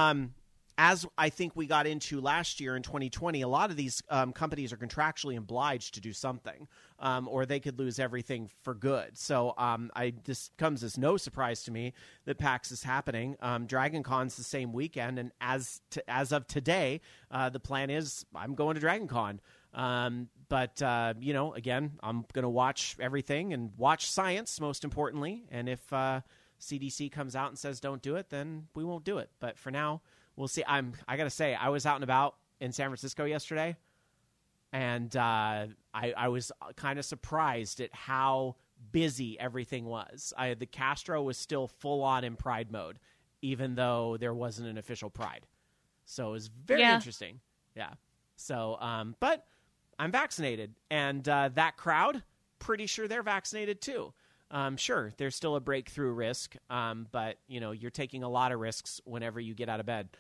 As I think we got into last year in 2020, a lot of these companies are contractually obliged to do something, or they could lose everything for good. So this comes as no surprise to me that PAX is happening. Dragon Con's the same weekend, and as of today, the plan is I'm going to Dragon Con. But again, I'm going to watch everything and watch science, most importantly. And if CDC comes out and says don't do it, then we won't do it. But for now, we'll see. I got to say, I was out and about in San Francisco yesterday, and I was kind of surprised at how busy everything was. The Castro was still full on in Pride mode, even though there wasn't an official Pride. So it was very interesting. Yeah. So, but I'm vaccinated, and that crowd, pretty sure they're vaccinated too. Sure, there's still a breakthrough risk, but you're taking a lot of risks whenever you get out of bed.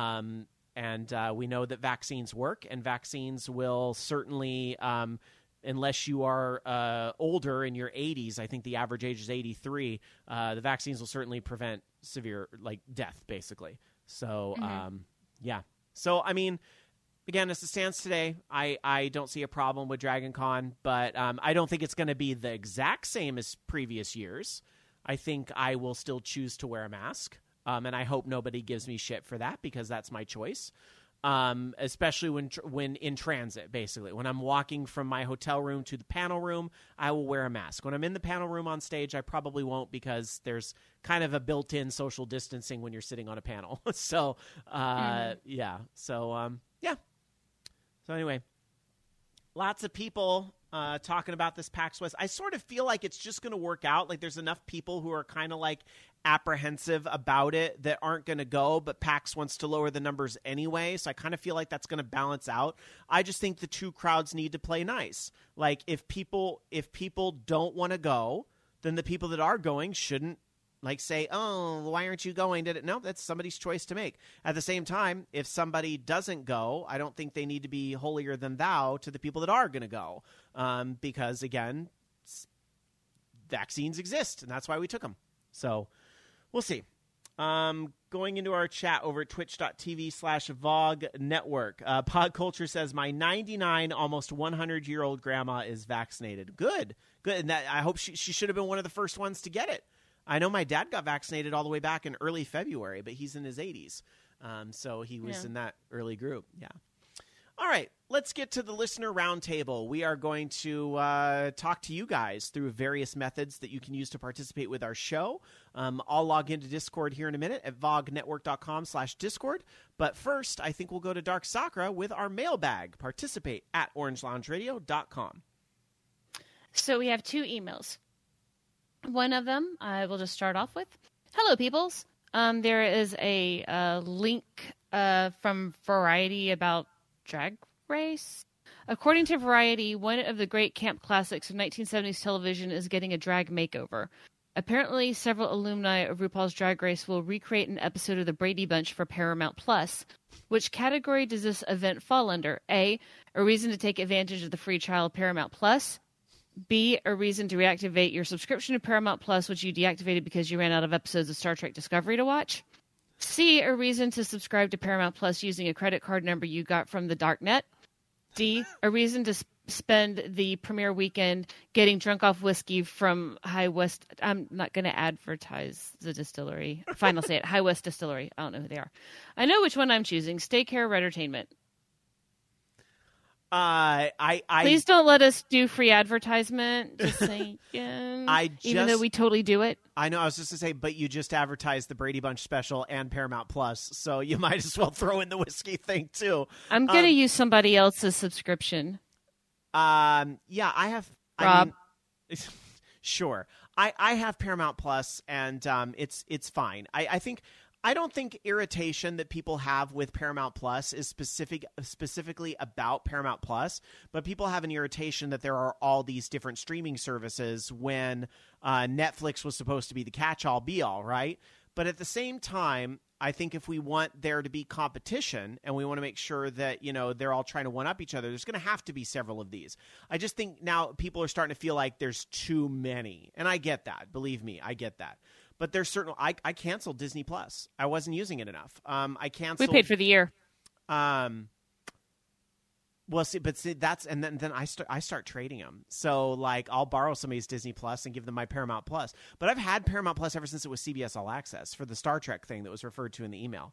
And we know that vaccines work, and vaccines will certainly, unless you are older in your 80s, I think the average age is 83, the vaccines will certainly prevent severe death, basically. So, yeah. So, I mean, again, as it stands today, I don't see a problem with Dragon Con, but I don't think it's going to be the exact same as previous years. I think I will still choose to wear a mask, and I hope nobody gives me shit for that because that's my choice, especially when in transit, basically. When I'm walking from my hotel room to the panel room, I will wear a mask. When I'm in the panel room on stage, I probably won't because there's kind of a built-in social distancing when you're sitting on a panel. So, yeah. So, yeah. So anyway, lots of people talking about this PAX West. I sort of feel like it's just going to work out. Like there's enough people who are kind of apprehensive about it that aren't going to go, but PAX wants to lower the numbers anyway. So I kind of feel like that's going to balance out. I just think the two crowds need to play nice. Like if people don't want to go, then the people that are going shouldn't say, oh, why aren't you going? No, that's somebody's choice to make. At the same time, if somebody doesn't go, I don't think they need to be holier than thou to the people that are going to go. Because, again, vaccines exist, and that's why we took them. So we'll see. Going into our chat over at twitch.tv/VOG Network. Pod Culture says, my 99, almost 100-year-old grandma is vaccinated. Good. And I hope she should have been one of the first ones to get it. I know my dad got vaccinated all the way back in early February, but he's in his 80s. So he was in that early group. Yeah. All right. Let's get to the listener roundtable. We are going to talk to you guys through various methods that you can use to participate with our show. I'll log into Discord here in a minute at vognetwork.com/Discord. But first, I think we'll go to Dark Sakura with our mailbag. Participate at orangeloungeradio.com. So we have 2 emails. One of them I will just start off with. Hello, peoples. There is a link from Variety about Drag Race. According to Variety, one of the great camp classics of 1970s television is getting a drag makeover. Apparently, several alumni of RuPaul's Drag Race will recreate an episode of The Brady Bunch for Paramount Plus. Which category does this event fall under? A reason to take advantage of the free trial of Paramount Plus. B, a reason to reactivate your subscription to Paramount Plus, which you deactivated because you ran out of episodes of Star Trek Discovery to watch. C, a reason to subscribe to Paramount Plus using a credit card number you got from the darknet. D, a reason to spend the premiere weekend getting drunk off whiskey from High West. I'm not going to advertise the distillery. Fine, I'll say it. High West Distillery. I don't know who they are. I know which one I'm choosing. Stay Care Red Entertainment. Please don't let us do free advertisement. Just saying. Even though we totally do it. I know. I was just to say, but you just advertised the Brady Bunch special and Paramount Plus, so you might as well throw in the whiskey thing too. I'm gonna use somebody else's subscription. Yeah, I have. Rob. Sure. I have Paramount Plus, and it's fine. I don't think irritation that people have with Paramount Plus is specifically about Paramount Plus, but people have an irritation that there are all these different streaming services when Netflix was supposed to be the catch-all be-all, right? But at the same time, I think if we want there to be competition and we want to make sure that, they're all trying to one-up each other, there's going to have to be several of these. I just think now people are starting to feel like there's too many. And I get that. Believe me, I get that. But there's certainly I canceled Disney Plus. I wasn't using it enough. I canceled. We paid for the year. Well, see, that's and then I start trading them. So like I'll borrow somebody's Disney Plus and give them my Paramount Plus. But I've had Paramount Plus ever since it was CBS All Access for the Star Trek thing that was referred to in the email.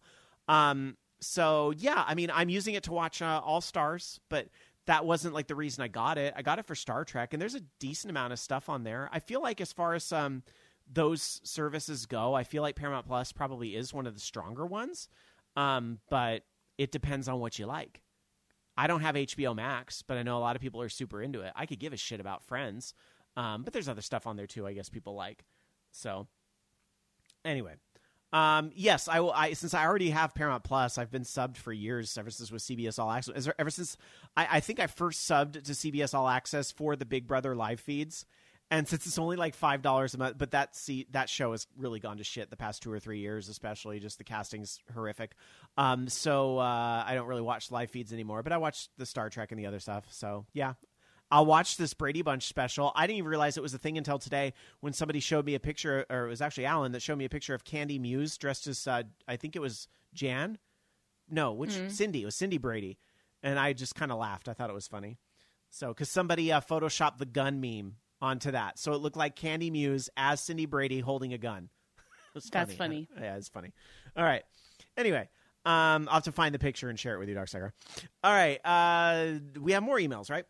So yeah, I mean I'm using it to watch All Stars, but that wasn't like the reason I got it. I got it for Star Trek, and there's a decent amount of stuff on there. I feel like as far as those services go, I feel like Paramount Plus probably is one of the stronger ones, but it depends on what you like. I don't have HBO Max, but I know a lot of people are super into it. I could give a shit about Friends, but there's other stuff on there too I guess people like. So anyway, yes, I will. Since I already have Paramount Plus, I've been subbed for years, ever since with CBS All Access. Ever since I think I first subbed to CBS All Access for the Big Brother live feeds. And since it's only like $5 a month, but that show has really gone to shit the past 2 or 3 years, especially just the casting's horrific. So I don't really watch live feeds anymore, but I watch the Star Trek and the other stuff. So yeah, I'll watch this Brady Bunch special. I didn't even realize it was a thing until today when somebody showed me a picture, or it was actually Alan that showed me a picture of Candy Muse dressed as, I think it was Jan. No, Cindy. It was Cindy Brady. And I just kind of laughed. I thought it was funny. So, because somebody photoshopped the gun meme onto that, so it looked like Candy Muse as Cindy Brady holding a gun. That's funny. Yeah, it's funny. All right. Anyway, I'll have to find the picture and share it with you, Darksucker. All right. We have more emails, right?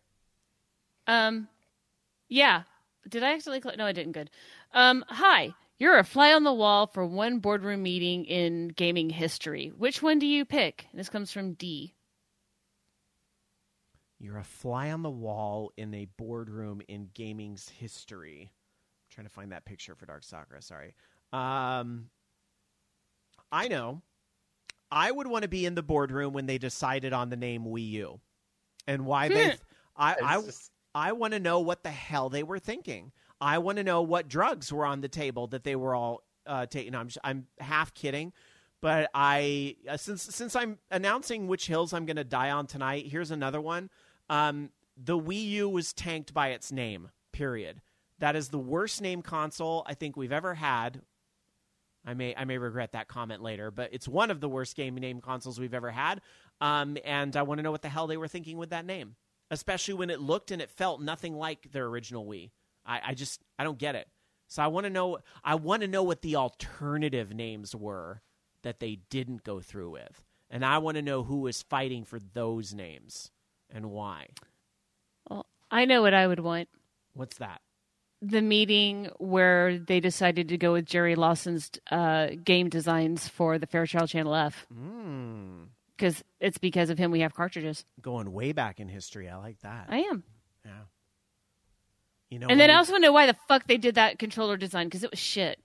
Yeah. Did I accidentally? No, I didn't. Good. Hi. You're a fly on the wall for one boardroom meeting in gaming history. Which one do you pick? This comes from D. You're a fly on the wall in a boardroom in gaming's history. I'm trying to find that picture for Dark Sakura. Sorry. I know. I would want to be in the boardroom when they decided on the name Wii U, and why they. I want to know what the hell they were thinking. I want to know what drugs were on the table that they were all taking. I'm half kidding. But since I'm announcing which hills I'm going to die on tonight, here's another one. The Wii U was tanked by its name, period. That is the worst name console I think we've ever had. I may regret that comment later, but it's one of the worst name consoles we've ever had. And I want to know what the hell they were thinking with that name, especially when it looked and it felt nothing like their original Wii. I don't get it. So I want to know what the alternative names were that they didn't go through with. And I want to know who was fighting for those names and why. Well, I know what I would want. What's that? The meeting where they decided to go with Jerry Lawson's game designs for the Fairchild Channel F. Because it's because of him we have cartridges. Going way back in history. I like that. I am. Yeah. You know, and then I also know why the fuck they did that controller design, because it was shit.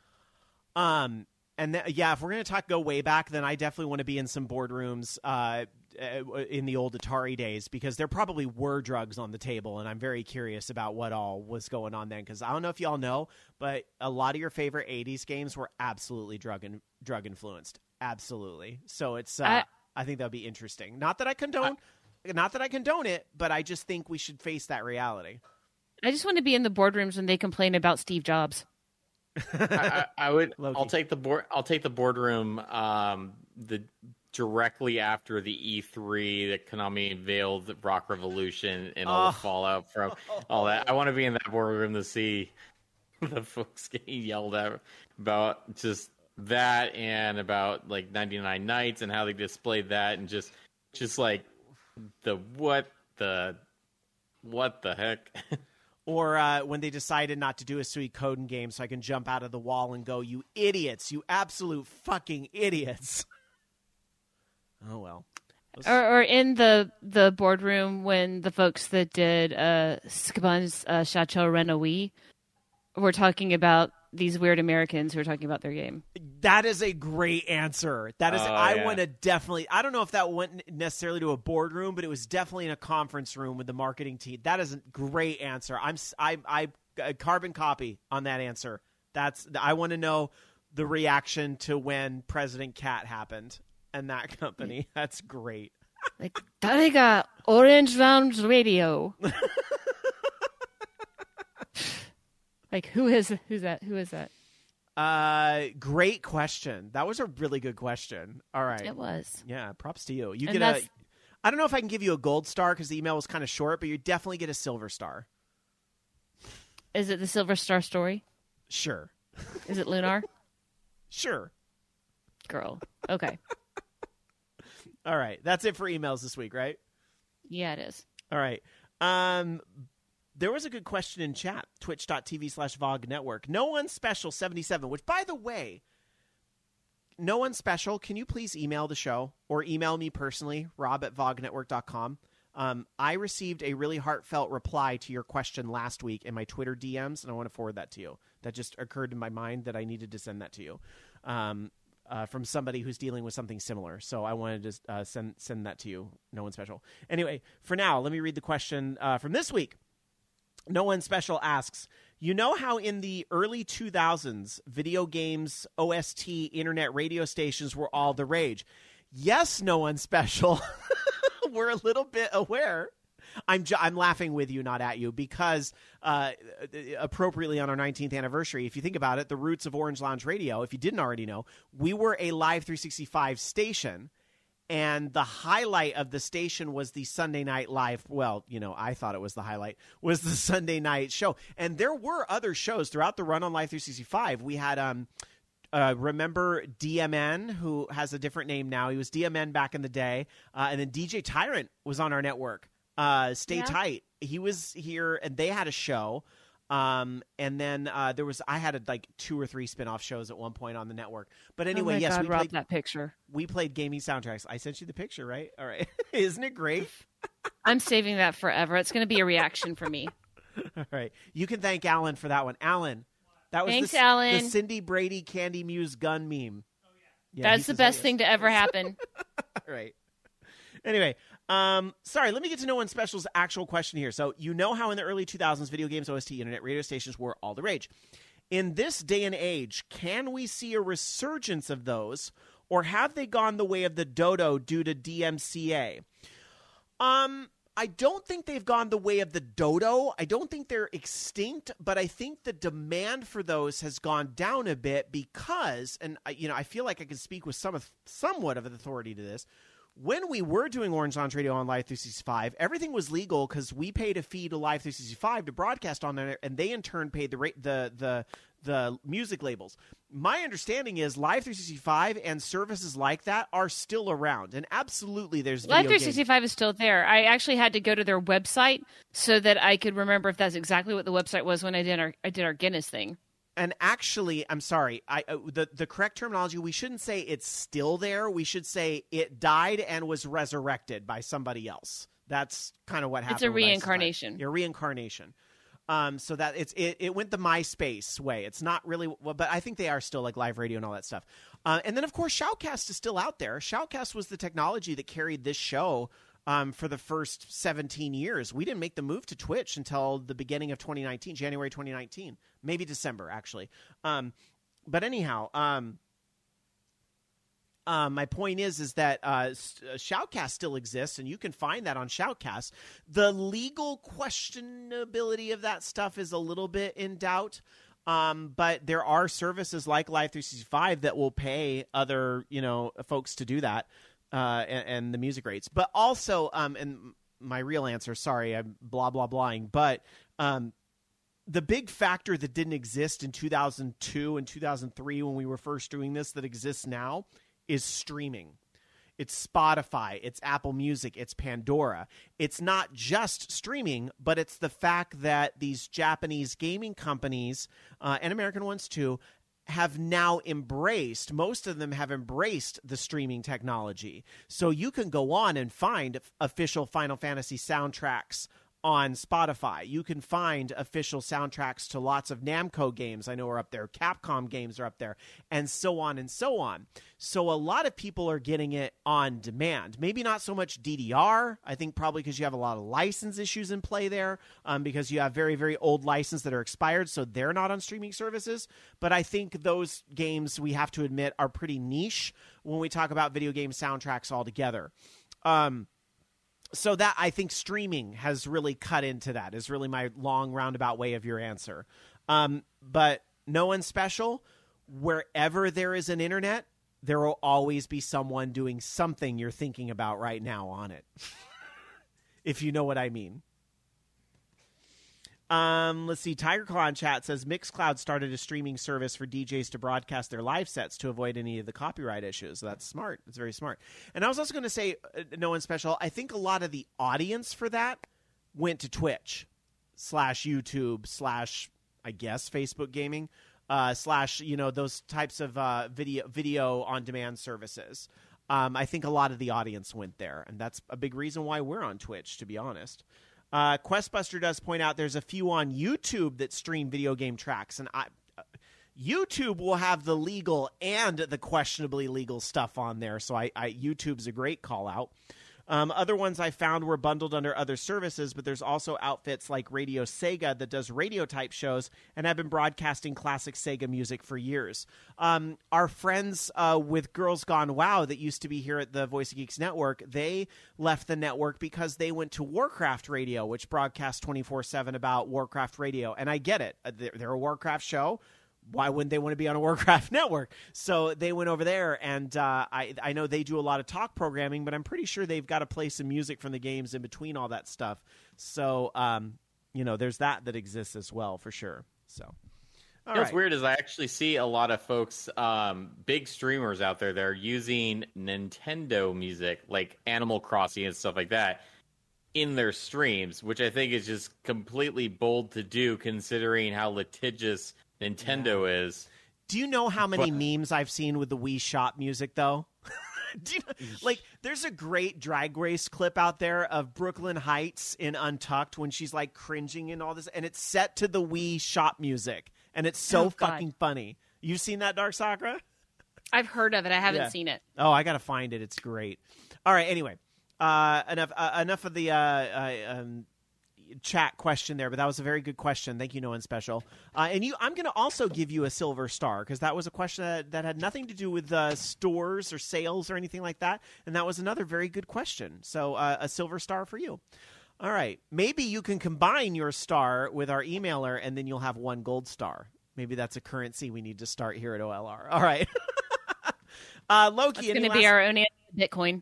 If we're going to go way back, then I definitely want to be in some boardrooms in the old Atari days, because there probably were drugs on the table, and I'm very curious about what all was going on then, because I don't know if y'all know, but a lot of your favorite 80s games were absolutely drug influenced. Absolutely. So it's I think that would be interesting. Not that I condone it, but I just think we should face that reality. I just want to be in the boardrooms when they complain about Steve Jobs. I would. Loki. I'll take the board. I'll take the boardroom. The directly after the E3 that Konami unveiled the Rock Revolution and all the fallout from all that. I want to be in that boardroom to see the folks getting yelled at about just that and about like 99 Nights and how they displayed that and just like the what the heck. Or when they decided not to do a Suikoden game so I can jump out of the wall and go, you idiots, you absolute fucking idiots. Oh, well. Or in the boardroom when the folks that did Scaban's Chateau Renault were talking about these weird Americans who are talking about their game. That is a great answer. That is, I want to definitely, I don't know if that went necessarily to a boardroom, but it was definitely in a conference room with the marketing team. That is a great answer. I carbon copy on that answer. I want to know the reaction to when President Cat happened and that company. That's great. Like, Tariga Orange Lounge Radio. Like, who's that? Great question. That was a really good question. All right. It was. Yeah, props to you. You get I don't know if I can give you a gold star because the email was kind of short, but you definitely get a silver star. Is it the Silver Star Story? Sure. Is it Lunar? Sure. Girl. Okay. All right. That's it for emails this week, right? Yeah, it is. All right. There was a good question in chat, twitch.tv/VOG Network. No One Special 77, which, by the way, No One Special, can you please email the show or email me personally, rob@vognetwork.com. I received a really heartfelt reply to your question last week in my Twitter DMs, and I want to forward that to you. That just occurred in my mind that I needed to send that to you from somebody who's dealing with something similar. So I wanted to send that to you, No One Special. Anyway, for now, let me read the question from this week. No One Special asks, you know how in the early 2000s, video games, OST, internet radio stations were all the rage? Yes, No One Special. We're a little bit aware. I'm laughing with you, not at you, because appropriately on our 19th anniversary, if you think about it, the roots of Orange Lounge Radio, if you didn't already know, we were a Live 365 station. And the highlight of the station was the Sunday Night Live. Well, I thought it was the highlight, was the Sunday night show. And there were other shows throughout the run on Live 365. We had, remember DMN, who has a different name now. He was DMN back in the day. And then DJ Tyrant was on our network. Stay Tight. He was here, and they had a show. And then I had like 2 or 3 spin-off shows at one point on the network. But anyway, oh my yes, God, we Rob, played that picture. We played gaming soundtracks. I sent you the picture, right? All right. Isn't it great? I'm saving that forever. It's going to be a reaction for me. All right. You can thank Alan for that one. Alan, that was Thanks, the Alan. Cindy Brady Candy Muse gun meme. Yeah, that's the best thing to ever happen. All right. Anyway, sorry, let me get to No One Special's actual question here. So, you know how in the early 2000s, video games, OST, internet radio stations were all the rage. In this day and age, can we see a resurgence of those, or have they gone the way of the dodo due to DMCA? I don't think they've gone the way of the dodo. I don't think they're extinct, but I think the demand for those has gone down a bit because, and I feel like I can speak with somewhat of an authority to this. When we were doing Orange Lounge Radio on Live 365, everything was legal because we paid a fee to Live 365 to broadcast on there, and they in turn paid the music labels. My understanding is Live 365 and services like that are still around, and absolutely there's Live video 365 is still there. I actually had to go to their website so that I could remember if that's exactly what the website was when I did our Guinness thing. And actually, I'm sorry, the correct terminology, we shouldn't say it's still there. We should say it died and was resurrected by somebody else. That's kind of what happened. It's a reincarnation. Yeah, reincarnation. So that it went the MySpace way. It's not really, but I think they are still like live radio and all that stuff. And then, of course, Shoutcast is still out there. Shoutcast was the technology that carried this show for the first 17 years. We didn't make the move to Twitch until the beginning of 2019, January 2019, maybe December, actually. But anyhow, My point is that Shoutcast still exists, and you can find that on Shoutcast. The legal questionability of that stuff is a little bit in doubt, but there are services like Live 365 that will pay other folks to do that, and the music rates. But also, and my real answer, sorry, I'm blah blah blahing, but the big factor that didn't exist in 2002 and 2003 when we were first doing this that exists now is streaming. It's Spotify, it's Apple Music, it's Pandora. It's not just streaming, but it's the fact that these Japanese gaming companies, and American ones too, have now embraced, most of them have embraced the streaming technology. So you can go on and find official Final Fantasy soundtracks on Spotify. You can find official soundtracks to lots of Namco games I know are up there. Capcom games are up there, and so on and so on. So a lot of people are getting it on demand. Maybe not so much DDR. I think probably because you have a lot of license issues in play there, because you have very, very old licenses that are expired, so they're not on streaming services. But I think those games, we have to admit, are pretty niche when we talk about video game soundtracks altogether. So that, I think streaming has really cut into that, is really my long roundabout way of your answer. But no one special. Wherever there is an internet, there will always be someone doing something you're thinking about right now on it. If you know what I mean. Let's see. Tiger Claw in chat says Mixcloud started a streaming service for DJs to broadcast their live sets to avoid any of the copyright issues. That's smart. It's very smart. And I was also going to say, no one special, I think a lot of the audience for that went to Twitch / YouTube / I guess Facebook gaming / those types of video on demand services. I think a lot of the audience went there, and that's a big reason why we're on Twitch, to be honest. Questbuster does point out there's a few on YouTube that stream video game tracks, and YouTube will have the legal and the questionably legal stuff on there, so YouTube's a great call out. Other ones I found were bundled under other services, but there's also outfits like Radio Sega that does radio-type shows and have been broadcasting classic Sega music for years. Our friends with Girls Gone WoW that used to be here at the Voice of Geeks Network, they left the network because they went to Warcraft Radio, which broadcasts 24/7 about Warcraft Radio. And I get it. They're a Warcraft show. Why wouldn't they want to be on a Warcraft network? So they went over there, and I know they do a lot of talk programming, but I'm pretty sure they've got to play some music from the games in between all that stuff. So, there's that exists as well, for sure. So, What's weird is I actually see a lot of folks, big streamers out there that are using Nintendo music, like Animal Crossing and stuff like that, in their streams, which I think is just completely bold to do, considering how litigious Nintendo is. Do you know how many memes I've seen with the Wii Shop music, though? There's a great Drag Race clip out there of Brooklyn Heights in Untucked when she's like cringing and all this, and it's set to the Wii Shop music, and it's so fucking funny. You've seen that, Dark Sakura? I've heard of it. I haven't seen it. Oh, I gotta find it. It's great. All right. Anyway, enough of the chat question there, but that was a very good question. Thank you, No One Special. I'm going to also give you a silver star, because that was a question that had nothing to do with stores or sales or anything like that, and that was another very good question. So a silver star for you. All right. Maybe you can combine your star with our emailer, and then you'll have one gold star. Maybe that's a currency we need to start here at OLR. All right. Loki, it's going to be our own Bitcoin.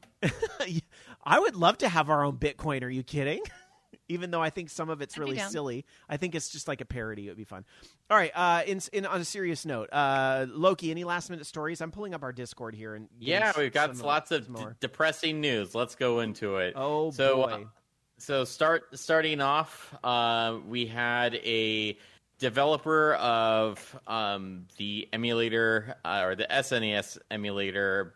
I would love to have our own Bitcoin. Are you kidding? Even though I think some of it's really silly. I think it's just like a parody. It would be fun. All right. On a serious note, Loki, any last minute stories? I'm pulling up our Discord here. We've got lots of depressing news. Let's go into it. Oh, boy. So starting off, we had a developer of the emulator, or the SNES emulator,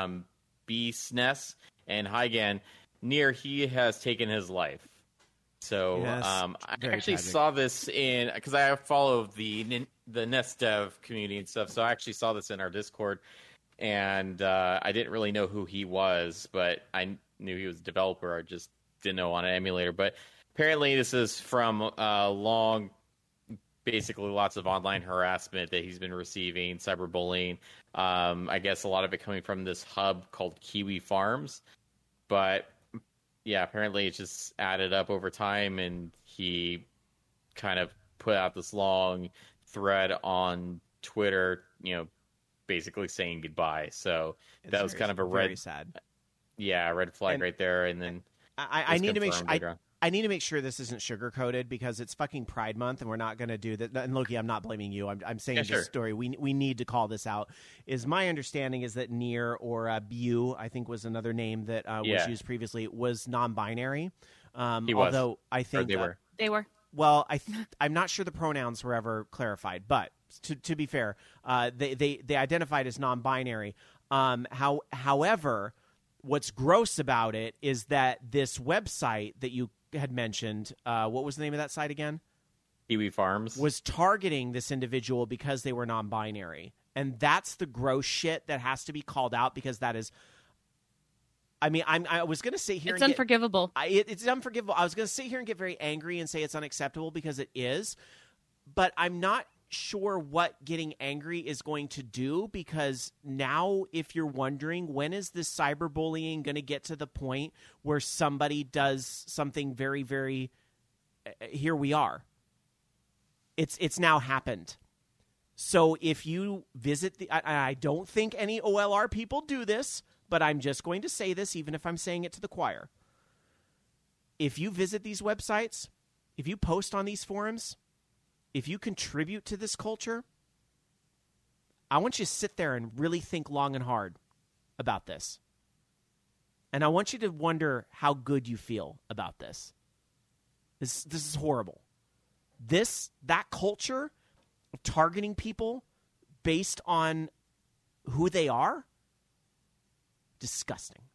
BSNES and Hygan, he has taken his life. So I actually saw this because I follow the NES dev community and stuff. So I actually saw this in our Discord, and I didn't really know who he was, but I knew he was a developer. I just didn't know on an emulator. But apparently this is from basically lots of online harassment that he's been receiving, cyberbullying. I guess a lot of it coming from this hub called Kiwi Farms. But yeah, apparently it just added up over time, and he kind of put out this long thread on Twitter, basically saying goodbye. So that was kind of a very sad. Yeah, red flag right there. And then I need to make sure. I need to make sure this isn't sugar-coated because it's fucking Pride Month and we're not going to do that. And Loki, I'm not blaming you. I'm saying this story. We need to call this out. My understanding is that Nier or Bu, I think was another name that was used previously, was non-binary. Although I think they were. Well, I'm not sure the pronouns were ever clarified, but to be fair, they identified as non-binary. However, what's gross about it is that this website that you had mentioned, what was the name of that site again? Kiwi Farms. Was targeting this individual because they were non-binary. And that's the gross shit that has to be called out because that is... I mean, I was going to sit here it's unforgivable. It's unforgivable. I was going to sit here and get very angry and say it's unacceptable because it is. But I'm not sure what getting angry is going to do because now if you're wondering when is this cyberbullying going to get to the point where somebody does something very, very here we are. It's now happened. So if you visit I don't think any OLR people do this, but I'm just going to say this even if I'm saying it to the choir. If you visit these websites, if you post on these forums, if you contribute to this culture, I want you to sit there and really think long and hard about this. And I want you to wonder how good you feel about this. This is horrible. That culture of targeting people based on who they are, disgusting.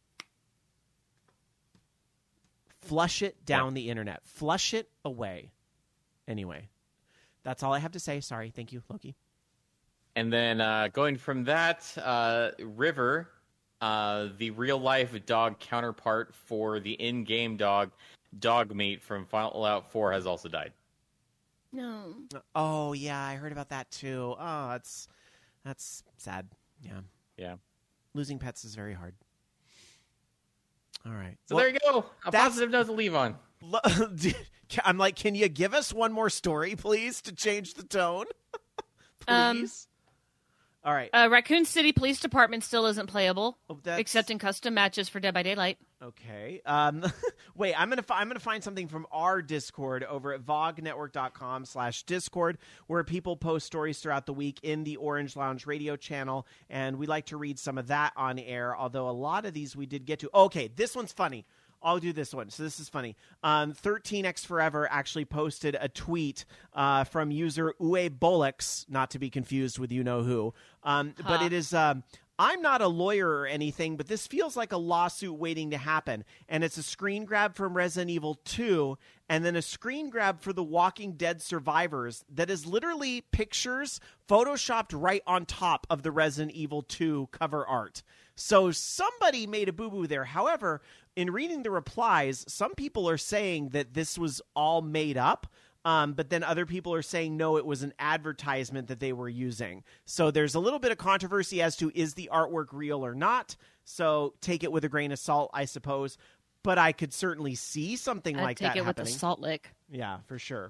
Flush it down the internet. Flush it away. Anyway. That's all I have to say. Sorry. Thank you, Loki. And then going from that, River, the real-life dog counterpart for the in-game Dogmeat from Fallout 4 has also died. No. Oh, yeah. I heard about that, too. Oh, that's sad. Yeah. Yeah. Losing pets is very hard. All right. So there you go. A positive note to leave on. I'm like, can you give us one more story, please, to change the tone? Please. All right. Raccoon City Police Department still isn't playable, except in custom matches for Dead by Daylight. Okay. Wait, I'm gonna find something from our Discord over at vognetwork.com/Discord, where people post stories throughout the week in the Orange Lounge radio channel, and we like to read some of that on air. Although a lot of these we did get to. Okay, this one's funny. I'll do this one. So this is funny. 13x Forever actually posted a tweet from user Uwe Bollocks, not to be confused with you-know-who. But it is, I'm not a lawyer or anything, but this feels like a lawsuit waiting to happen. And it's a screen grab from Resident Evil 2 and then a screen grab for The Walking Dead Survivors that is literally pictures photoshopped right on top of the Resident Evil 2 cover art. So somebody made a boo-boo there. However, in reading the replies, some people are saying that this was all made up, but then other people are saying, no, it was an advertisement that they were using. So there's a little bit of controversy as to is the artwork real or not. So take it with a grain of salt, I suppose. But I could certainly see something like that happening. Take it with a salt lick. Yeah, for sure.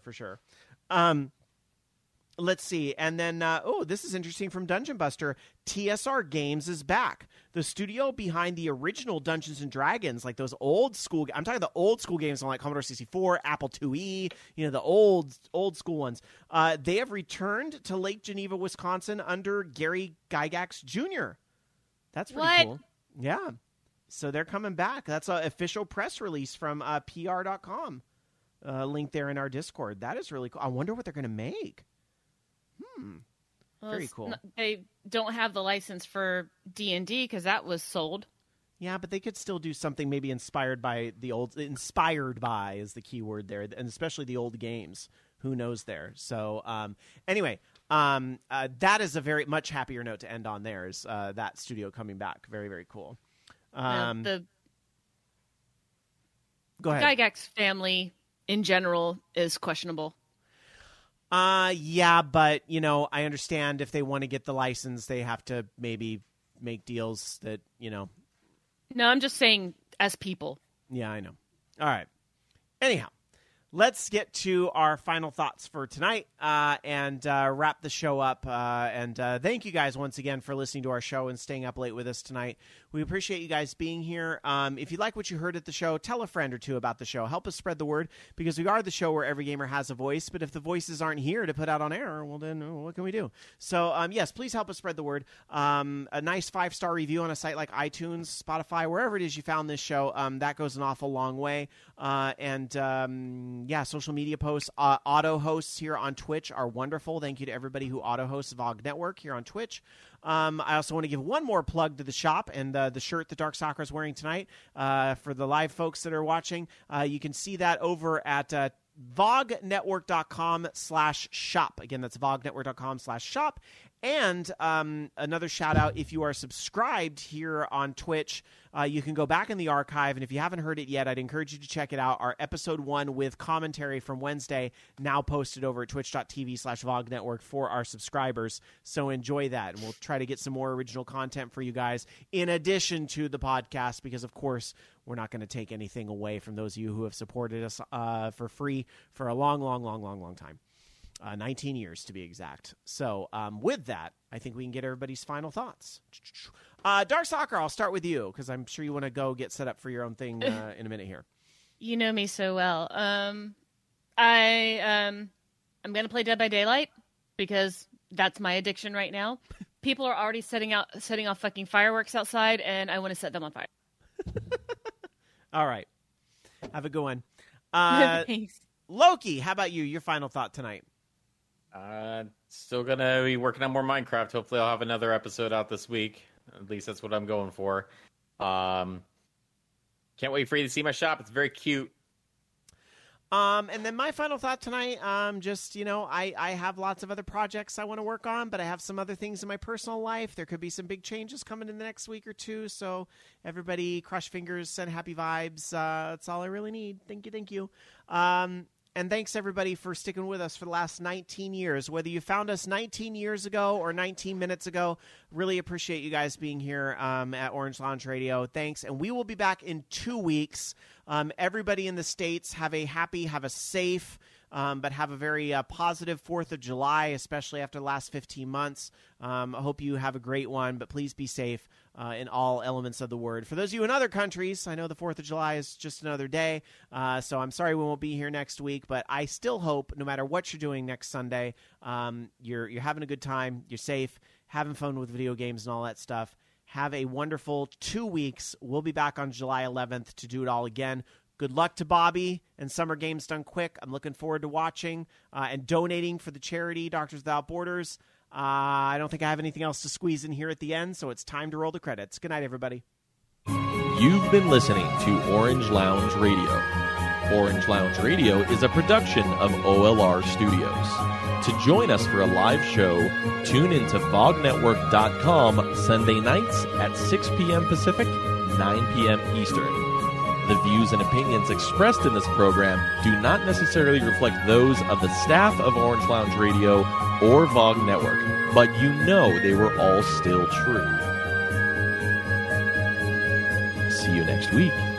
Let's see. And then, this is interesting from Dungeon Buster. TSR Games is back. The studio behind the original Dungeons & Dragons, like those old school... I'm talking the old school games on like Commodore 64, Apple IIe, the old school ones. They have returned to Lake Geneva, Wisconsin under Gary Gygax Jr. That's pretty cool. Yeah. So they're coming back. That's an official press release from PR.com. Link there in our Discord. That is really cool. I wonder what they're going to make. Very cool. They don't have the license for D&D because that was sold. Yeah, but they could still do something maybe inspired by the old... Inspired by is the key word there, and especially the old games. Who knows there? So, anyway, that is a very much happier note to end on there is that studio coming back. Very, very cool. The Go ahead. Gygax family in general is questionable. Yeah, but, I understand if they want to get the license, they have to maybe make deals that, No, I'm just saying as people. Yeah, I know. All right. Anyhow, let's get to our final thoughts for tonight and wrap the show up. And thank you guys once again for listening to our show and staying up late with us tonight. We appreciate you guys being here. If you like what you heard at the show, tell a friend or two about the show. Help us spread the word, because we are the show where every gamer has a voice. But if the voices aren't here to put out on air, well, then what can we do? So, yes, please help us spread the word. A nice 5-star review on a site like iTunes, Spotify, wherever it is you found this show, that goes an awful long way. Social media posts. Auto hosts here on Twitch are wonderful. Thank you to everybody who auto hosts VOG Network here on Twitch. I also want to give one more plug to the shop and the shirt that Dark Soccer is wearing tonight. For the live folks that are watching, you can see that over at vognetwork.com/shop. Again, that's vognetwork.com/shop. And another shout out, if you are subscribed here on Twitch, you can go back in the archive, and if you haven't heard it yet, I'd encourage you to check it out. Our episode 1 with commentary from Wednesday now posted over at twitch.tv/vognetwork for our subscribers. So enjoy that, and we'll try to get some more original content for you guys in addition to the podcast, because of course we're not going to take anything away from those of you who have supported us for free for a long time. 19 years to be exact. So with that, I think we can get everybody's final thoughts. Dark Soccer, I'll start with you, because I'm sure you want to go get set up for your own thing in a minute here. You know me so well. I'm going to play Dead by Daylight, because that's my addiction right now. People are already setting off fucking fireworks outside, and I want to set them on fire. All right. Have a good one. Thanks. Loki, how about you? Your final thought tonight. Still gonna be working on more Minecraft. Hopefully I'll have another episode out this week. At least that's what I'm going for. Can't wait for you to see my shop. It's very cute. And then my final thought tonight, I have lots of other projects I want to work on, but I have some other things in my personal life. There could be some big changes coming in the next week or two. So everybody, crush fingers, send happy vibes. That's all I really need. Thank you. And thanks, everybody, for sticking with us for the last 19 years. Whether you found us 19 years ago or 19 minutes ago, really appreciate you guys being here at Orange Lounge Radio. Thanks. And we will be back in 2 weeks. Everybody in the States, have a safe, but have a very positive 4th of July, especially after the last 15 months. I hope you have a great one, but please be safe in all elements of the word. For those of you in other countries, I know the 4th of July is just another day, so I'm sorry we won't be here next week, but I still hope, no matter what you're doing next Sunday, you're having a good time, you're safe, having fun with video games and all that stuff. Have a wonderful 2 weeks. We'll be back on July 11th to do it all again. Good luck to Bobby and Summer Games Done Quick. I'm looking forward to watching and donating for the charity Doctors Without Borders. I don't think I have anything else to squeeze in here at the end, so it's time to roll the credits. Good night, everybody. You've been listening to Orange Lounge Radio. Orange Lounge Radio is a production of OLR Studios. To join us for a live show, tune into VogNetwork.com Sunday nights at 6 p.m. Pacific, 9 p.m. Eastern. The views and opinions expressed in this program do not necessarily reflect those of the staff of Orange Lounge Radio or VOG Network, but you know they were all still true. See you next week.